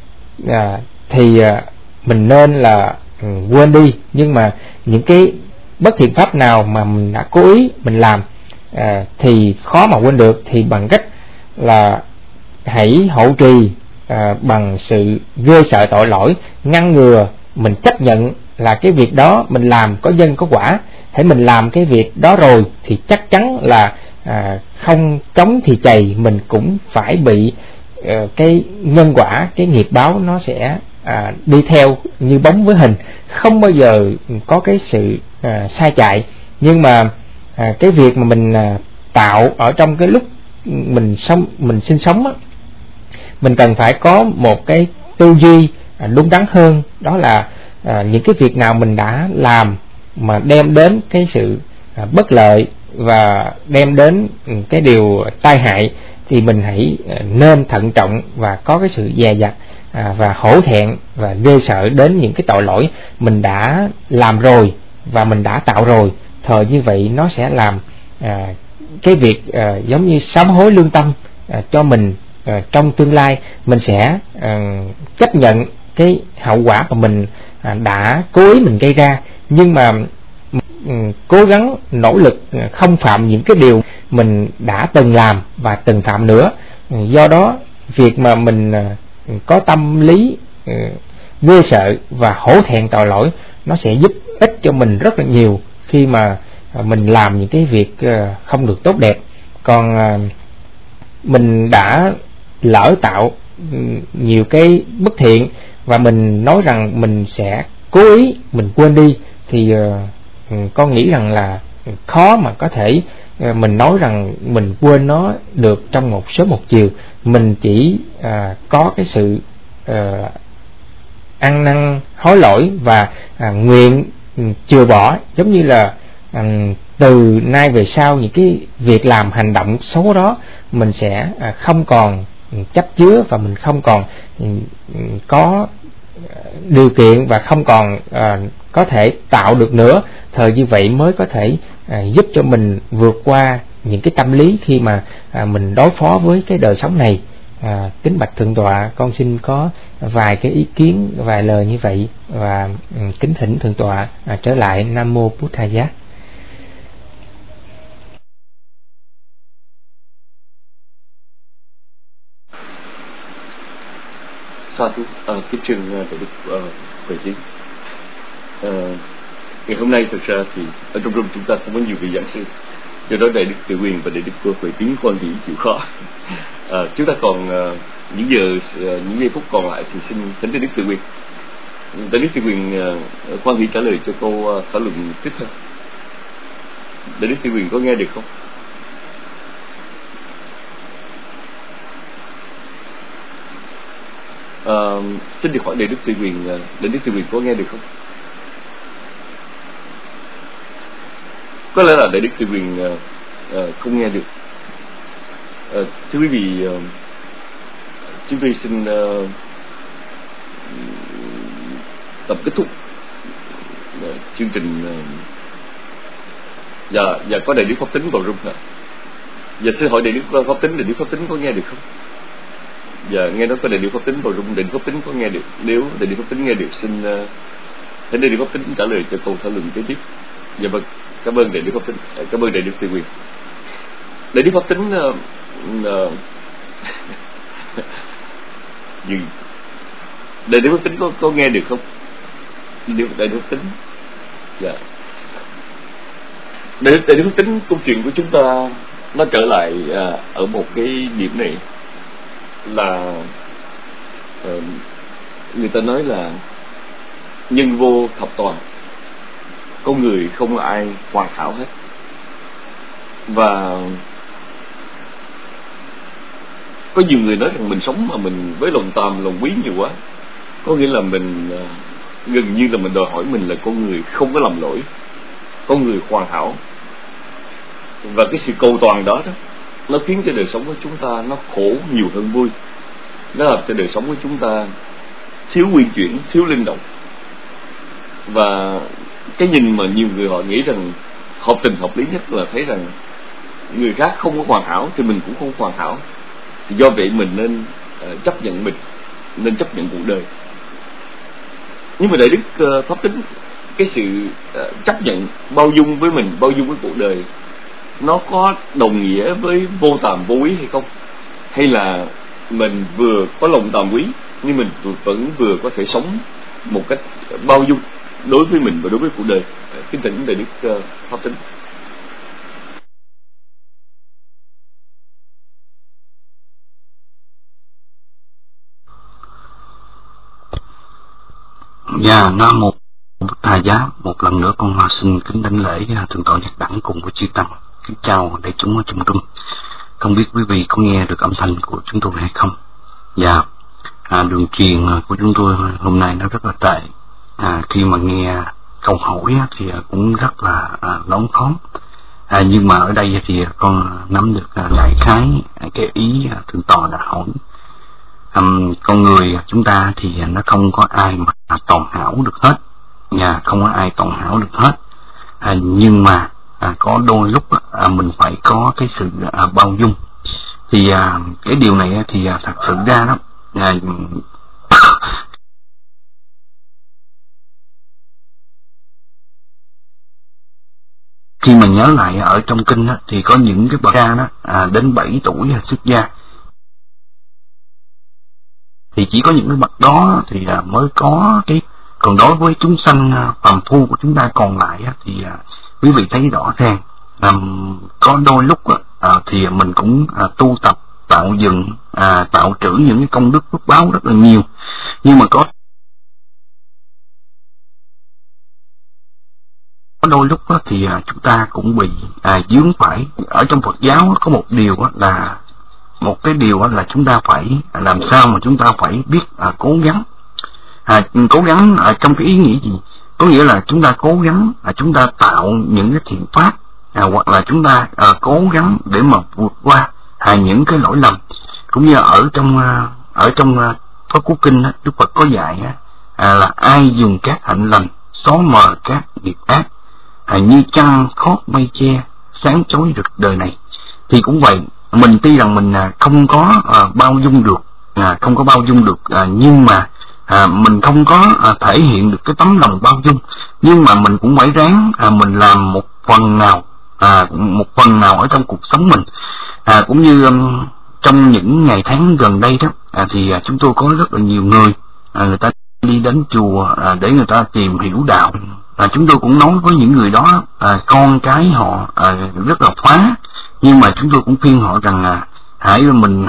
thì mình nên là quên đi. Nhưng mà những cái bất thiện pháp nào mà mình đã cố ý mình làm thì khó mà quên được, thì bằng cách là hãy hộ trì bằng sự ghê sợ tội lỗi, ngăn ngừa, mình chấp nhận là cái việc đó mình làm có nhân có quả. Hãy mình làm cái việc đó rồi thì chắc chắn là không chống thì chày, mình cũng phải bị cái nhân quả, cái nghiệp báo nó sẽ đi theo như bóng với hình, không bao giờ có cái sự sai chạy. Nhưng mà cái việc mà mình tạo ở trong cái lúc mình sinh sống á, mình cần phải có một cái tư duy đúng đắn hơn. Đó là những cái việc nào mình đã làm mà đem đến cái sự bất lợi và đem đến cái điều tai hại, thì mình hãy nên thận trọng và có cái sự dè dặt và hổ thẹn và ghê sợ đến những cái tội lỗi mình đã làm rồi và mình đã tạo rồi. Thời như vậy nó sẽ làm cái việc giống như sám hối lương tâm cho mình. Trong tương lai mình sẽ chấp nhận cái hậu quả mà mình đã cố ý mình gây ra, nhưng mà cố gắng nỗ lực không phạm những cái điều mình đã từng làm và từng phạm nữa. Do đó việc mà mình có tâm lý ghê sợ và hổ thẹn tội lỗi, nó sẽ giúp ích cho mình rất là nhiều khi mà mình làm những cái việc không được tốt đẹp. Còn mình đã lỡ tạo nhiều cái bất thiện và mình nói rằng mình sẽ cố ý mình quên đi, thì con nghĩ rằng là khó mà có thể mình nói rằng mình quên nó được trong một sớm một chiều. Mình chỉ có cái sự ăn năn hối lỗi và nguyện chừa bỏ, giống như là từ nay về sau những cái việc làm hành động xấu đó mình sẽ không còn chấp chứa, và mình không còn có điều kiện và không còn có thể tạo được nữa. Thời như vậy mới có thể giúp cho mình vượt qua những cái tâm lý khi mà mình đối phó với cái đời sống này. Kính bạch thượng tọa, con xin có vài cái ý kiến, vài lời như vậy, và kính thỉnh thượng tọa trở lại. Nam mô Bụt Thầy Giác. Sa thú, kính trường đại đức Huệ Tiến. Ngày hôm nay thực ra thì ở trong room chúng ta không có nhiều vị giảng sư, do đó đại đức Tự Quyền và đại đức Huệ Tiến quan điểm chịu khó. Chúng ta còn những giây phút còn lại thì xin thỉnh đại đức Tự Quyền. Đại đức Tự Quyền quan điểm trả lời cho câu thảo luận tiếp theo. Đại đức Tự Quyền có nghe được không? Xin được hỏi đại đức Tự Quyền, đại đức Tự Quyền có nghe được không? Có lẽ là đại đức Tự Quyền không nghe được. Thưa quý vị, chúng tôi xin tập kết thúc chương trình, và có đại đức Pháp Tính vào room nữa. Và xin hỏi đại đức Pháp Tính có nghe được không? Và nghe nói có đại đức Pháp Tính vào room, đại đức Pháp Tính có nghe được. Nếu đại đức Pháp Tính nghe được, xin thỉnh đại đức Pháp Tính trả lời cho câu thảo luận kế tiếp. Dạ vâng, cảm ơn đại đức Pháp Tính, cảm ơn đại đức Tự Quyền. Đại đức Pháp Tính đại đức Pháp Tính có nghe được không? Đại đức Pháp Tính, dạ. Đại đức Pháp Tính, câu chuyện của chúng ta nó trở lại ở một cái điểm này là người ta nói là nhân vô thập toàn, con người không ai hoàn hảo hết. Và có nhiều người nói rằng mình sống mà mình với lòng tàm, lòng quý nhiều quá, có nghĩa là mình gần như là mình đòi hỏi mình là con người không có lầm lỗi, con người hoàn hảo. Và cái sự cầu toàn đó nó khiến cho đời sống của chúng ta nó khổ nhiều hơn vui. Nó làm cho đời sống của chúng ta thiếu uyển chuyển, thiếu linh động. Và cái nhìn mà nhiều người họ nghĩ rằng hợp tình hợp lý nhất là thấy rằng người khác không có hoàn hảo thì mình cũng không hoàn hảo, thì do vậy mình nên chấp nhận mình, nên chấp nhận cuộc đời. Nhưng mà đại đức Pháp Tính, cái sự chấp nhận, bao dung với mình, bao dung với cuộc đời, nó có đồng nghĩa với vô tàm vô quý hay không? Hay là mình vừa có lòng tàm quý nhưng mình vẫn vừa có thể sống một cách bao dung đối với mình và đối với cuộc đời? Kính thỉnh đại đức Pháp Tính. Dạ, Nam mô Bụt Thầy Giá. Một lần nữa con xin kính đảnh lễ thượng tọa Nhật Đẳng cùng với chư tăng. Kính chào đại chúng ở trong room. Không biết quý vị có nghe được âm thanh của chúng tôi hay không? Dạ, đường truyền của chúng tôi hôm nay nó rất là tệ. Khi mà nghe câu hỏi thì cũng rất là lóng khóm. Nhưng mà ở đây thì con nắm được đại khái cái ý thượng tọa đã hỏi. Con người chúng ta thì nó không có ai mà toàn hảo được hết, không có ai toàn hảo được hết. Nhưng mà có đôi lúc mình phải có cái sự bao dung. Thì cái điều này thì thật sự ra đó, khi mà nhớ lại ở trong kinh đó, thì có những cái bậc cha đó đến 7 tuổi xuất gia, thì chỉ có những cái bậc đó thì mới có cái. Còn đối với chúng sanh phàm phu của chúng ta còn lại thì quý vị thấy rõ ràng có đôi lúc thì mình cũng tu tập, tạo dựng, tạo trữ những cái công đức phước báo rất là nhiều. Nhưng mà có đôi lúc thì chúng ta cũng bị vướng phải. Ở trong Phật giáo có một điều là chúng ta phải làm sao mà chúng ta phải biết cố gắng. Cố gắng trong cái ý nghĩa gì? Có nghĩa là chúng ta cố gắng chúng ta tạo những cái thiện pháp, hoặc là chúng ta cố gắng để mà vượt qua những cái lỗi lầm. Cũng như ở trong Pháp Cú Kinh Đức Phật có dạy là ai dùng các hạnh lành xóa mờ các nghiệp ác, như trăng khót mây che sáng chói rực đời này. Thì cũng vậy, mình tuy rằng mình không có bao dung được, nhưng mà mình không có thể hiện được cái tấm lòng bao dung, nhưng mà mình cũng phải ráng mình làm một phần nào ở trong cuộc sống mình. Cũng như trong những ngày tháng gần đây đó, thì chúng tôi có rất là nhiều người ta đi đến chùa để người ta tìm hiểu đạo. Chúng tôi cũng nói với những người đó, con cái họ rất là phá, nhưng mà chúng tôi cũng khuyên họ rằng hãy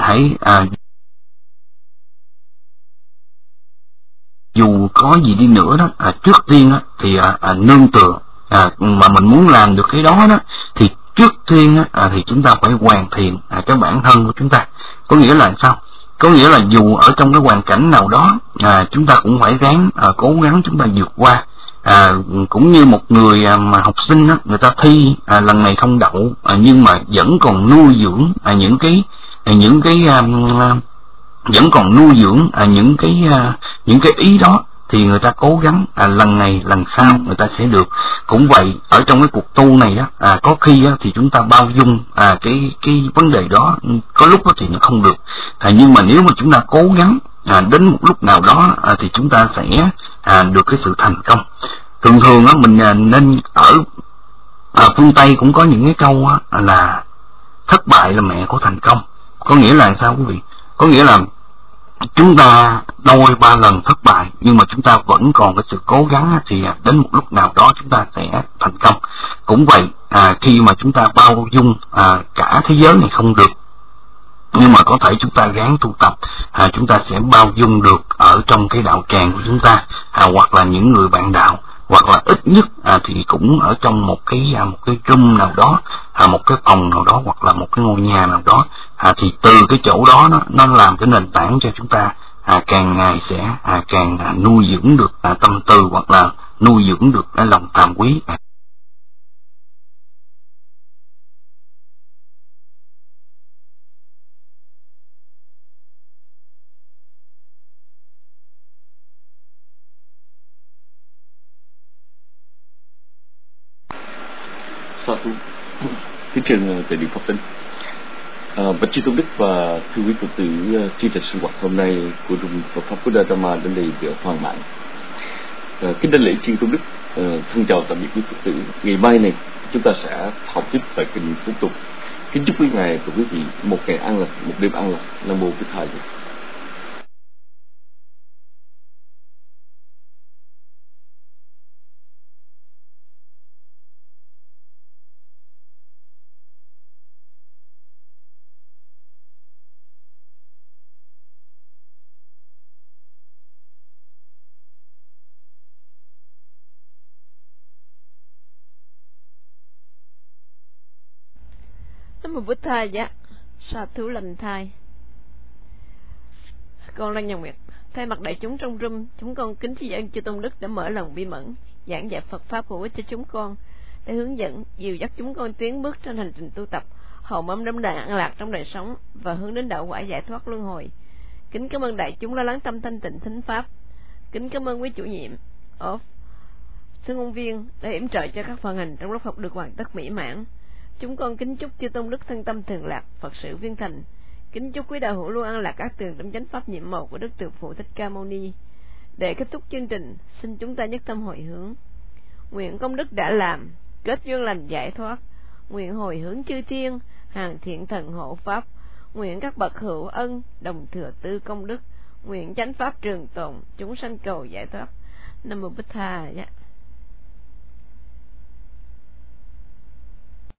dù có gì đi nữa đó, trước tiên thì nương tựa, mà mình muốn làm được cái đó thì trước tiên thì chúng ta phải hoàn thiện cái bản thân của chúng ta. Có nghĩa là sao? Có nghĩa là dù ở trong cái hoàn cảnh nào đó, chúng ta cũng phải ráng cố gắng chúng ta vượt qua. Cũng như một người mà học sinh người ta thi lần này không đậu, nhưng mà vẫn còn nuôi dưỡng những cái ý đó, thì người ta cố gắng lần này lần sau người ta sẽ được. Cũng vậy, ở trong cái cuộc tu này có khi thì chúng ta bao dung cái vấn đề đó, có lúc thì nó không được, nhưng mà nếu mà chúng ta cố gắng đến một lúc nào đó thì chúng ta sẽ được cái sự thành công. Thường thường mình nên ở phương Tây cũng có những cái câu là thất bại là mẹ của thành công. Có nghĩa là sao quý vị? Có nghĩa là chúng ta đôi ba lần thất bại, nhưng mà chúng ta vẫn còn cái sự cố gắng, thì đến một lúc nào đó chúng ta sẽ thành công. Cũng vậy, khi mà chúng ta bao dung cả thế giới này không được, nhưng mà có thể chúng ta gắng tu tập, chúng ta sẽ bao dung được ở trong cái đạo tràng của chúng ta, hoặc là những người bạn đạo, hoặc là ít nhất thì cũng ở trong một cái room nào đó, một cái phòng nào đó, hoặc là một cái ngôi nhà nào đó, thì từ cái chỗ đó nó làm cái nền tảng cho chúng ta càng ngày sẽ càng nuôi dưỡng được tâm tư, hoặc là nuôi dưỡng được cái lòng tàm quý. Sa thú. Kính trình tại Điện Pháp Tinh, bạch chư tôn đức và thưa quý Phật tử, chương trình sinh hoạt hôm nay của Trung Phật pháp của Dharma đến đây được hoàn mãn. Kính đảnh lễ chư tôn đức, thân chào tạm biệt quý Phật tử. Ngày mai này chúng ta sẽ học tiếp bài kinh tiếp tục. Kính chúc quý ngài và quý vị một ngày an lành, một đêm an lành. Nam mô Bổn Thầy. Nam mô Bụt Thầy. Sa thú lành thai. Con Lan Nhàn Nguyệt thay mặt đại chúng trong room, chúng con kính tri ân chư tôn đức đã mở lòng bi mẫn giảng dạy Phật pháp hữu ích cho chúng con, để hướng dẫn dìu dắt chúng con tiến bước trên hành trình tu tập, hầu mong đắm đầy an lạc trong đời sống và hướng đến đạo quả giải thoát luân hồi. Kính cảm ơn đại chúng đã lắng tâm thanh tịnh thính pháp. Kính cảm ơn quý chủ nhiệm of sư ngôn viên đã yểm trợ cho các phần hành trong lớp học được hoàn tất mỹ mãn. Chúng con kính chúc chư tôn đức thân tâm thường lạc, Phật sự viên thành. Kính chúc quý đạo hữu luôn an lạc các tường trong chánh pháp nhiệm màu của Đức Từ Phụ Thích Ca Mâu Ni. Để kết thúc chương trình, xin chúng ta nhất tâm hồi hướng. Nguyện công đức đã làm, kết duyên lành giải thoát. Nguyện hồi hướng chư thiên, hàng thiện thần hộ pháp. Nguyện các bậc hữu ân, đồng thừa tư công đức. Nguyện chánh pháp trường tồn, chúng sanh cầu giải thoát. Nam mô Bụt Thầy.